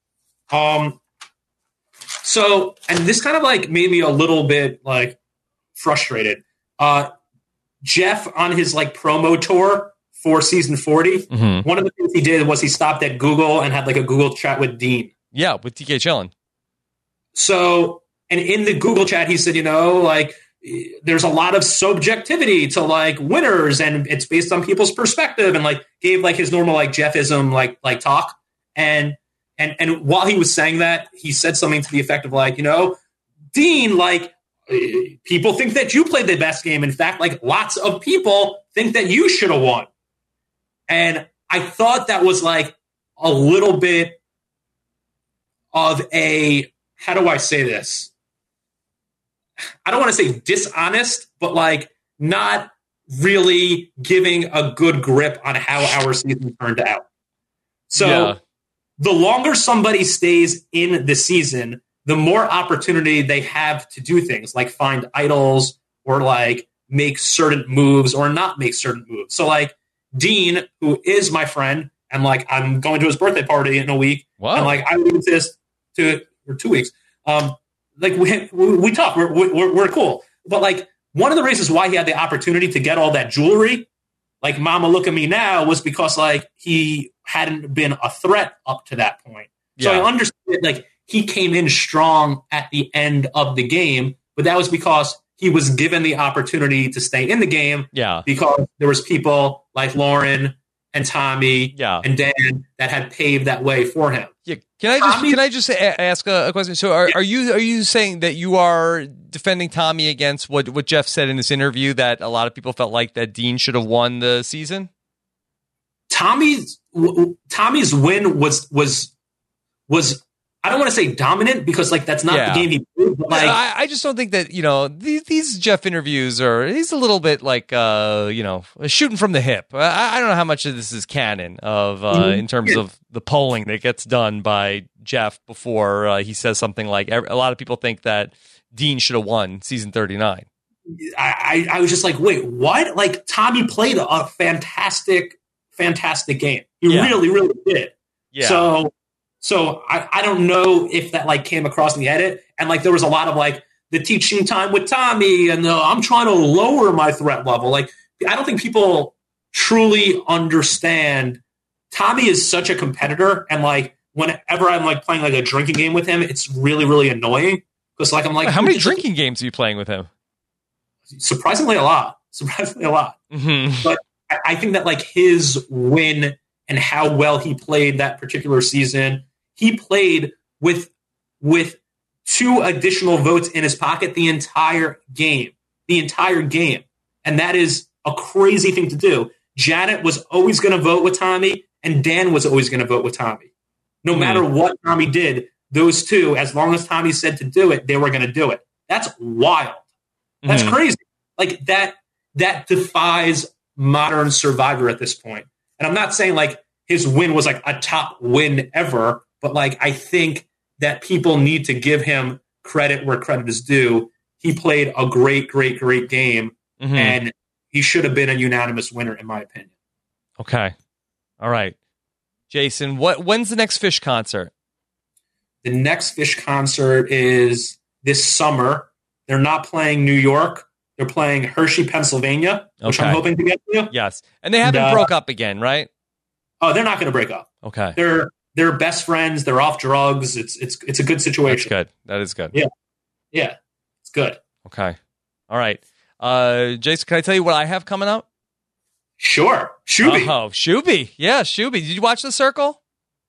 So, and this kind of like made me a little bit like frustrated. Jeff on his like promo tour for season 40, one of the things he did was he stopped at Google and had like a Google chat with Dean. Yeah, with TK Chillin. So, and in the Google chat, he said, like, there's a lot of subjectivity to like winners, and it's based on people's perspective, and like gave like his normal like Jeffism like talk. And while he was saying that, he said something to the effect of like, Dean, like, people think that you played the best game. In fact, like lots of people think that you should have won. And I thought that was like a little bit of a, how do I say this? I don't want to say dishonest, but like not really giving a good grip on how our season turned out. So the longer somebody stays in the season, the more opportunity they have to do things like find idols or like make certain moves or not make certain moves. So like Dean, who is my friend, and like I'm going to his birthday party in a week, and like I would exist for 2 weeks. Like we talk, we're cool. But like one of the reasons why he had the opportunity to get all that jewelry, like Mama Look at Me Now, was because like he hadn't been a threat up to that point. So I understood like he came in strong at the end of the game, but that was because he was given the opportunity to stay in the game. Yeah. Because there was people like Lauren and Tommy and Dan that had paved that way for him. Yeah. Can I just ask a question? So are you saying that you are defending Tommy against what Jeff said in this interview, that a lot of people felt like that Dean should have won the season? Tommy's win was I don't want to say dominant, because like that's not the game he played. But like, I just don't think that, these Jeff interviews he's a little bit like shooting from the hip. I don't know how much of this is canon in terms of the polling that gets done by Jeff before he says something like, a lot of people think that Dean should have won season 39. I was just like, wait, what? Like, Tommy played a fantastic game. He really, really did. Yeah. So I don't know if that like came across in the edit, and like there was a lot of like the teaching time with Tommy, and I'm trying to lower my threat level. Like, I don't think people truly understand Tommy is such a competitor, and like whenever I'm like playing like a drinking game with him, it's really, really annoying, because like I'm like, how many drinking games are you playing with him? Surprisingly a lot. Mm-hmm. But I think that like his win and how well he played that particular season, he played with 2 additional votes in his pocket the entire game. And that is a crazy thing to do. Janet was always going to vote with Tommy, and Dan was always going to vote with Tommy. No matter what Tommy did, those 2, as long as Tommy said to do it, they were going to do it. That's wild. That's crazy. Like that defies modern Survivor at this point. And I'm not saying like his win was like a top win ever, but like I think that people need to give him credit where credit is due. He played a great game, and he should have been a unanimous winner, in my opinion. Okay. All right. Jason, when's the next Phish concert? The next Phish concert is this summer. They're not playing New York. They're playing Hershey, Pennsylvania, which I'm hoping to get to. Yes. And they haven't broke up again, right? Oh, they're not going to break up. Okay. They're best friends. They're off drugs. It's a good situation. That's good. That is good. Yeah. It's good. Okay. All right. Jason, can I tell you what I have coming up? Sure. Shuby. Oh, Shuby. Yeah, Shuby. Did you watch The Circle?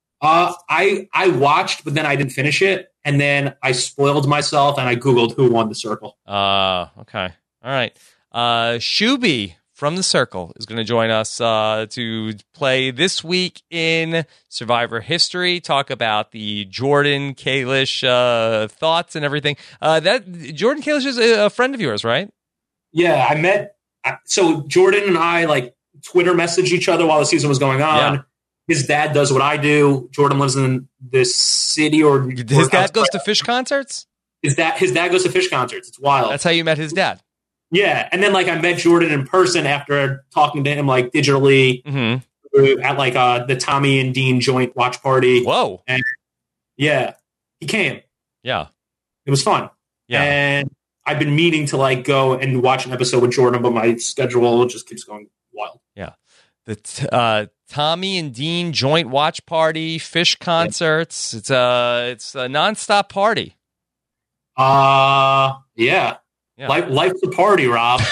I watched, but then I didn't finish it. And then I spoiled myself and I Googled who won The Circle. Okay. All right. Shuby from The Circle is going to join us to play this week in Survivor history, talk about the Jordan Kalish thoughts and everything. That Jordan Kalish is a friend of yours, right? Yeah, so Jordan and I like Twitter messaged each other while the season was going on. Yeah. His dad does what I do. Jordan lives in this city, his dad goes to Phish concerts? His dad goes to Phish concerts. It's wild. That's how you met his dad. Yeah, and then like I met Jordan in person after talking to him like digitally at like the Tommy and Dean joint watch party. Whoa! And yeah, he came. Yeah, it was fun. Yeah, and I've been meaning to like go and watch an episode with Jordan, but my schedule just keeps going wild. Yeah, the Tommy and Dean joint watch party, Phish concerts. Yeah. It's a nonstop party. Yeah. Yeah. Life's a party, Rob.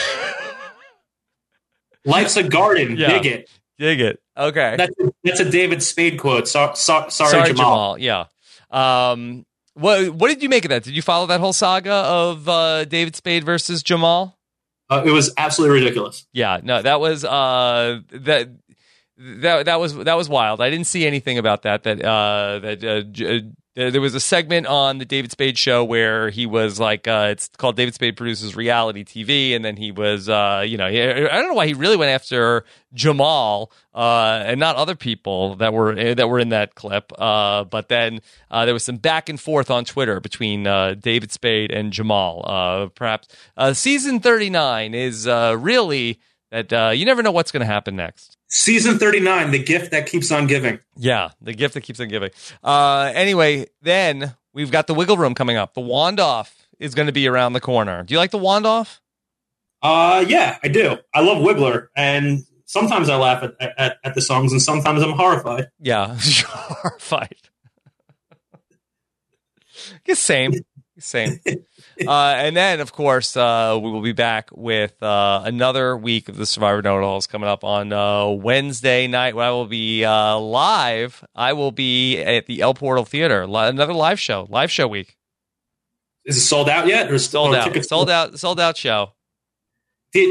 Life's a garden. Yeah. Dig it. Okay. That's a David Spade quote. Sorry, Jamal. Yeah. What did you make of that? Did you follow that whole saga of David Spade versus Jamal? It was absolutely ridiculous. Yeah. No, that was that was wild. I didn't see anything about that. There was a segment on the David Spade show where he was like, it's called David Spade Produces Reality TV, and then he was, I don't know why he really went after Jamal and not other people that were in that clip. But then there was some back and forth on Twitter between David Spade and Jamal. Perhaps season 39 is really that you never know what's going to happen next. Season 39, the gift that keeps on giving. Yeah, the gift that keeps on giving. Anyway, then we've got the Wiggle Room coming up. The Wand Off is going to be around the corner. Do you like the Wand Off? Yeah, I do. I love Wiggler, and sometimes I laugh at the songs, and sometimes I'm horrified. Yeah, horrified. I guess same. Same. And then, of course, we will be back with another week of the Survivor Know-It-Alls coming up on Wednesday night, where I will be live. I will be at the El Portal Theater, another live show week. Is it sold out yet? Or sold out show. Did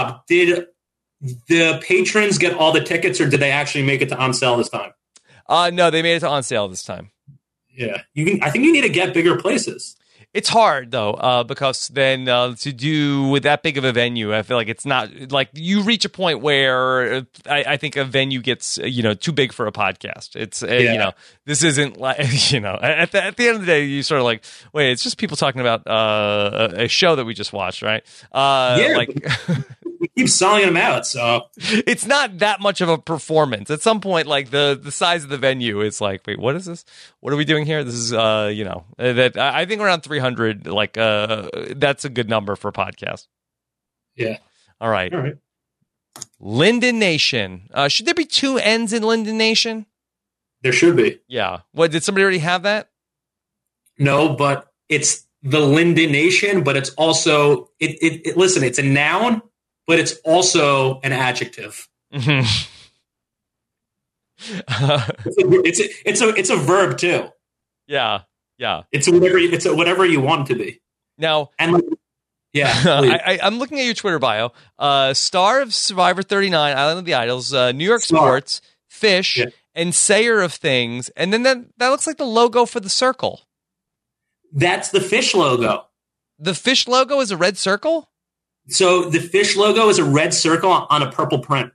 the patrons get all the tickets, or did they actually make it to on sale this time? No, they made it to on sale this time. Yeah, I think you need to get bigger places. It's hard though, because then to do with that big of a venue, I feel like it's not like you reach a point where I think a venue gets too big for a podcast. It's this isn't like at the end of the day, you sort of like, wait, it's just people talking about a show that we just watched, right? We keep selling them out, so it's not that much of a performance. At some point, like the size of the venue, it's like, wait, what is this? What are we doing here? This is that I think around 300. Like that's a good number for a podcast. Yeah. All right. Linden Nation. Should there be 2 N's in Linden Nation? There should be. Yeah. What, did somebody already have that? No, but it's the Linden Nation, but it's also listen, it's a noun, but it's also an adjective. Mm-hmm. It's a verb too. Yeah. It's whatever you want it to be. Now, yeah. I'm looking at your Twitter bio. Star of Survivor 39, Island of the Idols, New York Sports, Fish, and Sayer of Things, and then that looks like the logo for the circle. That's the Fish logo. The Fish logo is a red circle? So the Fish logo is a red circle on a purple print.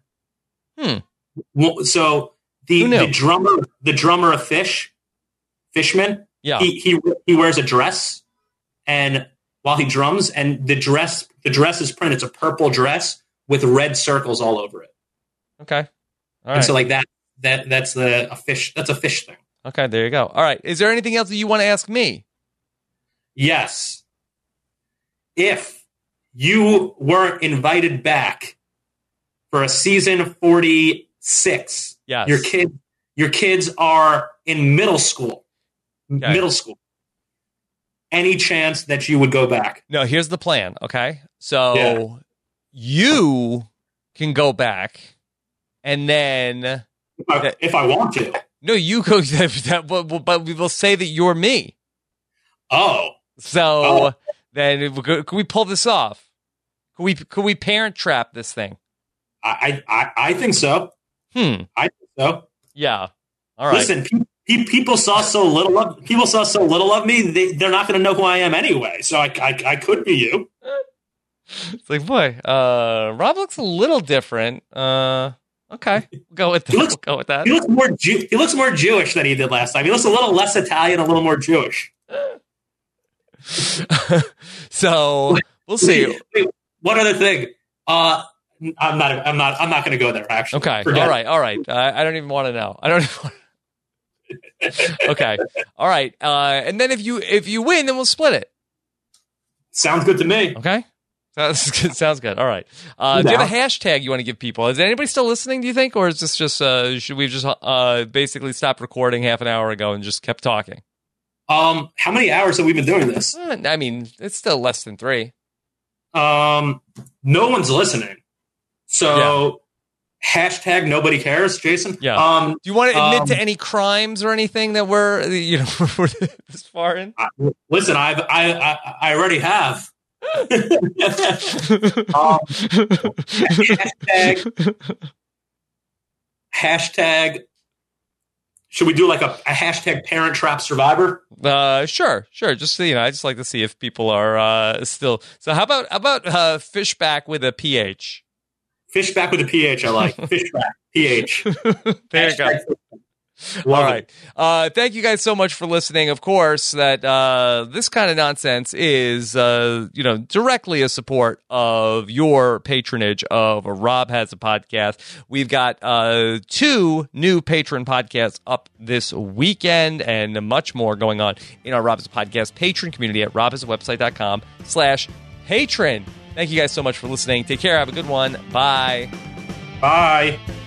So the drummer of Fish, Fishman, he wears a dress, and while he drums, and the dress is printed. It's a purple dress with red circles all over it. Okay, all right. And so like that's a fish. That's a fish thing. Okay, there you go. All right. Is there anything else that you want to ask me? Yes. If you weren't invited back for a season 46. Yes. Your kids are in middle school. Okay. Middle school. Any chance that you would go back? No, here's the plan, okay? So you can go back, and then if I want to. No, you go but we will say that you're me. Oh. So then could we pull this off? Could we parent trap this thing? I think so. I think so. Yeah. All right. Listen, people saw so little of me. They're not going to know who I am anyway. So I could be you. It's like, boy, Rob looks a little different. Okay, we'll go with that. He looks more Jewish than he did last time. He looks a little less Italian, a little more Jewish. So we'll see. Wait, one other thing. I'm not going to go there. Actually, okay. All right. I don't even want to know. Okay. All right. And then if you win, then we'll split it. Sounds good to me. Okay. Sounds good. All right. Do you have a hashtag you want to give people? Is anybody still listening, do you think? Or is this just, should we just basically stop recording half an hour ago and just kept talking? How many hours have we been doing this? I mean, it's still less than 3. No one's listening. So hashtag nobody cares, Jason. Yeah. Do you want to admit to any crimes or anything that we're this far in? Listen, I already have. Hashtag. Should we do like a hashtag parent trap survivor? Sure. Just I just like to see if people are still. So how about Fishback with a PH? Fishback with a PH. I like Fishback PH. There you go. All right. Thank you guys so much for listening. Of course, that this kind of nonsense is directly a support of your patronage of Rob Has a Podcast. We've got 2 new patron podcasts up this weekend and much more going on in our Rob Has a Podcast patron community at robhasawebsite.com/patron. Thank you guys so much for listening. Take care. Have a good one. Bye. Bye.